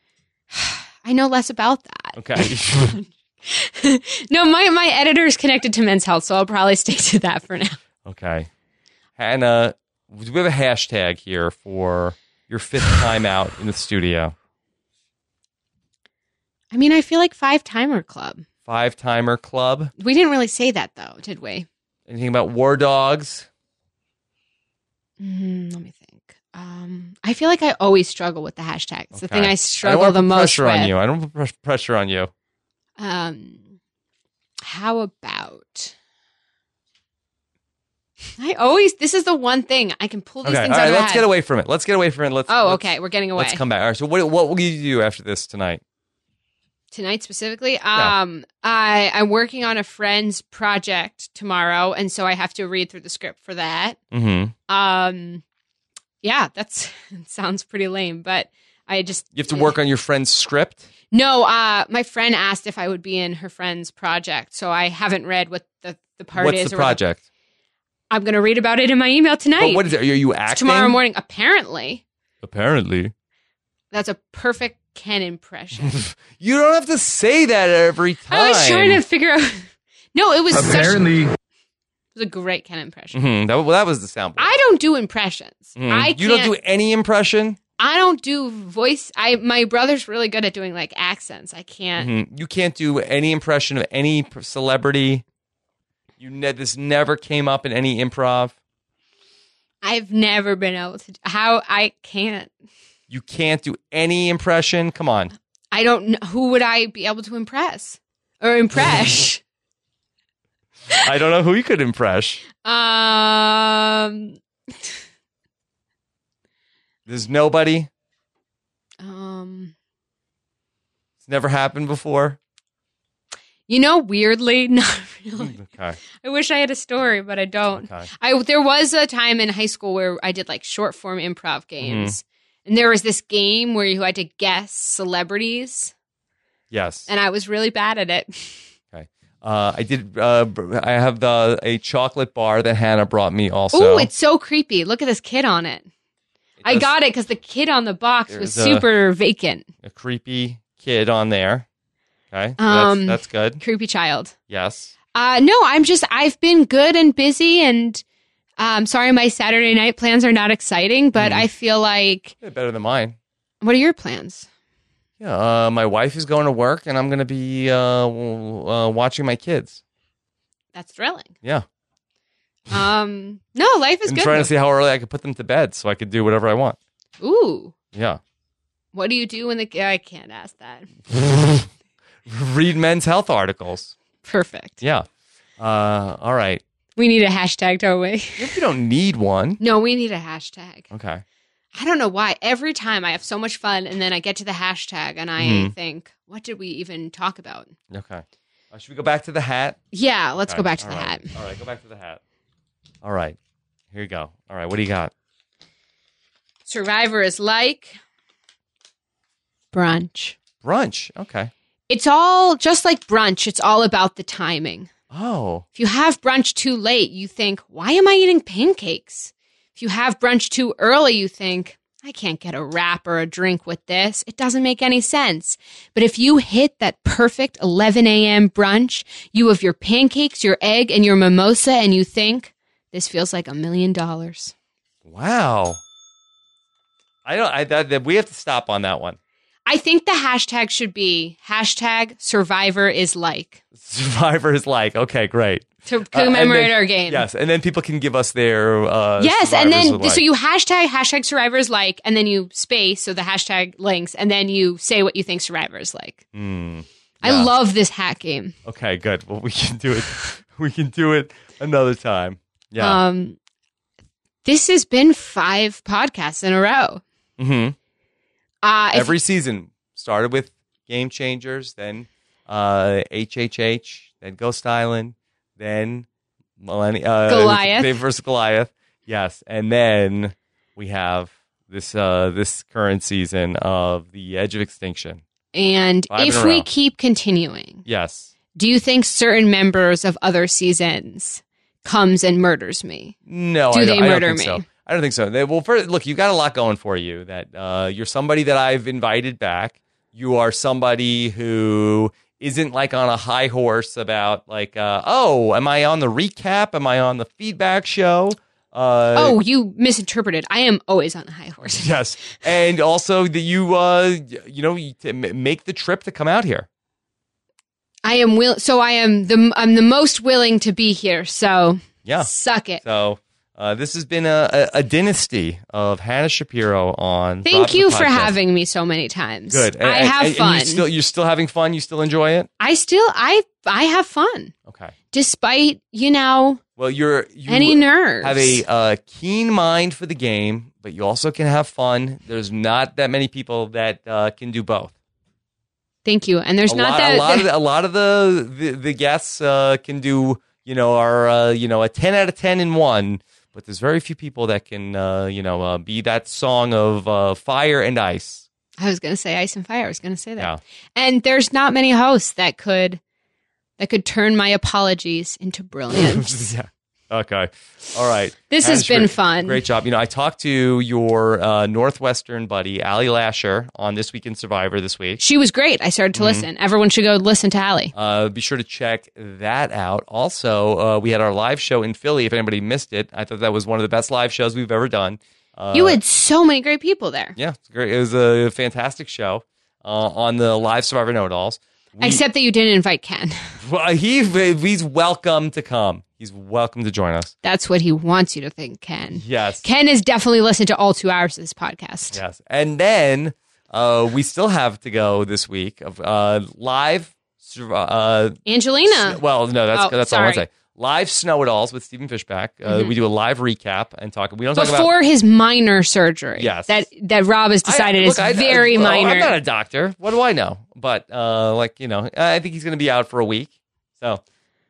I know less about that. Okay. No, my editor is connected to Men's Health, so I'll probably stick to that for now. Okay. Hannah, do we have a hashtag here for your 5th time out in the studio? I mean, I feel like 5-timer club. 5-timer club? We didn't really say that, though, did we? Anything about war dogs? Let me think. I feel like I always struggle with the hashtag. It's the thing I struggle the most with. I don't put pressure on you. How about... this is the one thing I can pull these things out of my let's get away from it. Okay, we're getting away. Let's come back. All right, so what will you do after this tonight? Tonight specifically? I'm working on a friend's project tomorrow, and so I have to read through the script for that. Mm-hmm. It sounds pretty lame, but you have to work on your friend's script? No, my friend asked if I would be in her friend's project, so I haven't read what the part is. What's the project? I'm going to read about it in my email tonight. But what is it? Are you acting? Tomorrow morning, apparently. Apparently. That's a perfect Ken impression. You don't have to say that every time. I was trying to figure out. No, it was Apparently. It was a great Ken impression. Mm-hmm. That was the soundboard. I don't do impressions. You don't do any impression? I don't do voice. My brother's really good at doing like accents. I can't. Mm-hmm. You can't do any impression of any celebrity. This never came up in any improv. I've never been able to. How I can't. You can't do any impression? Come on. I don't know. Who would I be able to impress? Or impress? I don't know who you could impress. There's nobody? It's never happened before? Weirdly, not really. Okay. I wish I had a story, but I don't. Okay. There was a time in high school where I did like short form improv games. And there was this game where you had to guess celebrities. Yes. And I was really bad at it. Okay. I did. I have a chocolate bar that Hannah brought me also. Oh, it's so creepy. Look at this kid on it. I got it because the kid on the box was super vacant. A creepy kid on there. Okay. That's good. Creepy child. Yes. No, I've been good and busy, and sorry my Saturday night plans are not exciting, but I feel like... They're better than mine. What are your plans? Yeah, my wife is going to work, and I'm going to be watching my kids. That's thrilling. Yeah. No, life is I'm good. trying to see how early I could put them to bed so I could do whatever I want. Ooh. Yeah. What do you do when I can't ask that. Read Men's Health articles. Perfect. Yeah. All right. We need a hashtag, don't we? You don't need one. No, we need a hashtag. Okay. I don't know why. Every time I have so much fun, and then I get to the hashtag, and I think, what did we even talk about? Okay. Should we go back to the hat? Yeah, let's go back to the hat. All right, go back to the hat. All right. Here you go. All right, what do you got? Survivor is like brunch. Brunch. Okay. It's all just like brunch. It's all about the timing. Oh. If you have brunch too late, you think, why am I eating pancakes? If you have brunch too early, you think, I can't get a wrap or a drink with this. It doesn't make any sense. But if you hit that perfect 11 a.m. brunch, you have your pancakes, your egg, and your mimosa, and you think, this feels like $1 million. Wow. We have to stop on that one. I think the hashtag should be hashtag Survivor is like. Survivor is like. Okay, great. To commemorate our game. Yes, and then people can give us their yes, and then like. So you hashtag Survivor is like, and then you space, so the hashtag links, and then you say what you think Survivor is like. Yeah. I love this hat game. Okay, good. Well, we can do it. We can do it another time. Yeah. This has been 5 podcasts in a row. Mm-hmm. Every season started with Game Changers, then HHH, then Ghost Island, then Goliath. Dave versus Goliath. Yes, and then we have this current season of The Edge of Extinction. And 5 in if a we row. keep continuing, Yes. do you think certain members of other seasons comes and murders me? No, Do I they don't murder think me? So. I don't think so. Well, first, look, you've got a lot going for you. That you're somebody that I've invited back. You are somebody who isn't like on a high horse about like, am I on the recap? Am I on the feedback show? You misinterpreted. I am always on the high horse. Yes, and also that you make the trip to come out here. I am I'm the most willing to be here. So Yeah, suck it. So. This has been a dynasty of Hannah Shapiro on. Thank Rob you the for Podcast. having me so many times. Good. I have fun. And you're still having fun. You still enjoy it. I have fun. Okay. Despite Well, you any nerves. have a keen mind for the game, but you also can have fun. There's not that many people that can do both. Thank you. And there's a lot of the guests can do are a 10 out of 10 in one. But there's very few people that can, be that song of fire and ice. I was going to say ice and fire. I was going to say that. Yeah. And there's not many hosts that could turn my apologies into brilliance. Yeah. Okay. All right. This has been fun. Great job. You know, I talked to your Northwestern buddy, Allie Lasher, on This Week in Survivor this week. She was great. I started to listen. Everyone should go listen to Allie. Be sure to check that out. Also, we had our live show in Philly. If anybody missed it, I thought that was one of the best live shows we've ever done. You had so many great people there. Yeah, it's great. It was a fantastic show on the live Survivor Know-It-Alls. Except that you didn't invite Ken. Well, he's welcome to come. He's welcome to join us. That's what he wants you to think, Ken. Yes. Ken has definitely listened to all 2 hours of this podcast. Yes. And then we still have to go this week of live. Angelina. Well, no, that's all I want sorry. to say. Live Snow-It-Alls with Stephen Fishbach. We do a live recap and talk. We don't talk about before his minor surgery. Yes. That Rob has decided is very minor. I'm not a doctor. What do I know? But I think he's going to be out for a week. So,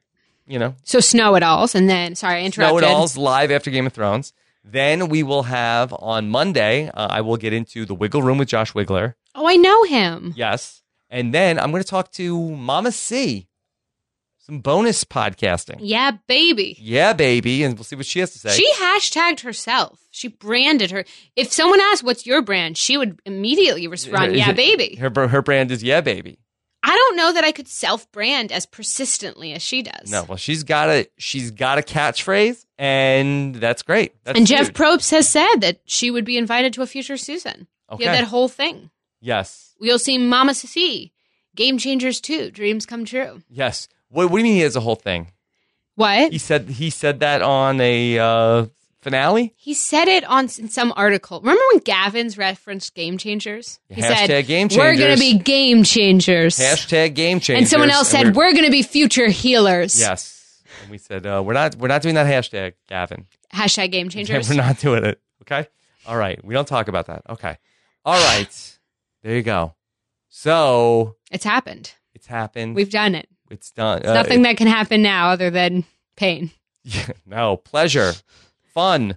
So Snow-It-Alls, and then I interrupted. Snow-It-Alls live after Game of Thrones. Then we will have on Monday. I will get into the Wiggle Room with Josh Wigler. Oh, I know him. Yes, and then I'm going to talk to Mama C. Some bonus podcasting. Yeah, baby. Yeah, baby. And we'll see what she has to say. She hashtagged herself. She branded her. If someone asked, what's your brand? She would immediately respond, yeah, baby. Her brand is Yeah, baby. I don't know that I could self-brand as persistently as she does. No, well, she's got a catchphrase, and that's great. That's and Jeff huge. Probst has said that she would be invited to a future season. Okay. Yeah, that whole thing. Yes. We'll see Mama Sissy, Game Changers 2, Dreams Come True. Yes. What do you mean he has a whole thing? What? He said that on a finale? He said it in some article. Remember when Gavin's referenced Game Changers? He said, Game Changers. we're going to be game changers. Hashtag Game Changers. And someone else said, we're going to be future healers. Yes. And we said, we're not doing that hashtag, Gavin. Hashtag Game Changers. We're not doing it. Okay? All right. We don't talk about that. Okay. All right. There you go. So. It's happened. It's happened. We've done it. It's done. It's nothing that can happen now other than pain. Yeah, no, pleasure, fun.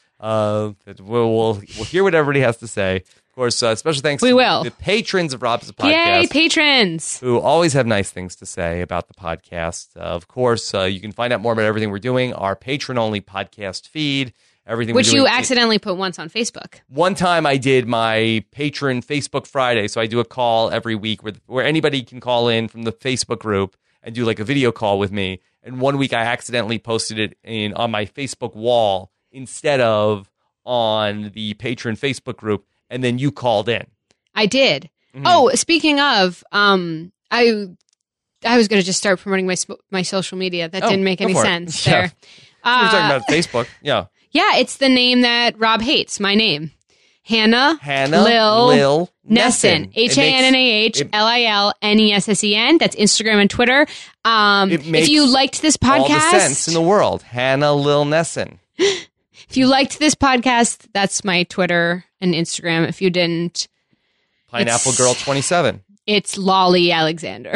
We'll hear what everybody has to say. Of course, special thanks to the patrons of Rob's Podcast. Yay, patrons! Who always have nice things to say about the podcast. Of course, you can find out more about everything we're doing, our patron-only podcast feed, everything which we're doing. You accidentally put once on Facebook. One time I did my patron Facebook Friday, so I do a call every week where anybody can call in from the Facebook group and do like a video call with me. And one week I accidentally posted it on my Facebook wall instead of on the patron Facebook group, and then you called in. I did. Mm-hmm. Oh, speaking of, I was going to just start promoting my social media. That didn't make any sense there. Yeah. We're talking about Facebook. Yeah. Yeah, it's the name that Rob hates. My name. Hannah Lil Nessen. HANNAHLILNESSEN. That's Instagram and Twitter. If you liked this podcast, all the sense in the world. Hannah Lil Nessen. If you liked this podcast, that's my Twitter and Instagram. If you didn't, Pineapple Girl 27. It's Lolly Alexander.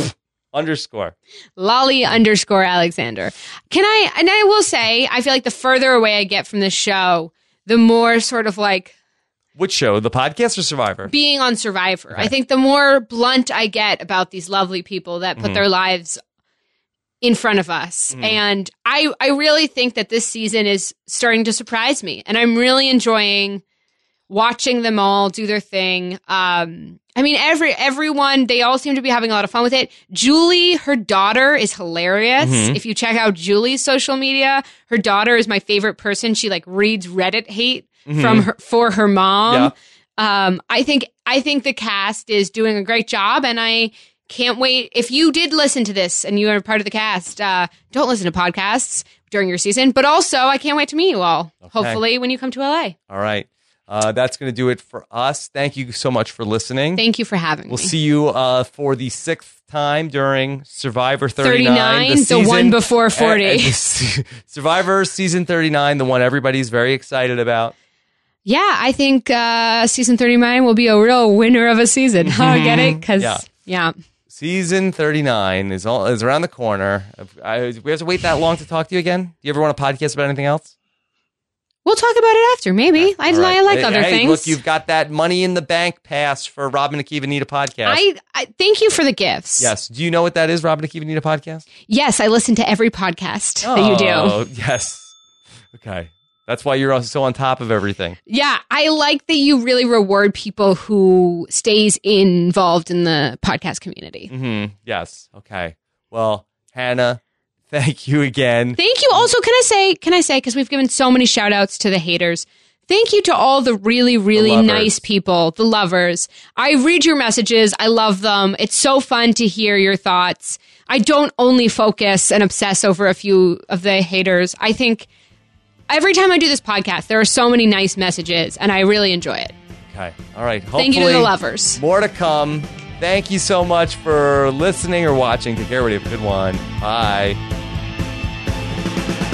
_ Lolly _ Alexander. And I will say, I feel like the further away I get from this show, the more sort of like. Which show? The podcast or Survivor? Being on Survivor. Okay. I think the more blunt I get about these lovely people that put their lives in front of us. And I really think that this season is starting to surprise me. And I'm really enjoying watching them all do their thing. I mean, everyone, they all seem to be having a lot of fun with it. Julie, her daughter, is hilarious. If you check out Julie's social media, her daughter is my favorite person. She like reads Reddit hate for her mom. Yeah. I think the cast is doing a great job, and I can't wait. If you did listen to this and you are part of the cast, don't listen to podcasts during your season. But also, I can't wait to meet you all. Okay. Hopefully, when you come to LA. All right. That's going to do it for us. Thank you so much for listening. Thank you for having me. We'll see you for the 6th time during Survivor 39. The one before 40. Survivor Season 39, the one everybody's very excited about. Yeah, I think Season 39 will be a real winner of a season. Get it? Because, yeah. Season 39 is around the corner. We have to wait that long to talk to you again? Do you ever want to podcast about anything else? We'll talk about it after, maybe. I like other things. Look, you've got that Money in the Bank pass for Rob and Akiva Need a Podcast. I thank you for the gifts. Yes. Do you know what that is, Rob and Akiva Need a Podcast? Yes, I listen to every podcast that you do. Oh, yes. Okay. That's why you're so on top of everything. Yeah, I like that you really reward people who stays involved in the podcast community. Mm-hmm. Yes. Okay. Well, Hannah, thank you again. Thank you. Also, can I say, because we've given so many shout outs to the haters, thank you to all the really, really nice people, the lovers. I read your messages. I love them. It's so fun to hear your thoughts. I don't only focus and obsess over a few of the haters. I think every time I do this podcast, there are so many nice messages, and I really enjoy it. Okay. All right. Hopefully, thank you to the lovers. More to come. Thank you so much for listening or watching. Take care, everybody. Have a good one. Bye.